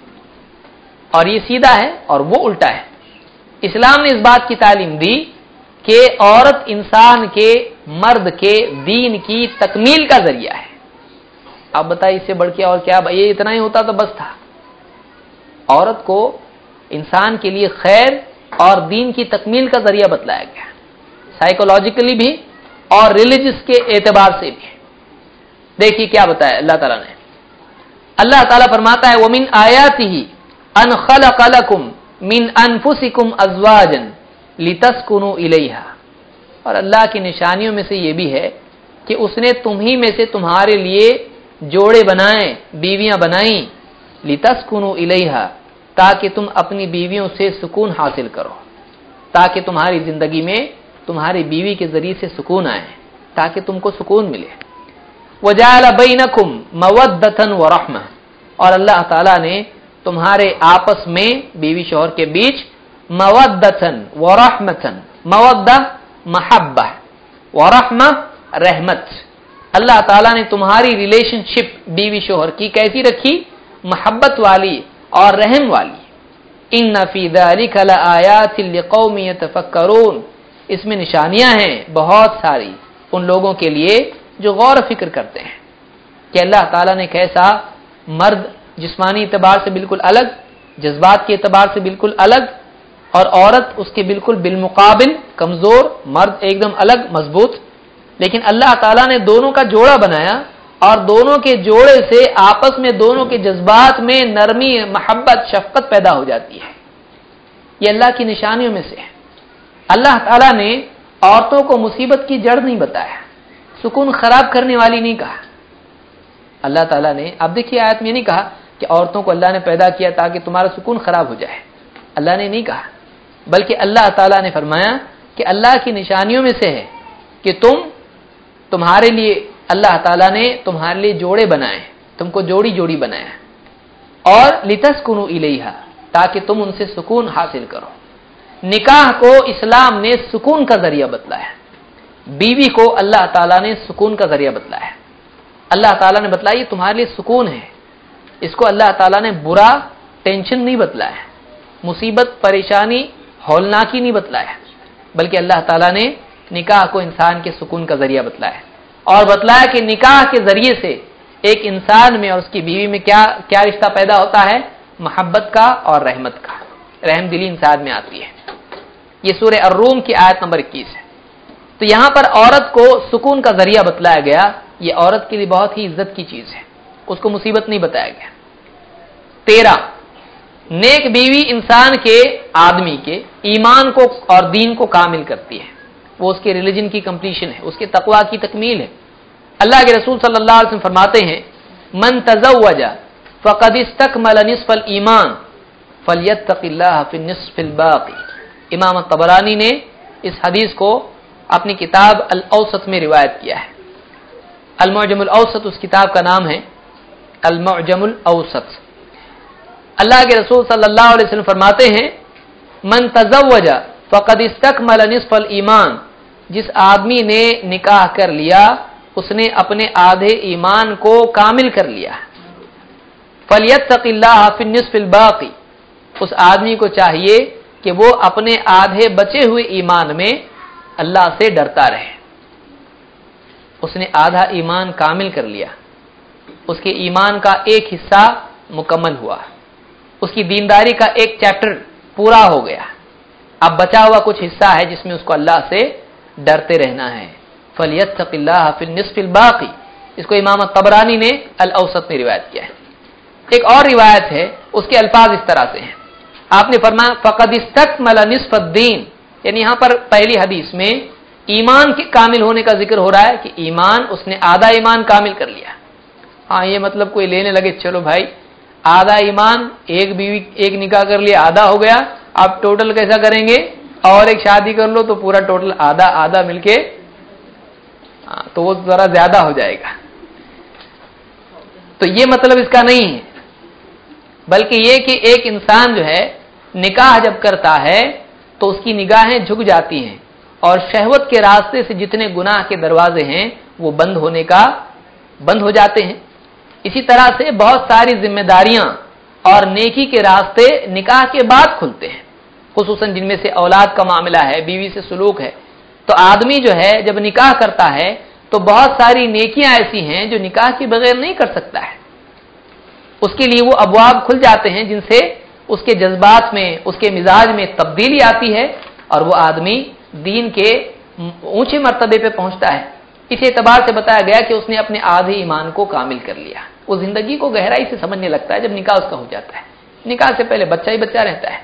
اور یہ سیدھا ہے اور وہ الٹا ہے. اسلام نے اس بات کی تعلیم دی کہ عورت انسان کے، مرد کے دین کی تکمیل کا ذریعہ ہے. آپ بتائیے اس سے بڑھ کے اور کیا؟ یہ اتنا ہی ہوتا تو بس تھا. عورت کو انسان کے لیے خیر اور دین کی تکمیل کا ذریعہ بتلایا گیا، سائیکولوجیکلی بھی اور ریلیجس کے اعتبار سے بھی. دیکھیے کیا بتایا اللہ تعالیٰ نے. اللہ تعالیٰ فرماتا ہے وَمِنْ آيَاتِهِ أَنْ خَلَقَ لَكُمْ مِنْ أَنفُسِكُمْ أَزْوَاجًا لِتَسْكُنُوا إِلَيْهَا، اور اللہ کی نشانیوں میں سے یہ بھی ہے کہ اس نے تم ہی میں سے تمہارے لیے جوڑے بنائے، بیویاں بنائیں، لِتَسْكُنُوا إِلَيْهَا، تاکہ تم اپنی بیویوں سے سکون حاصل کرو، تاکہ تمہاری زندگی میں تمہاری بیوی کے ذریعے سے سکون آئے، تاکہ تم کو سکون ملے. وَجَعَلَ بَيْنَكُمْ مَوَدَّةً وَرَحْمَةً، اور اللہ تعالیٰ نے تمہارے آپس میں بیوی شوہر کے بیچ مَوَدَّةً وَرَحْمَةً، مودہ محبہ، ورحمہ رحمت، اللہ تعالیٰ نے تمہاری ریلیشن شپ بیوی شوہر کی کیسی رکھی؟ محبت والی اور رحم والی. ان فی ذلک لآیات لقوم یتفکرون، اس میں نشانیاں ہیں بہت ساری ان لوگوں کے لیے جو غور و فکر کرتے ہیں کہ اللہ تعالیٰ نے کیسا مرد جسمانی اعتبار سے بالکل الگ، جذبات کے اعتبار سے بالکل الگ، اور عورت اس کے بالکل بالمقابل کمزور، مرد ایک دم الگ مضبوط، لیکن اللہ تعالیٰ نے دونوں کا جوڑا بنایا اور دونوں کے جوڑے سے آپس میں دونوں کے جذبات میں نرمی، محبت، شفقت پیدا ہو جاتی ہے. یہ اللہ کی نشانیوں میں سے ہے. اللہ تعالیٰ نے عورتوں کو مصیبت کی جڑ نہیں بتایا، سکون خراب کرنے والی نہیں کہا. اللہ تعالیٰ نے، آپ دیکھیے آیت میں نہیں کہا کہ عورتوں کو اللہ نے پیدا کیا تاکہ تمہارا سکون خراب ہو جائے، اللہ نے نہیں کہا. بلکہ اللہ تعالیٰ نے فرمایا کہ اللہ کی نشانیوں میں سے ہے کہ تم تمہارے لیے اللہ تعالیٰ نے تمہارے لیے جوڑے بنائے، تم کو جوڑی جوڑی بنایا، اور لتسکنوا الیہا، تاکہ تم ان سے سکون حاصل کرو۔ نکاح کو اسلام نے سکون کا ذریعہ بتلایا، بیوی کو اللہ تعالیٰ نے سکون کا ذریعہ بتلایا۔ اللہ تعالیٰ نے بتلایا یہ تمہارے لیے سکون ہے، اس کو اللہ تعالیٰ نے برا ٹینشن نہیں بتلایا، مصیبت پریشانی ہولناکی نہیں بتلایا، بلکہ اللہ تعالیٰ نے نکاح کو انسان کے سکون کا ذریعہ بتلایا، اور بتلایا کہ نکاح کے ذریعے سے ایک انسان میں اور اس کی بیوی میں کیا کیا رشتہ پیدا ہوتا ہے؟ محبت کا اور رحمت کا، رحم دلی انسان میں آتی ہے۔ یہ سورہ الروم کی آیت نمبر اکیس ہے۔ تو یہاں پر عورت کو سکون کا ذریعہ بتلایا گیا، یہ عورت کے لیے بہت ہی عزت کی چیز ہے، اس کو مصیبت نہیں بتایا گیا۔ تیرہ، نیک بیوی انسان کے آدمی کے ایمان کو اور دین کو کامل کرتی ہے، وہ اس کے ریلیجن کی کمپلیشن ہے، اس کے تقوی کی تکمیل ہے۔ اللہ کے رسول صلی اللہ علیہ وسلم فرماتے ہیں من تزوج فقد استکمل نصف الایمان فلیتق اللہ فی النصف الباقی۔ امام طبرانی نے اس حدیث کو اپنی کتاب الاوسط میں روایت کیا ہے۔ المعجم الاوسط اس کتاب کا نام ہے، المعجم الاوسط۔ اللہ کے رسول صلی اللہ علیہ وسلم فرماتے ہیں من تزوج فقد استکمل نصف الایمان، جس آدمی نے نکاح کر لیا اس نے اپنے آدھے ایمان کو کامل کر لیا۔ فلیتق اللہ فی النصف الباقی، اس آدمی کو چاہیے کہ وہ اپنے آدھے بچے ہوئے ایمان میں اللہ سے ڈرتا رہے۔ اس نے آدھا ایمان کامل کر لیا، اس کے ایمان کا ایک حصہ مکمل ہوا، اس کی دینداری کا ایک چیپٹر پورا ہو گیا، اب بچا ہوا کچھ حصہ ہے جس میں اس کو اللہ سے ڈرتے رہنا ہے۔ فلیتق اللہ فی النصف الباقی، اس کو امام طبرانی نے الاوسط میں روایت کیا ہے۔ ایک اور روایت ہے، اس کے الفاظ اس طرح سے ہیں، آپ نے فرمایا فقد استکمل نصف الدین، یعنی یہاں پر پہلی حدیث میں ایمان کے کامل ہونے کا ذکر ہو رہا ہے کہ ایمان اس نے آدھا ایمان کامل کر لیا۔ ہاں یہ مطلب کوئی لینے لگے چلو بھائی آدھا ایمان، ایک بیوی ایک نکاح کر لیا آدھا ہو گیا، آپ ٹوٹل کیسا کریں گے؟ اور ایک شادی کر لو تو پورا ٹوٹل آدھا آدھا مل کے، ہاں تو وہ ذرا زیادہ ہو جائے گا۔ تو یہ مطلب اس کا نہیں ہے، بلکہ یہ کہ ایک انسان جو ہے نکاح جب کرتا ہے تو اس کی نگاہیں جھک جاتی ہیں اور شہوت کے راستے سے جتنے گناہ کے دروازے ہیں وہ بند ہونے کا بند ہو جاتے ہیں۔ اسی طرح سے بہت ساری ذمہ داریاں اور نیکی کے راستے نکاح کے بعد کھلتے ہیں، خصوصاً جن میں سے اولاد کا معاملہ ہے، بیوی سے سلوک ہے۔ تو آدمی جو ہے جب نکاح کرتا ہے تو بہت ساری نیکیاں ایسی ہیں جو نکاح کے بغیر نہیں کر سکتا ہے، اس کے لیے وہ ابواب کھل جاتے ہیں جن سے اس کے جذبات میں، اس کے مزاج میں تبدیلی آتی ہے اور وہ آدمی دین کے اونچے مرتبے پہ پہنچتا ہے۔ اس اعتبار سے بتایا گیا کہ اس نے اپنے آدھے ایمان کو کامل کر لیا، وہ زندگی کو گہرائی سے سمجھنے لگتا ہے جب نکاح اس کا ہو جاتا ہے۔ نکاح سے پہلے بچہ ہی بچہ رہتا ہے۔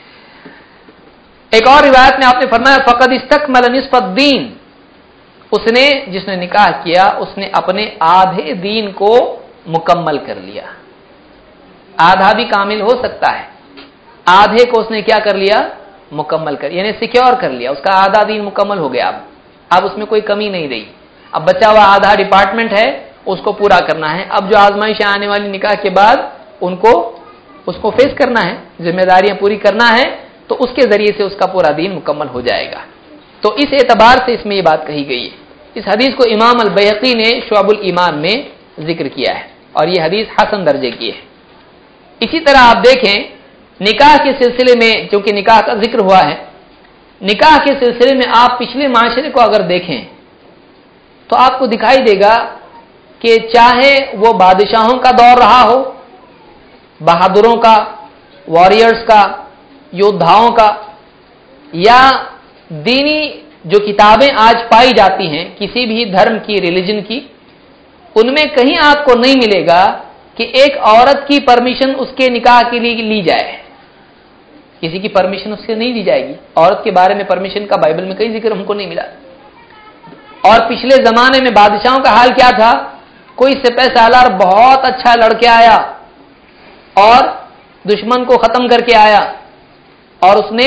ایک اور روایت میں آپ نے فرمایا فقد استکمل نصف الدین، اس نے جس نے نکاح کیا اس نے اپنے آدھے دین کو مکمل کر لیا۔ آدھا بھی کامل ہو سکتا ہے، آدھے کو اس نے کیا کر لیا؟ مکمل کر، یعنی سیکیور کر لیا، اس کا آدھا دین مکمل ہو گیا، اب اب اس میں کوئی کمی نہیں رہی۔ اب بچا ہوا آدھا ڈپارٹمنٹ ہے اس کو پورا کرنا ہے، اب جو آزمائشیں آنے والی نکاح کے بعد ان کو اس کو فیس کرنا ہے، ذمہ داریاں پوری کرنا ہے، تو اس کے ذریعے سے اس کا پورا دین مکمل ہو جائے گا۔ تو اس اعتبار سے اس میں یہ بات کہی گئی ہے۔ اس حدیث کو امام البیہقی نے شعب الایمان میں ذکر کیا ہے اور یہ حدیث حسن درجے کی ہے۔ اسی طرح آپ دیکھیں نکاح کے سلسلے میں، چونکہ نکاح کا ذکر ہوا ہے، نکاح کے سلسلے میں آپ پچھلے معاشرے کو اگر دیکھیں تو آپ کو دکھائی دے گا کہ چاہے وہ بادشاہوں کا دور رہا ہو، بہادروں کا، واریئرز کا، یودھاؤں کا، یا دینی جو کتابیں آج پائی جاتی ہیں کسی بھی دھرم کی، ریلیجن کی، ان میں کہیں آپ کو نہیں ملے گا کہ ایک عورت کی پرمیشن اس کے نکاح کے لیے لی جائے، کسی کی پرمیشن اس سے نہیں لی جائے گی۔ عورت کے بارے میں پرمیشن کا بائبل میں کئی ذکر ہم کو نہیں ملا۔ اور پچھلے زمانے میں بادشاہوں کا حال کیا تھا؟ کوئی سپہ سالار بہت اچھا لڑکے آیا اور دشمن کو ختم کر کے آیا اور اس نے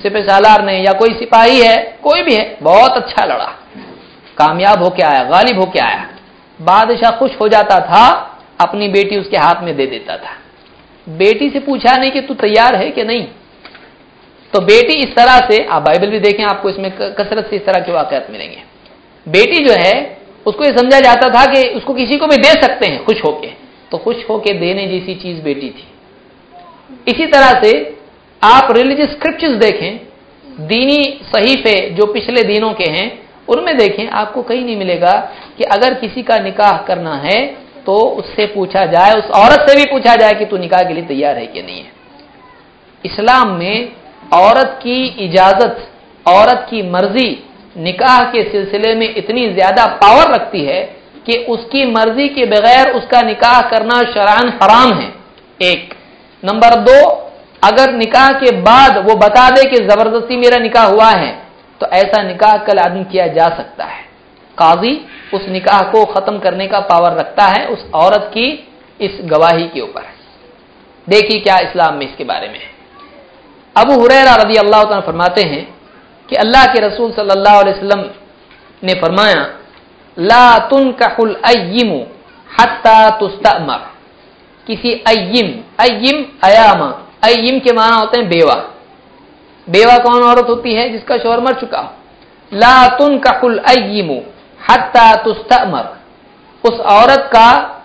सिपह सालार ने या कोई सिपाही है, कोई भी है, बहुत अच्छा लड़ा, कामयाब होके आया, गालिब होके आया, बादशाह खुश हो जाता था, अपनी बेटी उसके हाथ में दे देता था। बेटी से पूछा नहीं कि तू तैयार है कि नहीं। तो बेटी इस तरह से, आप बाइबल भी देखें, आपको इसमें कसरत से इस तरह के वाकयात मिलेंगे। बेटी जो है उसको ये समझा जाता था कि उसको किसी को भी दे सकते हैं खुश होके, तो खुश होके देने जैसी चीज बेटी थी। इसी तरह से आप रिलीजियस स्क्रिप्चर्स देखें, दीनी सहीफे जो पिछले दिनों के हैं, उनमें देखें, आपको कहीं नहीं मिलेगा कि अगर किसी का निकाह करना है तो उससे पूछा जाए, उस औरत से भी पूछा जाए कि तू निकाह के लिए तैयार है कि नहीं है। इस्लाम में औरत की इजाजत, औरत की मर्जी निकाह के सिलसिले में इतनी ज्यादा पावर रखती है कि उसकी मर्जी के बगैर उसका निकाह करना शरअन हराम है। एक नंबर दो, अगर निकाह के बाद वो बता दे कि जबरदस्ती मेरा निकाह हुआ है, तो ऐसा निकाह कल आदमी किया जा सकता है। काजी उस निकाह को खत्म करने का पावर रखता है उस औरत की इस गवाही के ऊपर। देखिए क्या इस्लाम में इसके बारे में है। अबू हुरैरा रज़ी अल्लाह तआला फरमाते हैं कि अल्लाह के रसूल सल्लल्लाहु अलैहि वसल्लम ने फरमाया, ला तुनकाहुल अय्यिमु हत्ता तुस्तअमर। किसी अय्यिम, अय्यिम अयामा, अय्यिम के माना होते हैं बेवा। बेवा कौन औरत होती है? जिसका शौहर मर चुका हो। ला तुनकाहुल अय्यिमु हत्ता तुस्तअमर, उस औरत का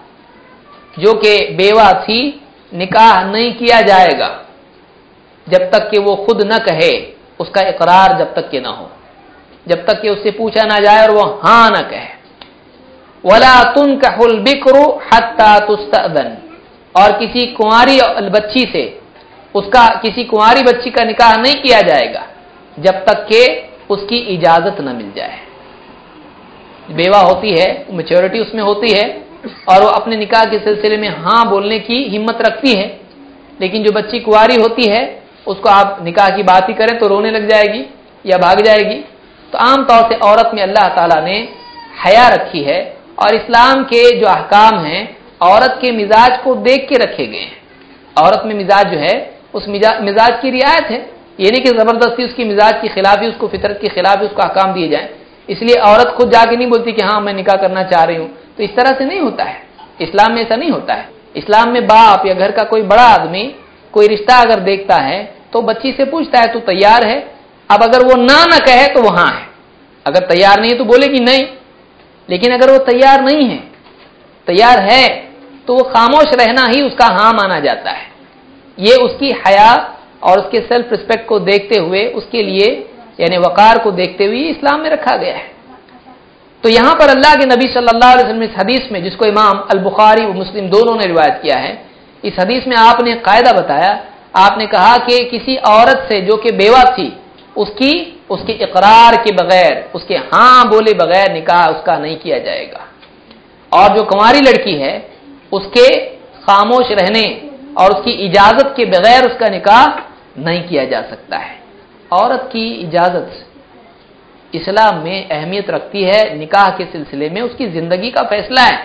जो कि बेवा थी, निकाह नहीं किया जाएगा जब तक कि वो खुद न कहे, उसका इकरार जब तक कि ना हो, जब तक कि उससे पूछा ना जाए और वो हां ना कहे। वला तुनकाहुल बिक्रू हत्ता तुस्तअज़न, और किसी कुंवारी बच्ची से, उसका किसी कुंवारी बच्ची का निकाह नहीं किया जाएगा जब तक कि उसकी इजाजत न मिल जाए। बेवा होती है, मैच्योरिटी उसमें होती है और वो अपने निकाह के सिलसिले में हां बोलने की हिम्मत रखती है, लेकिन जो बच्ची कुंवारी होती है उसको आप निकाह की बात ही करें तो रोने लग जाएगी या भाग जाएगी। तो आम तौर से औरत में अल्लाह ताला ने हया रखी है, और इस्लाम के जो अहकाम हैं औरत के मिजाज को देख के रखे गए हैं। औरत में मिजाज जो है उस मिजाज की रियायत है, ये नहीं कि जबरदस्ती उसकी मिजाज की खिलाफी, उसको फितरत की खिलाफी उसको अहकाम दिए जाए। इसलिए औरत खुद जाके नहीं बोलती कि हाँ मैं निकाह करना चाह रही हूं, तो इस तरह से नहीं होता है। इस्लाम में ऐसा नहीं होता है। इस्लाम में बाप या घर का कोई बड़ा आदमी कोई रिश्ता अगर देखता है तो बच्ची से पूछता है तू तैयार है। अब अगर वो ना न कहे तो वहां है, अगर तैयार नहीं है तो बोलेगी नहीं, लेकिन अगर वो तैयार नहीं है, तैयार है, तो वो खामोश रहना ही उसका हां माना जाता है। ये उसकी हया और उसके सेल्फ रिस्पेक्ट को देखते हुए, उसके लिए यानी वकार को देखते हुए इस्लाम में रखा गया है। तो यहां पर अल्लाह के नबी सल्लल्लाहु अलैहि वसल्लम इस हदीस में, जिसको इमाम अल बुखारी और मुस्लिम दोनों ने रिवायत किया है, इस हदीस में आपने कायदा बताया। आपने कहा कि किसी औरत से जो कि बेवा थी, उसकी उसके इकरार के बगैर, उसके हां बोले बगैर निकाह उसका नहीं किया जाएगा। और जो कुंवारी लड़की है उसके खामोश रहने और उसकी इजाजत के बगैर उसका निकाह नहीं किया जा सकता है। औरत की इजाजत इस्लाम में अहमियत रखती है। निकाह के सिलसिले में उसकी जिंदगी का फैसला है।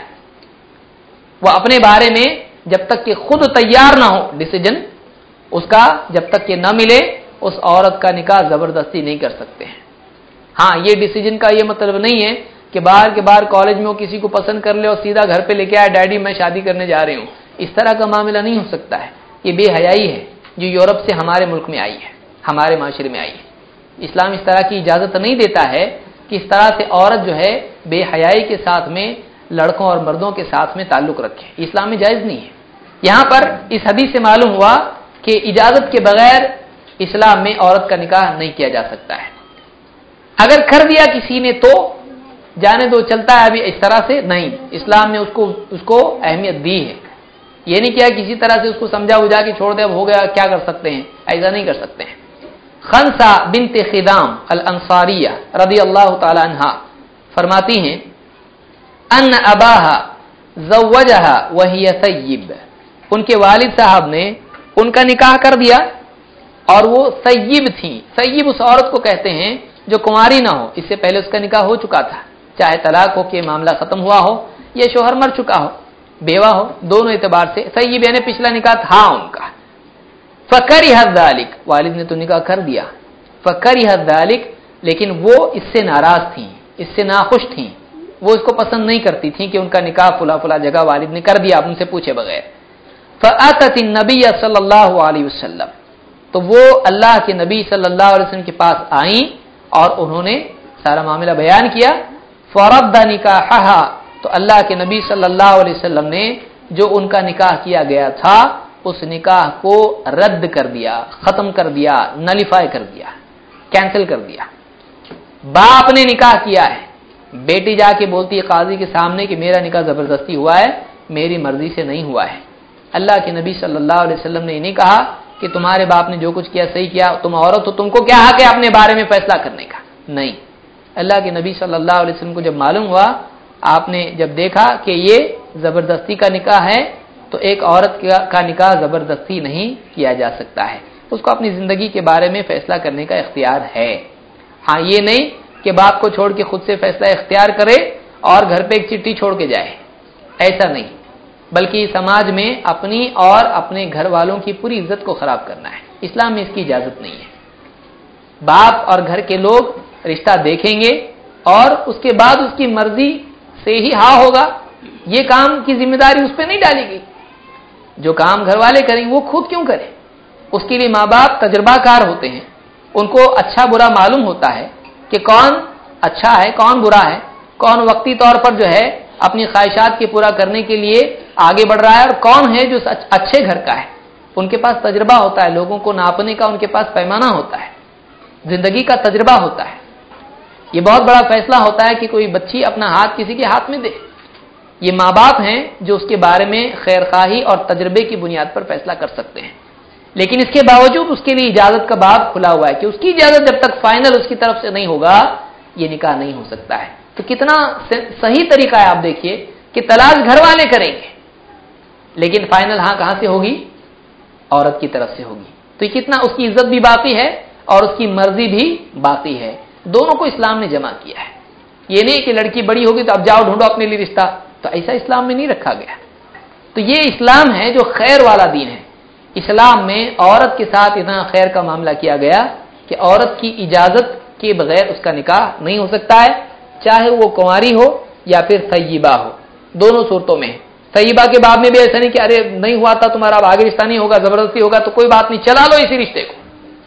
वह अपने बारे में जब तक कि खुद तैयार ना हो, डिसीजन उसका जब तक कि ना मिले, उस औरत का निकाह जबरदस्ती नहीं कर सकते हैं। हाँ, ये डिसीजन का ये मतलब नहीं है कि बाहर के बाहर कॉलेज में वो किसी को पसंद कर ले और सीधा घर पे लेके आए, डैडी मैं शादी करने जा रही हूं। इस तरह का मामला नहीं हो सकता है। ये बेहयाई है जो यूरोप से हमारे मुल्क में आई है, हमारे माशरे में आई है। इस्लाम इस तरह की इजाजत नहीं देता है कि इस तरह से औरत जो है बेहयाई के साथ में लड़कों और मर्दों के साथ में ताल्लुक रखे। इस्लाम में जायज नहीं है। यहां पर इस हदीस से मालूम हुआ कि इजाजत के बगैर इस्लाम में औरत का निकाह नहीं किया जा सकता है। अगर कर दिया किसी ने तो जाने दो, चलता है, अभी इस तरह से नहीं। इस्लाम ने उसको उसको अहमियत दी है। ये नहीं किया किसी तरह से उसको समझा बुझा के छोड़ दे, अब हो गया क्या कर सकते हैं, ऐसा नहीं कर सकते हैं। खनसा बिन्त खिदाम अल अंसारिया रदी अल्लाह ताला अन्हा फरमाती हैं, अन अबाहा ज़व्वजहा वहिय सय्यिब, उनके वालिद साहब ने उनका निकाह कर दिया और वो सय्यिब थी। सय्यिब उस औरत को कहते हैं जो कुंवारी ना हो, इससे पहले उसका निकाह हो चुका था, चाहे तलाक हो के मामला खत्म हुआ हो या शोहर मर चुका हो, बेवा हो, दोनों एतबार से सय्यिब यानी पिछला निकाह था उनका। फकरिह ज़ालिक, वालिद ने तो निकाह कर दिया, फकरिह ذلك, लेकिन वो इससे नाराज थीं, इससे नाखुश थीं, वो इसको पसंद नहीं करती थीं कि उनका निकाह फुला फुला जगह वालिद ने कर दिया उनसे पूछे बगैर। फअतत नबी सल्लल्लाहु अलैहि वसल्लम, तो वो अल्लाह के नबी सल्लल्लाहु अलैहि वसल्लम के पास आईं और उन्होंने सारा मामला बयान किया। फरद्द निकाहहा, तो अल्लाह के नबी सल्लल्लाहु अलैहि वसल्लम ने जो उनका निकाह किया गया था उस निकाह को रद्द कर दिया, खत्म कर दिया, नलिफाई कर दिया, कैंसिल कर दिया। बाप ने निकाह किया है, बेटी जाके बोलती है काजी के सामने कि मेरा निकाह जबरदस्ती हुआ है, मेरी मर्जी से नहीं हुआ है। अल्लाह के नबी सल्लल्लाहु अलैहि वसल्लम ने नहीं कहा कि तुम्हारे बाप ने जो कुछ किया सही किया, तुम औरत हो, तुमको क्या हक है अपने बारे में फैसला करने का। नहीं, अल्लाह के नबी सल्लल्लाहु अलैहि वसल्लम को जब मालूम हुआ, आपने जब देखा कि ये जबरदस्ती का निकाह है, तो एक औरत का निकाह जबरदस्ती नहीं किया जा सकता है, उसको अपनी जिंदगी के बारे में फैसला करने का इख्तियार है। हाँ, ये नहीं कि बाप को छोड़ के खुद से फैसला इख्तियार करे और घर पे एक चिट्ठी छोड़ के जाए, ऐसा नहीं, बल्कि समाज में अपनी और अपने घर वालों की पूरी इज्जत को खराब करना है। इस्लाम में इसकी इजाजत नहीं है। बाप और घर के लोग रिश्ता देखेंगे और उसके बाद उसकी मर्जी से ही हाँ होगा, ये काम की जिम्मेदारी उस पर नहीं डाली गई। जो काम घर वाले करेंगे वो खुद क्यों करें, उसके लिए माँ बाप तजुर्बाकार होते हैं, उनको अच्छा बुरा मालूम होता है कि कौन अच्छा है कौन बुरा है, कौन वक्ती तौर पर जो है अपनी ख्वाहिशात के पूरा करने के लिए आगे बढ़ रहा है और कौन है जो अच्छे घर का है। उनके पास तजुर्बा होता है, लोगों को नापने का उनके पास पैमाना होता है, जिंदगी का तजुर्बा होता है। ये बहुत बड़ा फैसला होता है कि कोई बच्ची अपना हाथ किसी के हाथ में दे। ये माँ बाप हैं जो उसके बारे में खैरखाही और तजर्बे की बुनियाद पर फैसला कर सकते हैं, लेकिन इसके बावजूद उसके लिए इजाजत का बाब खुला हुआ है कि उसकी इजाजत जब तक फाइनल उसकी तरफ से नहीं होगा ये निकाह नहीं हो सकता है। तो कितना सही तरीका है, आप देखिए कि तलाश घर वाले करेंगे, लेकिन फाइनल हाँ कहां से होगी, औरत की तरफ से होगी। तो कितना उसकी इज्जत भी बाकी है और उसकी मर्जी भी बाकी है, दोनों को इस्लाम ने जमा किया है। ये नहीं कि लड़की बड़ी होगी तो अब जाओ ढूंढो अपने लिए रिश्ता, तो ऐसा इस्लाम में नहीं रखा गया। तो ये इस्लाम है जो खैर वाला दीन है। इस्लाम में औरत के साथ इतना खैर का मामला किया गया कि औरत की इजाजत के बगैर उसका निकाह नहीं हो सकता है, चाहे वो कुंवारी हो या फिर तय्यबा हो, दोनों सूरतों में। तय्यबा के बाद में भी ऐसा नहीं कि अरे नहीं हुआ था तुम्हारा अब आगे रिश्ता नहीं होगा, जबरदस्ती होगा, तो कोई बात नहीं, चला लो इसी रिश्ते को।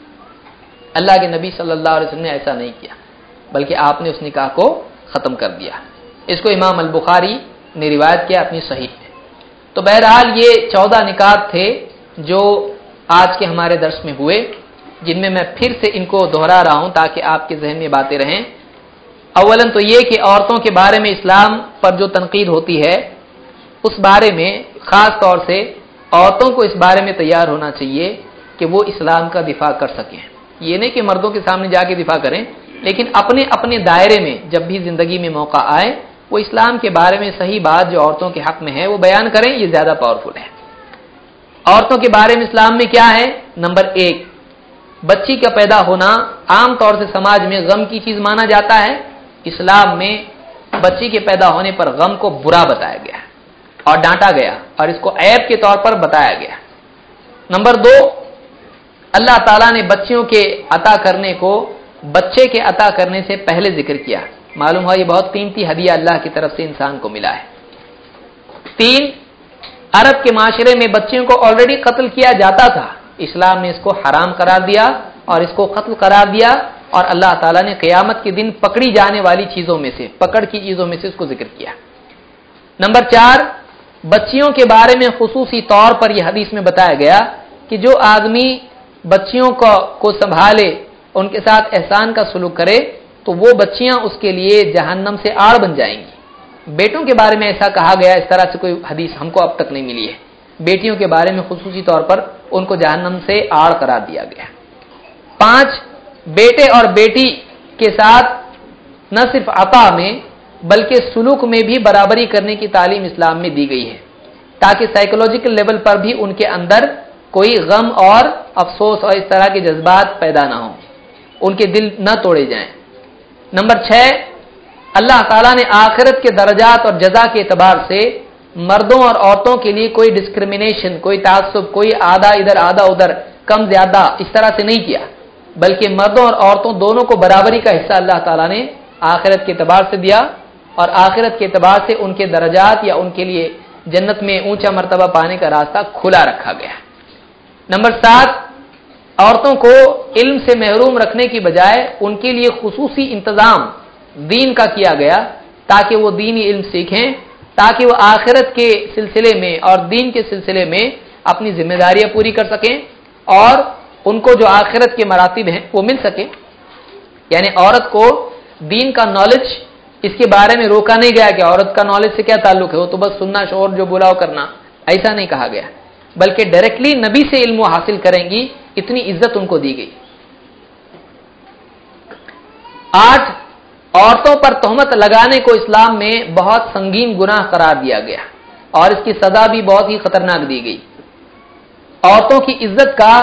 अल्लाह के नबी सल्लल्लाहु अलैहि वसल्लम ने ऐसा नहीं किया, बल्कि आपने उस निकाह को खत्म कर दिया। इसको इमाम अल बुखारी ने रिवायत किया अपनी सहीह में। तो बहरहाल ये चौदह निकाह थे जो आज के हमारे दर्स में हुए, जिनमें मैं फिर से इनको दोहरा रहा हूं ताकि आपके जहन में बातें रहें। अव्वलन तो ये कि औरतों के बारे में इस्लाम पर जो तनकीद होती है उस बारे में खास तौर से औरतों को इस बारे में तैयार होना चाहिए कि वो इस्लाम का दिफा कर सकें। ये नहीं कि मर्दों के सामने जाके दिफा करें, लेकिन अपने अपने दायरे में जब भी जिंदगी में मौका आए वो इस्लाम के बारे में सही बात जो औरतों के हक में है वो बयान करें। ये ज्यादा पावरफुल है। औरतों के बारे में इस्लाम में क्या है? नंबर एक, बच्ची का पैदा होना आमतौर से समाज में गम की चीज माना जाता है। इस्लाम में बच्ची के पैदा होने पर गम को बुरा बताया गया और डांटा गया और इसको ऐब के तौर पर बताया गया। नंबर दो, अल्लाह ताला ने बच्चियों के अता करने को बच्चे के अता करने से पहले जिक्र किया। मालूम है ये बहुत कीमती हदिया अल्लाह की तरफ से इंसान को मिला है। तीन, अरब के माशरे में बच्चियों को ऑलरेडी कत्ल किया जाता था, इस्लाम ने इसको हराम करार दिया और इसको कत्ल करार दिया और अल्लाह ताला ने क़यामत के दिन पकड़ी जाने वाली चीजों में से, पकड़ की चीजों में से इसको जिक्र किया। नंबर चार, बच्चियों के बारे में खुसूसी तौर पर यह हदीस में बताया गया कि जो आदमी बच्चियों को, को संभाले, उनके साथ एहसान का सलूक करे, तो वो बच्चियां उसके लिए जहन्नम से आड़ बन जाएंगी। बेटों के बारे में ऐसा कहा गया, इस तरह से कोई हदीस हमको अब तक नहीं मिली है। बेटियों के बारे में खुसूसी तौर पर उनको जहन्नम से आड़ करार दिया गया। पांच, बेटे और बेटी के साथ न सिर्फ अता में बल्कि सुलूक में भी बराबरी करने की तालीम इस्लाम में दी गई है, ताकि साइकोलॉजिकल लेवल पर भी उनके अंदर कोई गम और अफसोस और इस तरह के जज्बात पैदा ना हो, उनके दिल न तोड़े जाएं। नंबर छह, अल्लाह ताला ने आखिरत के दर्जात और जजा के एतबार से मर्दों और औरतों के लिए कोई डिस्क्रिमिनेशन, कोई तासुब, कोई आधा इधर आधा उधर, कम ज्यादा इस तरह से नहीं किया। بلکہ مردوں اور عورتوں دونوں کو برابری کا حصہ اللہ تعالیٰ نے آخرت کے اعتبار سے دیا، اور آخرت کے اعتبار سے ان کے درجات یا ان کے لیے جنت میں اونچا مرتبہ پانے کا راستہ کھلا رکھا گیا۔ نمبر سات، عورتوں کو علم سے محروم رکھنے کی بجائے ان کے لیے خصوصی انتظام دین کا کیا گیا تاکہ وہ دینی علم سیکھیں، تاکہ وہ آخرت کے سلسلے میں اور دین کے سلسلے میں اپنی ذمہ داریاں پوری کر سکیں اور ان کو جو آخرت کے مراتب ہیں وہ مل سکیں۔ یعنی عورت کو دین کا نالج اس کے بارے میں روکا نہیں گیا کہ عورت کا نالج سے کیا تعلق ہے، وہ تو بس سننا، شور جو بولا وہ کرنا، ایسا نہیں کہا گیا، بلکہ ڈائریکٹلی نبی سے علم وہ حاصل کریں گی، اتنی عزت ان کو دی گئی۔ آٹھ، عورتوں پر تہمت لگانے کو اسلام میں بہت سنگین گناہ قرار دیا گیا اور اس کی سزا بھی بہت ہی خطرناک دی گئی۔ عورتوں کی عزت کا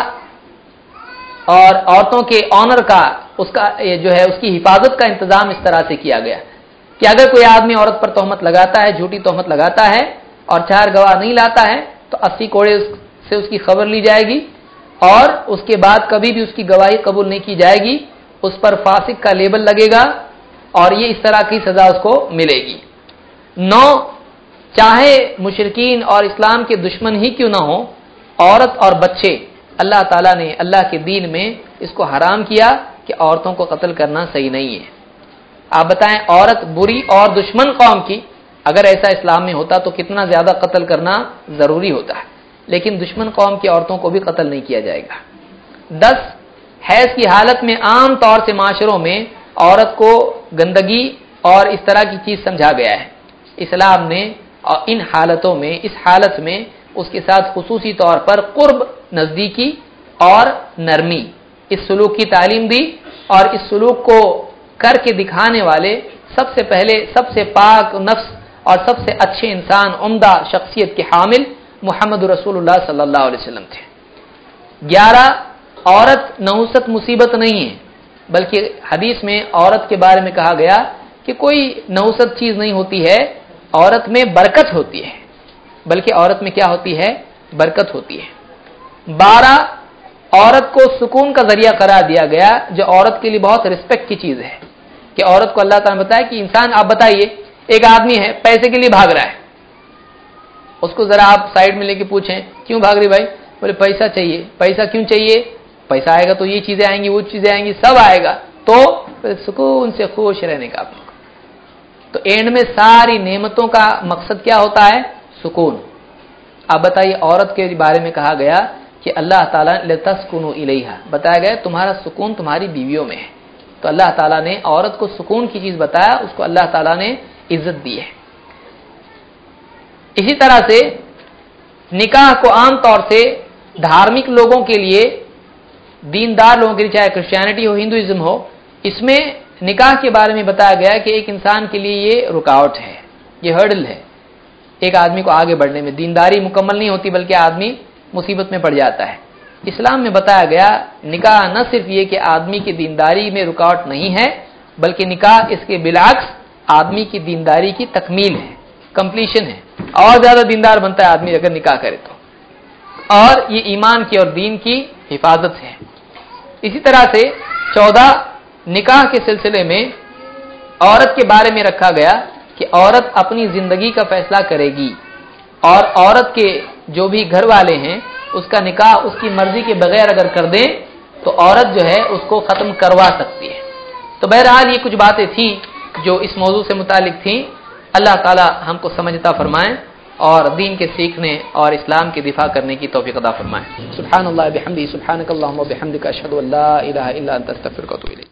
اور عورتوں کے آنر کا اس کا جو ہے اس کی حفاظت کا انتظام اس طرح سے کیا گیا کہ اگر کوئی آدمی عورت پر تہمت لگاتا ہے، جھوٹی تہمت لگاتا ہے اور چار گواہ نہیں لاتا ہے تو اسی کوڑے سے اس کی خبر لی جائے گی اور اس کے بعد کبھی بھی اس کی گواہی قبول نہیں کی جائے گی، اس پر فاسق کا لیبل لگے گا اور یہ اس طرح کی سزا اس کو ملے گی۔ نو، چاہے مشرکین اور اسلام کے دشمن ہی کیوں نہ ہو، عورت اور بچے اللہ تعالیٰ نے اللہ کے دین میں اس کو حرام کیا کہ عورتوں کو قتل کرنا صحیح نہیں ہے۔ آپ بتائیں، عورت بری اور دشمن قوم کی اگر ایسا اسلام میں ہوتا تو کتنا زیادہ قتل کرنا ضروری ہوتا ہے، لیکن دشمن قوم کی عورتوں کو بھی قتل نہیں کیا جائے گا۔ دس، حیض کی حالت میں عام طور سے معاشروں میں عورت کو گندگی اور اس طرح کی چیز سمجھا گیا ہے۔ اسلام نے ان حالتوں میں اس حالت میں اس کے ساتھ خصوصی طور پر قرب، نزدیکی اور نرمی، اس سلوک کی تعلیم دی اور اس سلوک کو کر کے دکھانے والے سب سے پہلے سب سے پاک نفس اور سب سے اچھے انسان، عمدہ شخصیت کے حامل محمد رسول اللہ صلی اللہ علیہ وسلم تھے۔ گیارہ، عورت نحوست مصیبت نہیں ہے، بلکہ حدیث میں عورت کے بارے میں کہا گیا کہ کوئی نحوست چیز نہیں ہوتی ہے، عورت میں برکت ہوتی ہے، بلکہ عورت میں کیا ہوتی ہے؟ برکت ہوتی ہے۔ بارہ، عورت کو سکون کا ذریعہ قرار دیا گیا جو عورت کے لیے بہت رسپیکٹ کی چیز ہے کہ عورت کو اللہ تعالیٰ نے بتایا کہ انسان، آپ بتائیے ایک آدمی ہے پیسے کے لیے بھاگ رہا ہے، اس کو ذرا آپ سائڈ میں لے کے پوچھیں کیوں بھاگ رہی بھائی؟ بولے پیسہ چاہیے۔ پیسہ کیوں چاہیے؟ پیسہ آئے گا تو یہ چیزیں آئیں گی، وہ چیزیں آئیں گی، سب آئے گا، تو سکون سے خوش رہنے کا آپ کو۔ تو اینڈ میں ساری نعمتوں کا مقصد کیا ہوتا ہے؟ سکون۔ آپ بتائیے، عورت کے بارے میں کہا گیا کہ اللہ تعالیٰ لتسکنوا الیہا، بتایا گیا تمہارا سکون تمہاری بیویوں میں ہے، تو اللہ تعالیٰ نے عورت کو سکون کی چیز بتایا، اس کو اللہ تعالیٰ نے عزت دی ہے۔ اسی طرح سے نکاح کو عام طور سے دھارمک لوگوں کے لیے، دیندار لوگوں کے لیے، چاہے کرسچینٹی ہو، ہندوازم ہو، اس میں نکاح کے بارے میں بتایا گیا کہ ایک انسان کے لیے یہ رکاوٹ ہے، یہ ہرڈل ہے ایک آدمی کو آگے بڑھنے میں، دینداری مکمل نہیں ہوتی بلکہ آدمی مصیبت میں پڑ جاتا ہے۔ اسلام میں بتایا گیا نکاح نہ صرف یہ کہ آدمی کی دینداری میں رکاوٹ نہیں ہے، بلکہ نکاح اس کے بالعکس آدمی کی دینداری کی تکمیل ہے، کمپلیشن ہے، اور زیادہ دیندار بنتا ہے آدمی اگر نکاح کرے تو، اور یہ ایمان کی اور دین کی حفاظت ہے۔ اسی طرح سے چودہ، نکاح کے سلسلے میں عورت کے بارے میں رکھا گیا کہ عورت اپنی زندگی کا فیصلہ کرے گی اور عورت کے جو بھی گھر والے ہیں اس کا نکاح اس کی مرضی کے بغیر اگر کر دیں تو عورت جو ہے اس کو ختم کروا سکتی ہے۔ تو بہرحال یہ کچھ باتیں تھیں جو اس موضوع سے متعلق تھیں۔ اللہ تعالی ہم کو سمجھتا فرمائیں اور دین کے سیکھنے اور اسلام کے دفاع کرنے کی توفیق عطا فرمائیں۔ سبحان اللہ بحمدہ، سبحانک اللہم و بحمدک، اشہد ان لا الہ الا انت، استغفرک و اتوب الیک۔